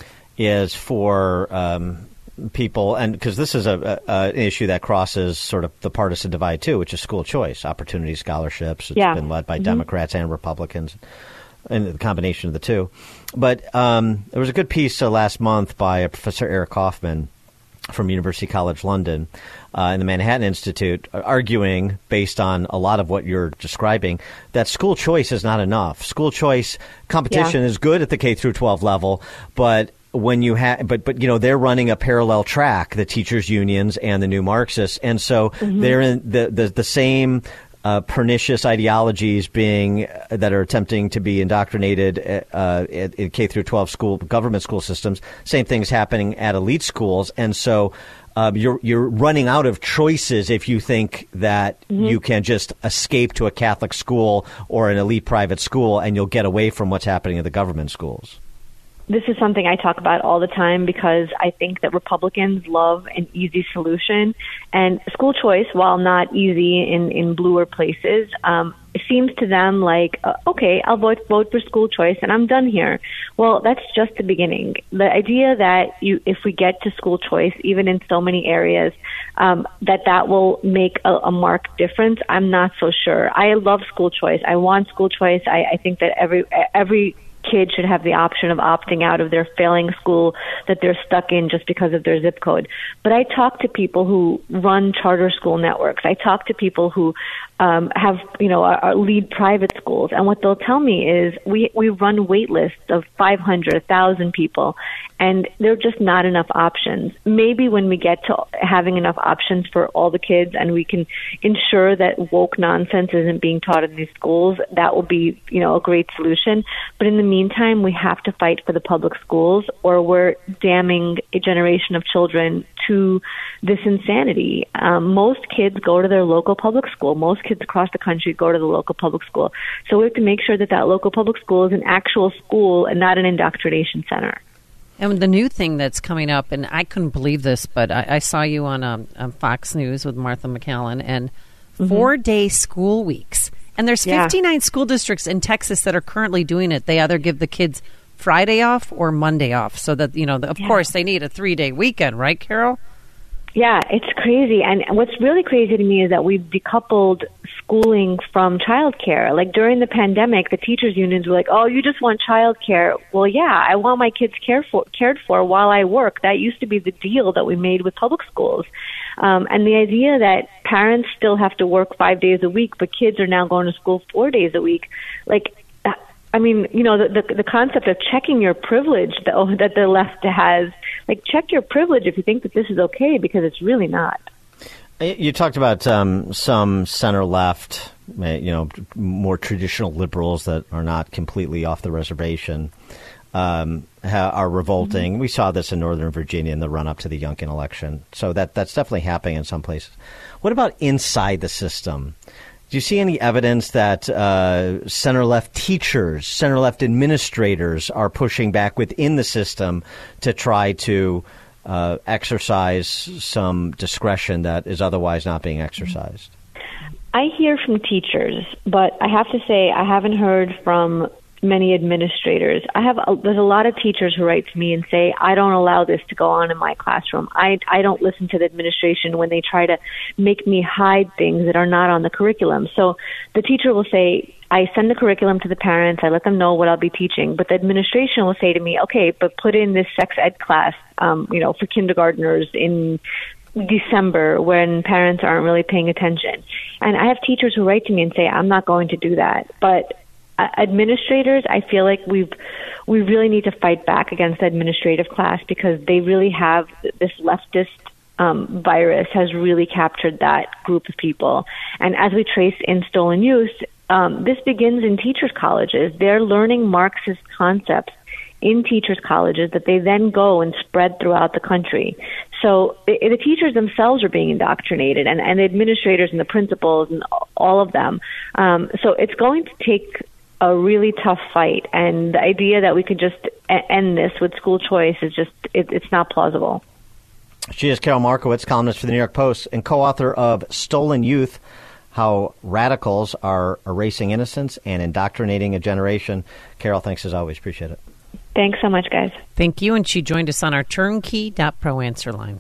is for um, people, and because this is a, a an issue that crosses sort of the partisan divide too, which is school choice, opportunity scholarships. It's yeah. been led by mm-hmm. Democrats and Republicans, and the combination of the two. But um, there was a good piece uh, last month by uh, Professor Eric Kaufman from University College London uh, in the Manhattan Institute, arguing, based on a lot of what you're describing, that school choice is not enough. School choice competition yeah. is good at the K through twelve level, but when you have, but but you know, they're running a parallel track, the teachers' unions and the New Marxists, and so mm-hmm. they're in the the, the same uh, pernicious ideologies being uh, that are attempting to be indoctrinated uh, in, in K through twelve school government school systems. Same things happening at elite schools, and so uh, you're you're running out of choices if you think that mm-hmm. you can just escape to a Catholic school or an elite private school and you'll get away from what's happening in the government schools. This is something I talk about all the time because I think that Republicans love an easy solution. And school choice, while not easy in, in bluer places, um, it seems to them like, uh, okay, I'll vote, vote for school choice and I'm done here. Well, that's just the beginning. The idea that you, if we get to school choice, even in so many areas, um, that that will make a, a marked difference, I'm not so sure. I love school choice. I want school choice. I, I think that every every kid should have the option of opting out of their failing school that they're stuck in just because of their zip code. But I talk to people who run charter school networks. I talk to people who um, have, you know, are, are lead private schools. And what they'll tell me is we, we run wait lists of five hundred, one thousand people, and there are just not enough options. Maybe when we get to having enough options for all the kids and we can ensure that woke nonsense isn't being taught in these schools, that will be, you know, a great solution. But in the meantime, we have to fight for the public schools or we're damning a generation of children to this insanity. Um, most kids go to their local public school. Most kids across the country go to the local public school. So we have to make sure that that local public school is an actual school and not an indoctrination center. And the new thing that's coming up, and I couldn't believe this, but I, I saw you on, um, on Fox News with Martha McCallum, and mm-hmm. four-day school weeks. And there's fifty-nine yeah. school districts in Texas that are currently doing it. They either give the kids Friday off or Monday off, so that, you know, the, of yeah. course, they need a three-day weekend, right, Carol? Yeah, it's crazy. And what's really crazy to me is that we've decoupled schooling from childcare. Like during the pandemic, the teachers' unions were like, oh, you just want childcare. Well, yeah, I want my kids care for, cared for while I work. That used to be the deal that we made with public schools. Um, and the idea that parents still have to work five days a week, but kids are now going to school four days a week, like, I mean, you know, the, the the concept of checking your privilege that, that the left has, like, check your privilege if you think that this is okay, because it's really not. You talked about um, some center-left, you know, more traditional liberals that are not completely off the reservation um, ha- are revolting. Mm-hmm. We saw this in Northern Virginia in the run-up to the Youngkin election. So that that's definitely happening in some places. What about inside the system? Do you see any evidence that uh, center-left teachers, center-left administrators are pushing back within the system to try to uh, exercise some discretion that is otherwise not being exercised? I hear from teachers, but I have to say I haven't heard from many administrators. I have a, there's a lot of teachers who write to me and say, I don't allow this to go on in my classroom. I, I don't listen to the administration when they try to make me hide things that are not on the curriculum. So the teacher will say, I send the curriculum to the parents, I let them know what I'll be teaching, but the administration will say to me, okay, but put in this sex ed class, um, you know, for kindergartners in December when parents aren't really paying attention. And I have teachers who write to me and say, I'm not going to do that. But Uh, administrators, I feel like we've we really need to fight back against the administrative class because they really have this leftist um, virus has really captured that group of people. And as we trace in stolen youth, um, this begins in teachers' colleges. They're learning Marxist concepts in teachers' colleges that they then go and spread throughout the country. So the, the teachers themselves are being indoctrinated, and, and the administrators and the principals and all of them. Um, so it's going to take a really tough fight, and the idea that we could just end this with school choice is just, it, it's not plausible. She is Carol Markowitz, columnist for the New York Post and co-author of Stolen Youth, How Radicals Are Erasing Innocence and Indoctrinating a Generation. Carol, thanks as always. Appreciate it. Thanks so much, guys. Thank you. And she joined us on our turnkey dot pro answer line.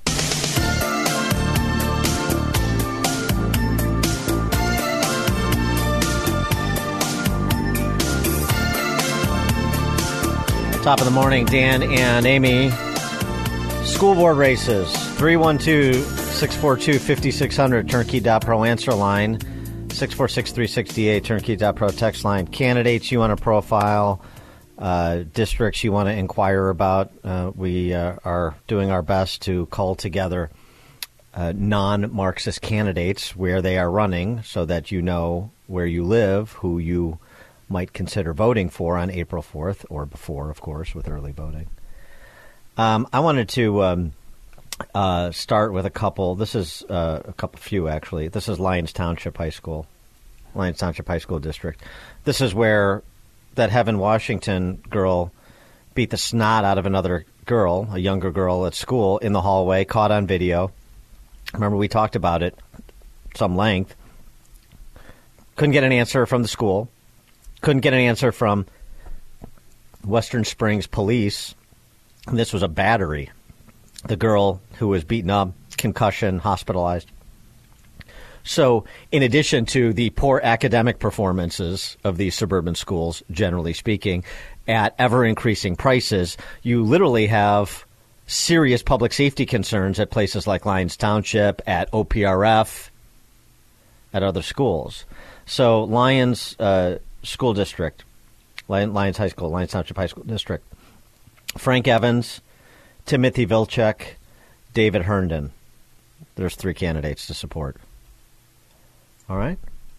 Top of the morning, Dan and Amy. School board races, three one two, six four two, five six zero zero, turnkey dot pro answer line, six four six, three six eight, turnkey dot pro text line. Candidates you want to profile, uh, districts you want to inquire about. Uh, we uh, are doing our best to cull together uh, non-Marxist candidates where they are running so that you know where you live, who you might consider voting for on April fourth, or before, of course, with early voting. Um, I wanted to um, uh, start with a couple. This is uh, a couple few, actually. This is Lyons Township High School, Lyons Township High School District. This is where that Heaven Washington girl beat the snot out of another girl, a younger girl at school, in the hallway, caught on video. Remember, we talked about it some length. Couldn't get an answer from the school. Couldn't get an answer from Western Springs police. This was a battery. The girl who was beaten up, concussion, hospitalized. So in addition to the poor academic performances of these suburban schools, generally speaking, at ever-increasing prices, you literally have serious public safety concerns at places like Lyons Township, at O P R F, at other schools. So Lyons uh, School District, Lyons High School, Lyons Township High School District, Frank Evans, Timothy Vilcek, David Herndon. There's three candidates to support. All right.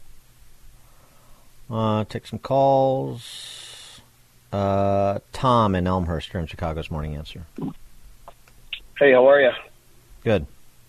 Uh, take some calls. Uh, Tom in Elmhurst here in Chicago's Morning Answer. Hey, how are you? Good.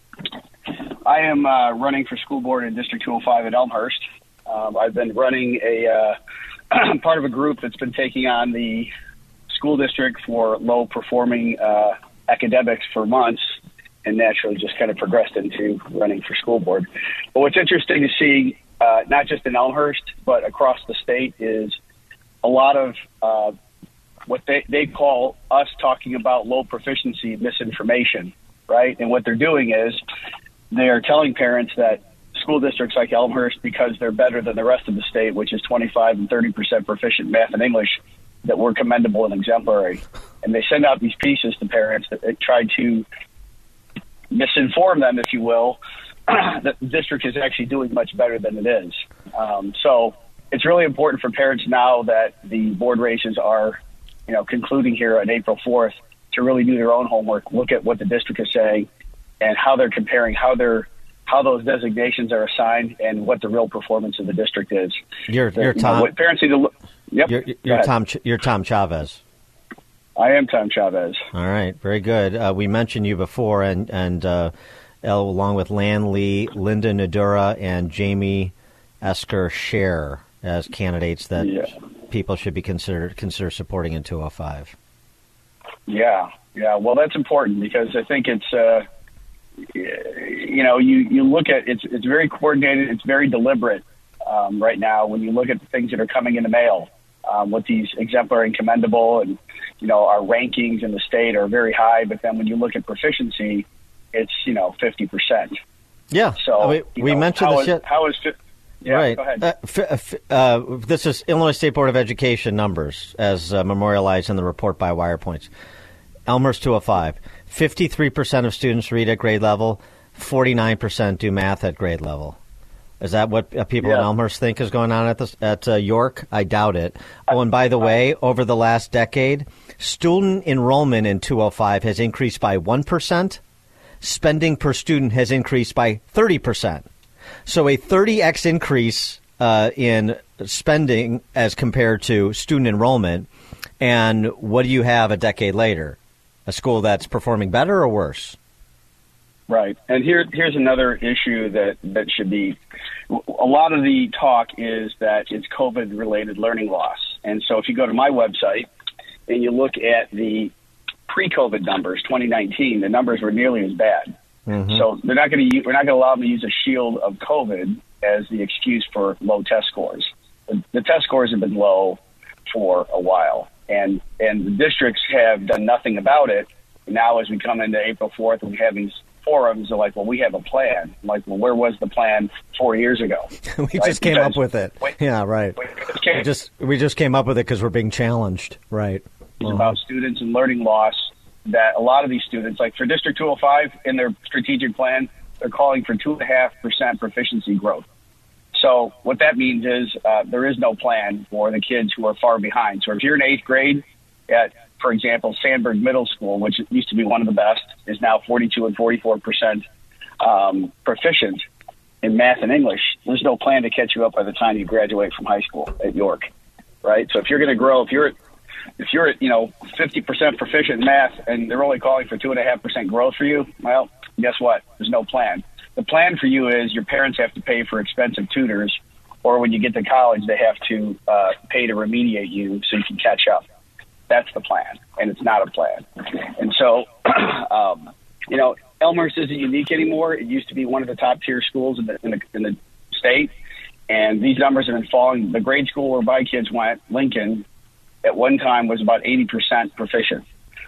I am uh, running for school board in District two oh five at Elmhurst. Um, I've been running a uh, part of a group that's been taking on the school district for low-performing uh, academics for months, and naturally just kind of progressed into running for school board. But what's interesting to see, uh, not just in Elmhurst, but across the state, is a lot of uh, what they, they call us talking about low proficiency misinformation, right? And what they're doing is they're telling parents that school districts like Elmhurst, because they're better than the rest of the state, which is twenty-five and thirty percent proficient in math and English, that we're commendable and exemplary. And they send out these pieces to parents that they try to misinform them, if you will, that the district is actually doing much better than it is. Um, so it's really important for parents now that the board races are, you know, concluding here on April fourth to really do their own homework, look at what the district is saying and how they're comparing, how they're how those designations are assigned, and what the real performance of the district is. You're, the, you're you Tom. know, what parents need to look. Yep. You're, you're Tom. You're Tom Chavez. I am Tom Chavez. All right, very good. Uh, we mentioned you before, and and uh, along with Lan Lee, Linda Nadura, and Jamie Esker Scher as candidates that yeah. people should be considered consider supporting in two oh five. Yeah, yeah. Well, that's important because I think it's. Uh, You know, you, you look at it's it's very coordinated. It's very deliberate um, right now. When you look at the things that are coming in the mail, um, with these exemplary and commendable, and you know our rankings in the state are very high. But then when you look at proficiency, it's you know fifty percent. Yeah. So we, we know, mentioned how this. Is, how is fi- yeah, right. Go ahead. Uh, f- f- uh, this is Illinois State Board of Education numbers as uh, memorialized in the report by WirePoints. Elmhurst two oh five. fifty-three percent of students read at grade level, forty-nine percent do math at grade level. Is that what uh, people yeah. in Elmhurst think is going on at this, at uh, York? I doubt it. Oh, and by the way, over the last decade, student enrollment in two oh five has increased by one percent. Spending per student has increased by thirty percent. So a thirty x increase uh, in spending as compared to student enrollment. And what do you have a decade later? A school that's performing better or worse? Right. And here, here's another issue that, that should be, a lot of the talk is that it's COVID-related learning loss. And so if you go to my website and you look at the pre-COVID numbers, twenty nineteen, the numbers were nearly as bad. Mm-hmm. So they're not going to, we're not going to allow them to use a shield of COVID as the excuse for low test scores. The, the test scores have been low for a while, and, and the districts have done nothing about it. Now, as we come into April fourth and we have these forums, are like, well, we have a plan. I'm like, well, where was the plan four years ago? we right? just came because, up with it. Wait, yeah, right. Wait, we just we just came up with it because we're being challenged, right? It's uh-huh. about students and learning loss. That a lot of these students, like for District two oh five, in their strategic plan, they're calling for two and a half percent proficiency growth. So what that means is uh, there is no plan for the kids who are far behind. So if you're in eighth grade at, for example, Sandburg Middle School, which used to be one of the best, is now forty-two and forty-four percent um, proficient in math and English. There's no plan to catch you up by the time you graduate from high school at York, right? So if you're going to grow, if you're at, if you're at, you know, fifty percent proficient in math and they're only calling for two and a half percent growth for you, well, guess what? There's no plan. The plan for you is your parents have to pay for expensive tutors, or when you get to college, they have to uh, pay to remediate you so you can catch up. That's the plan, and it's not a plan. And so, um, you know, Elmhurst isn't unique anymore. It used to be one of the top tier schools in the, in the, in the state, and these numbers have been falling. The grade school where my kids went, Lincoln, at one time was about eighty percent proficient.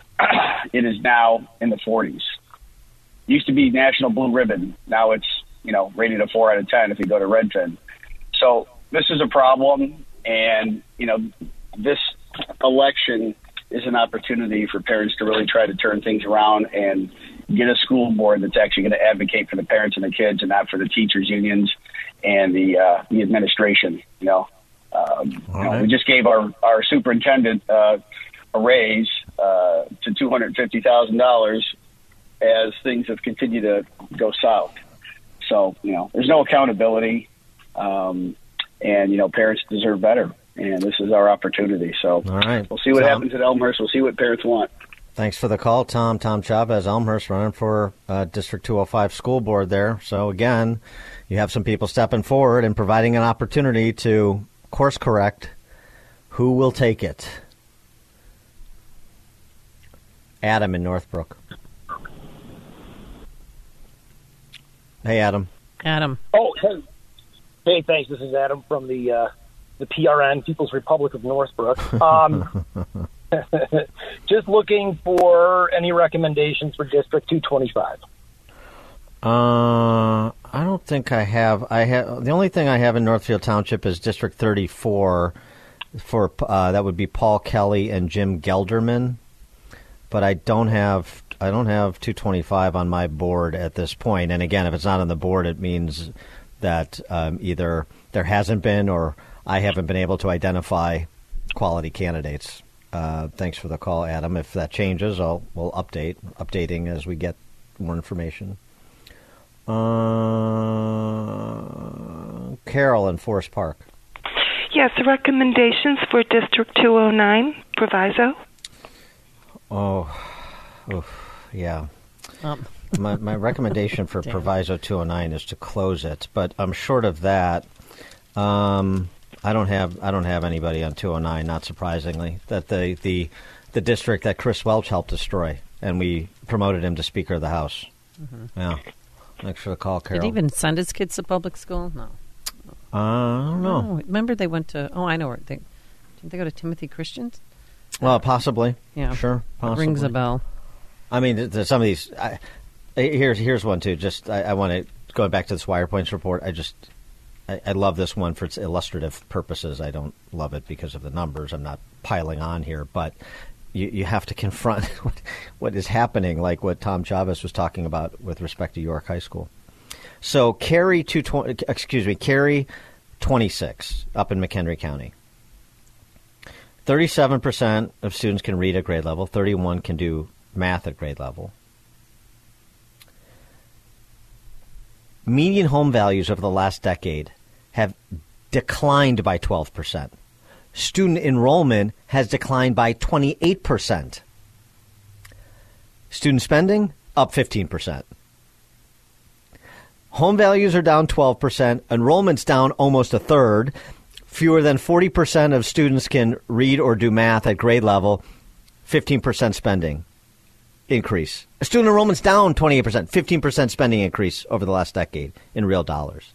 It is now in the forties. Used to be National Blue Ribbon. Now it's, you know, rated a four out of ten if you go to Redfin. So this is a problem, and, you know, this election is an opportunity for parents to really try to turn things around and get a school board that's actually going to advocate for the parents and the kids and not for the teachers unions and the uh, the administration. You know, um, you know right. we just gave our our superintendent uh, a raise uh, to two hundred fifty thousand dollars as things have continued to go south. So, you know, there's no accountability, um, and, you know, parents deserve better. And this is our opportunity. So all right. We'll see what Tom, happens at Elmhurst. We'll see what parents want. Thanks for the call, Tom. Tom Chavez, Elmhurst, running for uh, District two oh five school board there. So, again, you have some people stepping forward and providing an opportunity to course correct. Who will take it? Adam in Northbrook. Hey, Adam. Adam. Oh, hey. Hey, thanks. This is Adam from the uh, the P R N, People's Republic of Northbrook. Um, just looking for any recommendations for District two twenty-five. Uh, I don't think I have. I have the only thing I have in Northfield Township is District thirty-four. For uh, that would be Paul Kelly and Jim Gelderman, but I don't have. I don't have two twenty-five on my board at this point. And again, if it's not on the board, it means that um, either there hasn't been or I haven't been able to identify quality candidates. Uh, thanks for the call, Adam. If that changes, I'll we'll update, updating as we get more information. Uh, Carol in Forest Park. Yes, recommendations for District two oh nine, Proviso. Oh, oof. Yeah. Um. my my recommendation for Proviso two oh nine is to close it, but I'm short of that. Um, I don't have I don't have anybody on two oh nine. Not surprisingly, that the the the district that Chris Welch helped destroy, and we promoted him to Speaker of the House. Mm-hmm. Yeah. Thanks for the call, Carol. Did he even send his kids to public school? No. Uh, I don't know. No. Remember, they went to. Oh, I know where they didn't they go to Timothy Christian's? Well, possibly. Yeah. Sure. Possibly. It rings a bell. I mean, there's some of these. I, here's here's one too. Just I, I want to going back to the Swire Points report. I just I, I love this one for its illustrative purposes. I don't love it because of the numbers. I'm not piling on here, but you you have to confront what, what is happening, like what Tom Chavez was talking about with respect to York High School. So Cary two twenty, excuse me, Cary twenty-six up in McHenry County. Thirty-seven percent of students can read at grade level. Thirty-one can do math at grade level. Median home values over the last decade have declined by twelve percent. Student enrollment has declined by twenty-eight percent. Student spending up fifteen percent. Home values are down twelve percent. Enrollment's down almost a third. Fewer than forty percent of students can read or do math at grade level. fifteen percent spending increase. Student enrollment's down twenty-eight percent. fifteen percent spending increase over the last decade in real dollars.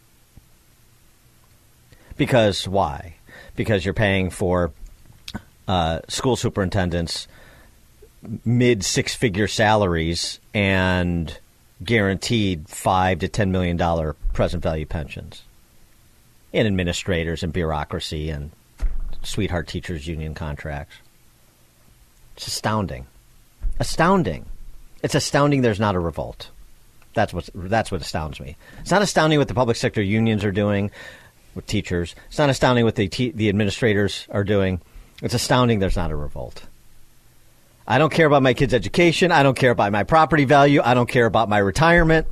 Because why? Because you're paying for uh, school superintendents mid six-figure salaries and guaranteed five to ten million dollar present value pensions, and administrators and bureaucracy and sweetheart teachers union contracts. It's astounding, astounding. It's astounding. There's not a revolt. That's what that's what astounds me. It's not astounding what the public sector unions are doing with teachers. It's not astounding what the te- the administrators are doing. It's astounding. There's not a revolt. I don't care about my kids' education. I don't care about my property value. I don't care about my retirement.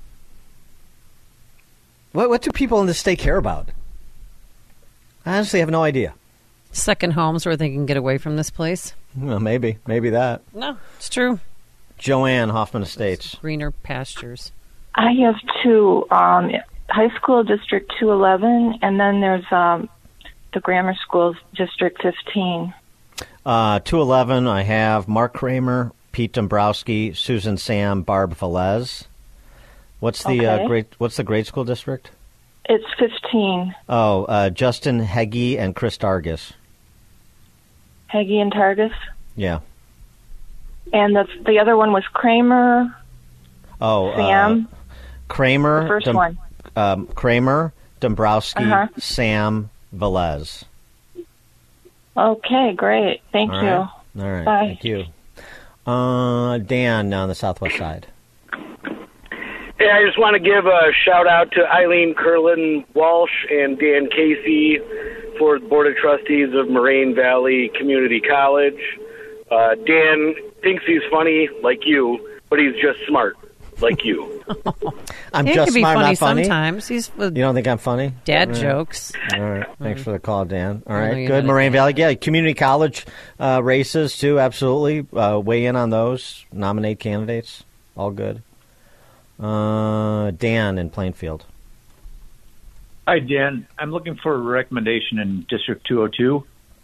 What what do people in this state care about? I honestly have no idea. Second homes where they can get away from this place. Well, maybe. Maybe that. No, it's true. Joanne, Hoffman Estates. Greener pastures. I have two. Um, high school District two eleven, and then there's um, the grammar schools District fifteen. Uh, two eleven, I have Mark Kramer, Pete Dombrowski, Susan Sam, Barb Velez. What's the Okay. uh, grade? What's the grade school district? It's fifteen. Oh, uh, Justin Heggie and Chris Dargis. Heggie and Targus. Yeah. And the, the other one was Kramer, Oh, Sam. Uh, Kramer. The first one. Um, Kramer, Dombrowski, Uh-huh. Sam, Velez. Okay, great. Thank All you. right. All right. Bye. Thank you. Uh, Dan on the southwest side. Hey, I just want to give a shout out to Eileen Curlin Walsh and Dan Casey for the Board of Trustees of Moraine Valley Community College. Uh, Dan thinks he's funny like you, but he's just smart like you. I'm He just can be smart, funny not funny. sometimes. He's You don't think I'm funny? Dad All right. jokes. All right. Thanks for the call, Dan. All I know right. you Good. had a Moraine Valley. Yeah. Community college uh, races, too. Absolutely. Uh, weigh in on those. Nominate candidates. All good. Uh, Dan in Plainfield. Hi, Dan. I'm looking for a recommendation in District two oh two.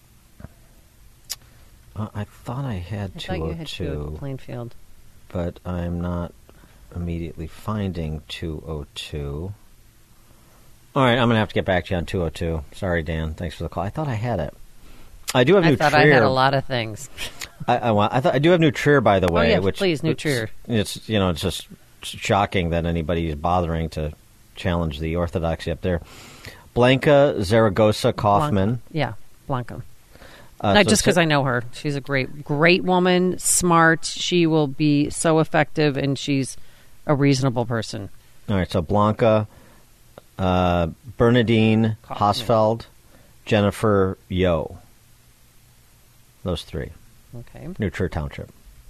Uh, I thought I had I thought you had two two oh two, at Plainfield. but I'm not immediately finding two oh two. All right, I'm going to have to get back to you on two oh two. Sorry, Dan. Thanks for the call. I thought I had it. I do have I New thought Trier. I had a lot of things. I, I, want, I thought I do have New Trier, by the way. yeah, which, please, New Trier. It's you know it's just shocking that anybody is bothering to challenge the orthodoxy up there. Blanca Zaragoza Kaufman. Blanca. Yeah, Blanca. Uh, Not so just because si- I know her. She's a great, great woman, smart. She will be so effective, and she's a reasonable person. All right, so Blanca, uh, Bernadine Hosfeld, Jennifer Yo. Those three. Okay. New Trier Township.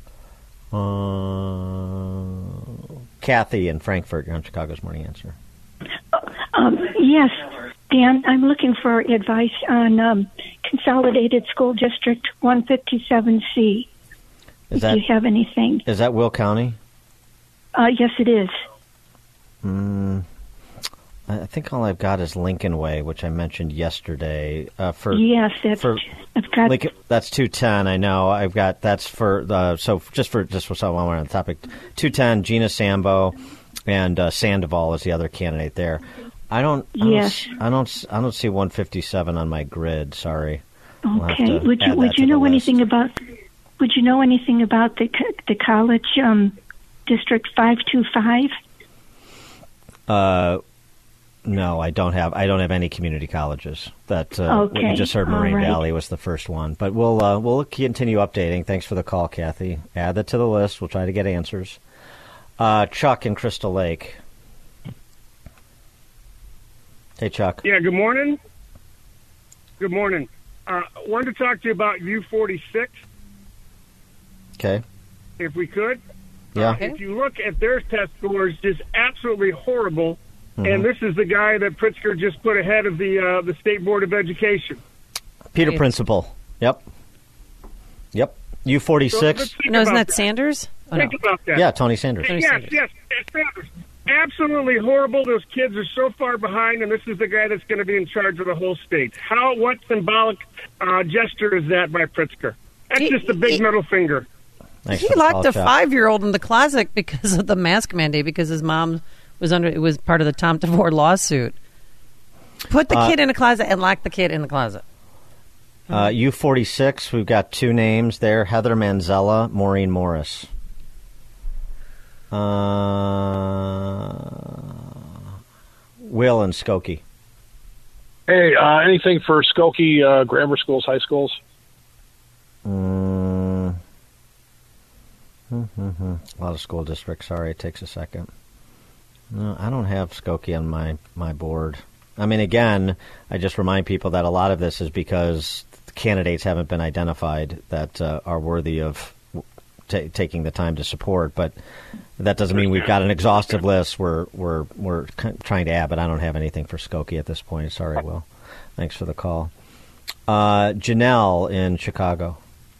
Uh, Kathy in Frankfurt. You're on Chicago's Morning Answer. Um, yes, Dan, I'm looking for advice on um, Consolidated School District one fifty-seven C. Is if that you have anything. is that Will County? Uh, yes, it is. Mm, I think all I've got is Lincoln Way, which I mentioned yesterday. Uh, for Yes, that's- for I've got- Lincoln, that's two ten. I know. I've got that's for the so just for just for someone on the topic. Two ten. Gina Sambo and uh, Sandoval is the other candidate there. I don't. I Yes. Don't, I don't. I don't see one fifty-seven on my grid. Sorry. I'll have Okay. to Would you add would that you to the know list. anything about Would you know anything about the co- the college um, District five two five? Uh, no, I don't have. I don't have any community colleges. That uh, what you Okay, just heard, all Moraine right. Valley was the first one. But we'll uh, we'll continue updating. Thanks for the call, Kathy. Add that to the list. We'll try to get answers. Uh, Chuck in Crystal Lake. Hey, Chuck. Yeah, good morning. Good morning. Uh, wanted to talk to you about U forty-six, Okay. if we could. Yeah. Uh, if you look at their test scores, just absolutely horrible. Mhm. And this is the guy that Pritzker just put ahead of the uh, the State Board of Education. Peter Principal. Yep. Yep. U forty-six. So let's think No, isn't about that Sanders? Oh, Think no. about that. Yeah, Tony Sanders. Yes, yes, yes, Sanders. absolutely horrible. Those kids are so far behind, and this is the guy that's going to be in charge of the whole state. How? What symbolic uh, gesture is that by Pritzker? That's He- just a big he- middle finger. Thanks He for the locked call, a Chuck. five-year-old in the closet because of the mask mandate, because his mom was under. It was part of the Tom DeVore lawsuit. Put the Uh, kid in a closet and lock the kid in the closet. Uh, U forty-six, we've got two names there, Heather Manzella, Maureen Morris. Uh, Will and Skokie. Hey, uh, anything for Skokie uh, grammar schools, high schools? Mm. Mm-hmm. A lot of school districts. Sorry, it takes a second. No, I don't have Skokie on my, my board. I mean, again, I just remind people that a lot of this is because the candidates haven't been identified that uh, are worthy of t- taking the time to support. But that doesn't mean we've got an exhaustive list. We're we're we're trying to add, but I don't have anything for Skokie at this point. Sorry, Will. Thanks for the call. Uh, Janelle in Chicago.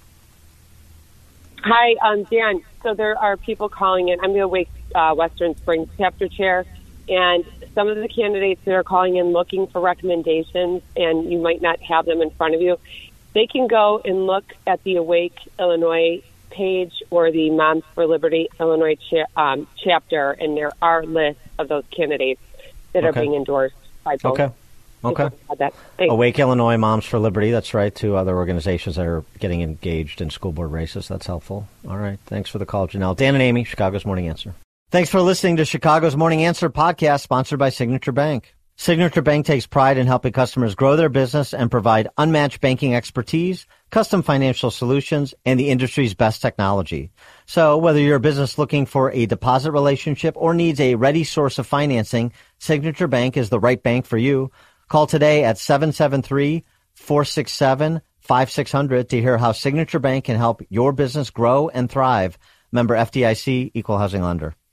Hi, um, Dan. So there are people calling in. I'm the Awake uh, Western Springs chapter chair, and some of the candidates that are calling in looking for recommendations, and you might not have them in front of you, they can go and look at the Awake Illinois page or the Moms for Liberty Illinois cha- um, chapter, and there are lists of those candidates that Okay. are being endorsed by both. Okay. Okay. That. Thanks. Awake Illinois, Moms for Liberty. That's right. Two other organizations that are getting engaged in school board races. That's helpful. All right. Thanks for the call, Janelle. Dan and Amy, Chicago's Morning Answer. Thanks for listening to Chicago's Morning Answer podcast, sponsored by Signature Bank. Signature Bank takes pride in helping customers grow their business and provide unmatched banking expertise, custom financial solutions, and the industry's best technology. So whether you're a business looking for a deposit relationship or needs a ready source of financing, Signature Bank is the right bank for you. Call today at seven seven three, four six seven, five six zero zero to hear how Signature Bank can help your business grow and thrive. Member F D I C, Equal Housing Lender.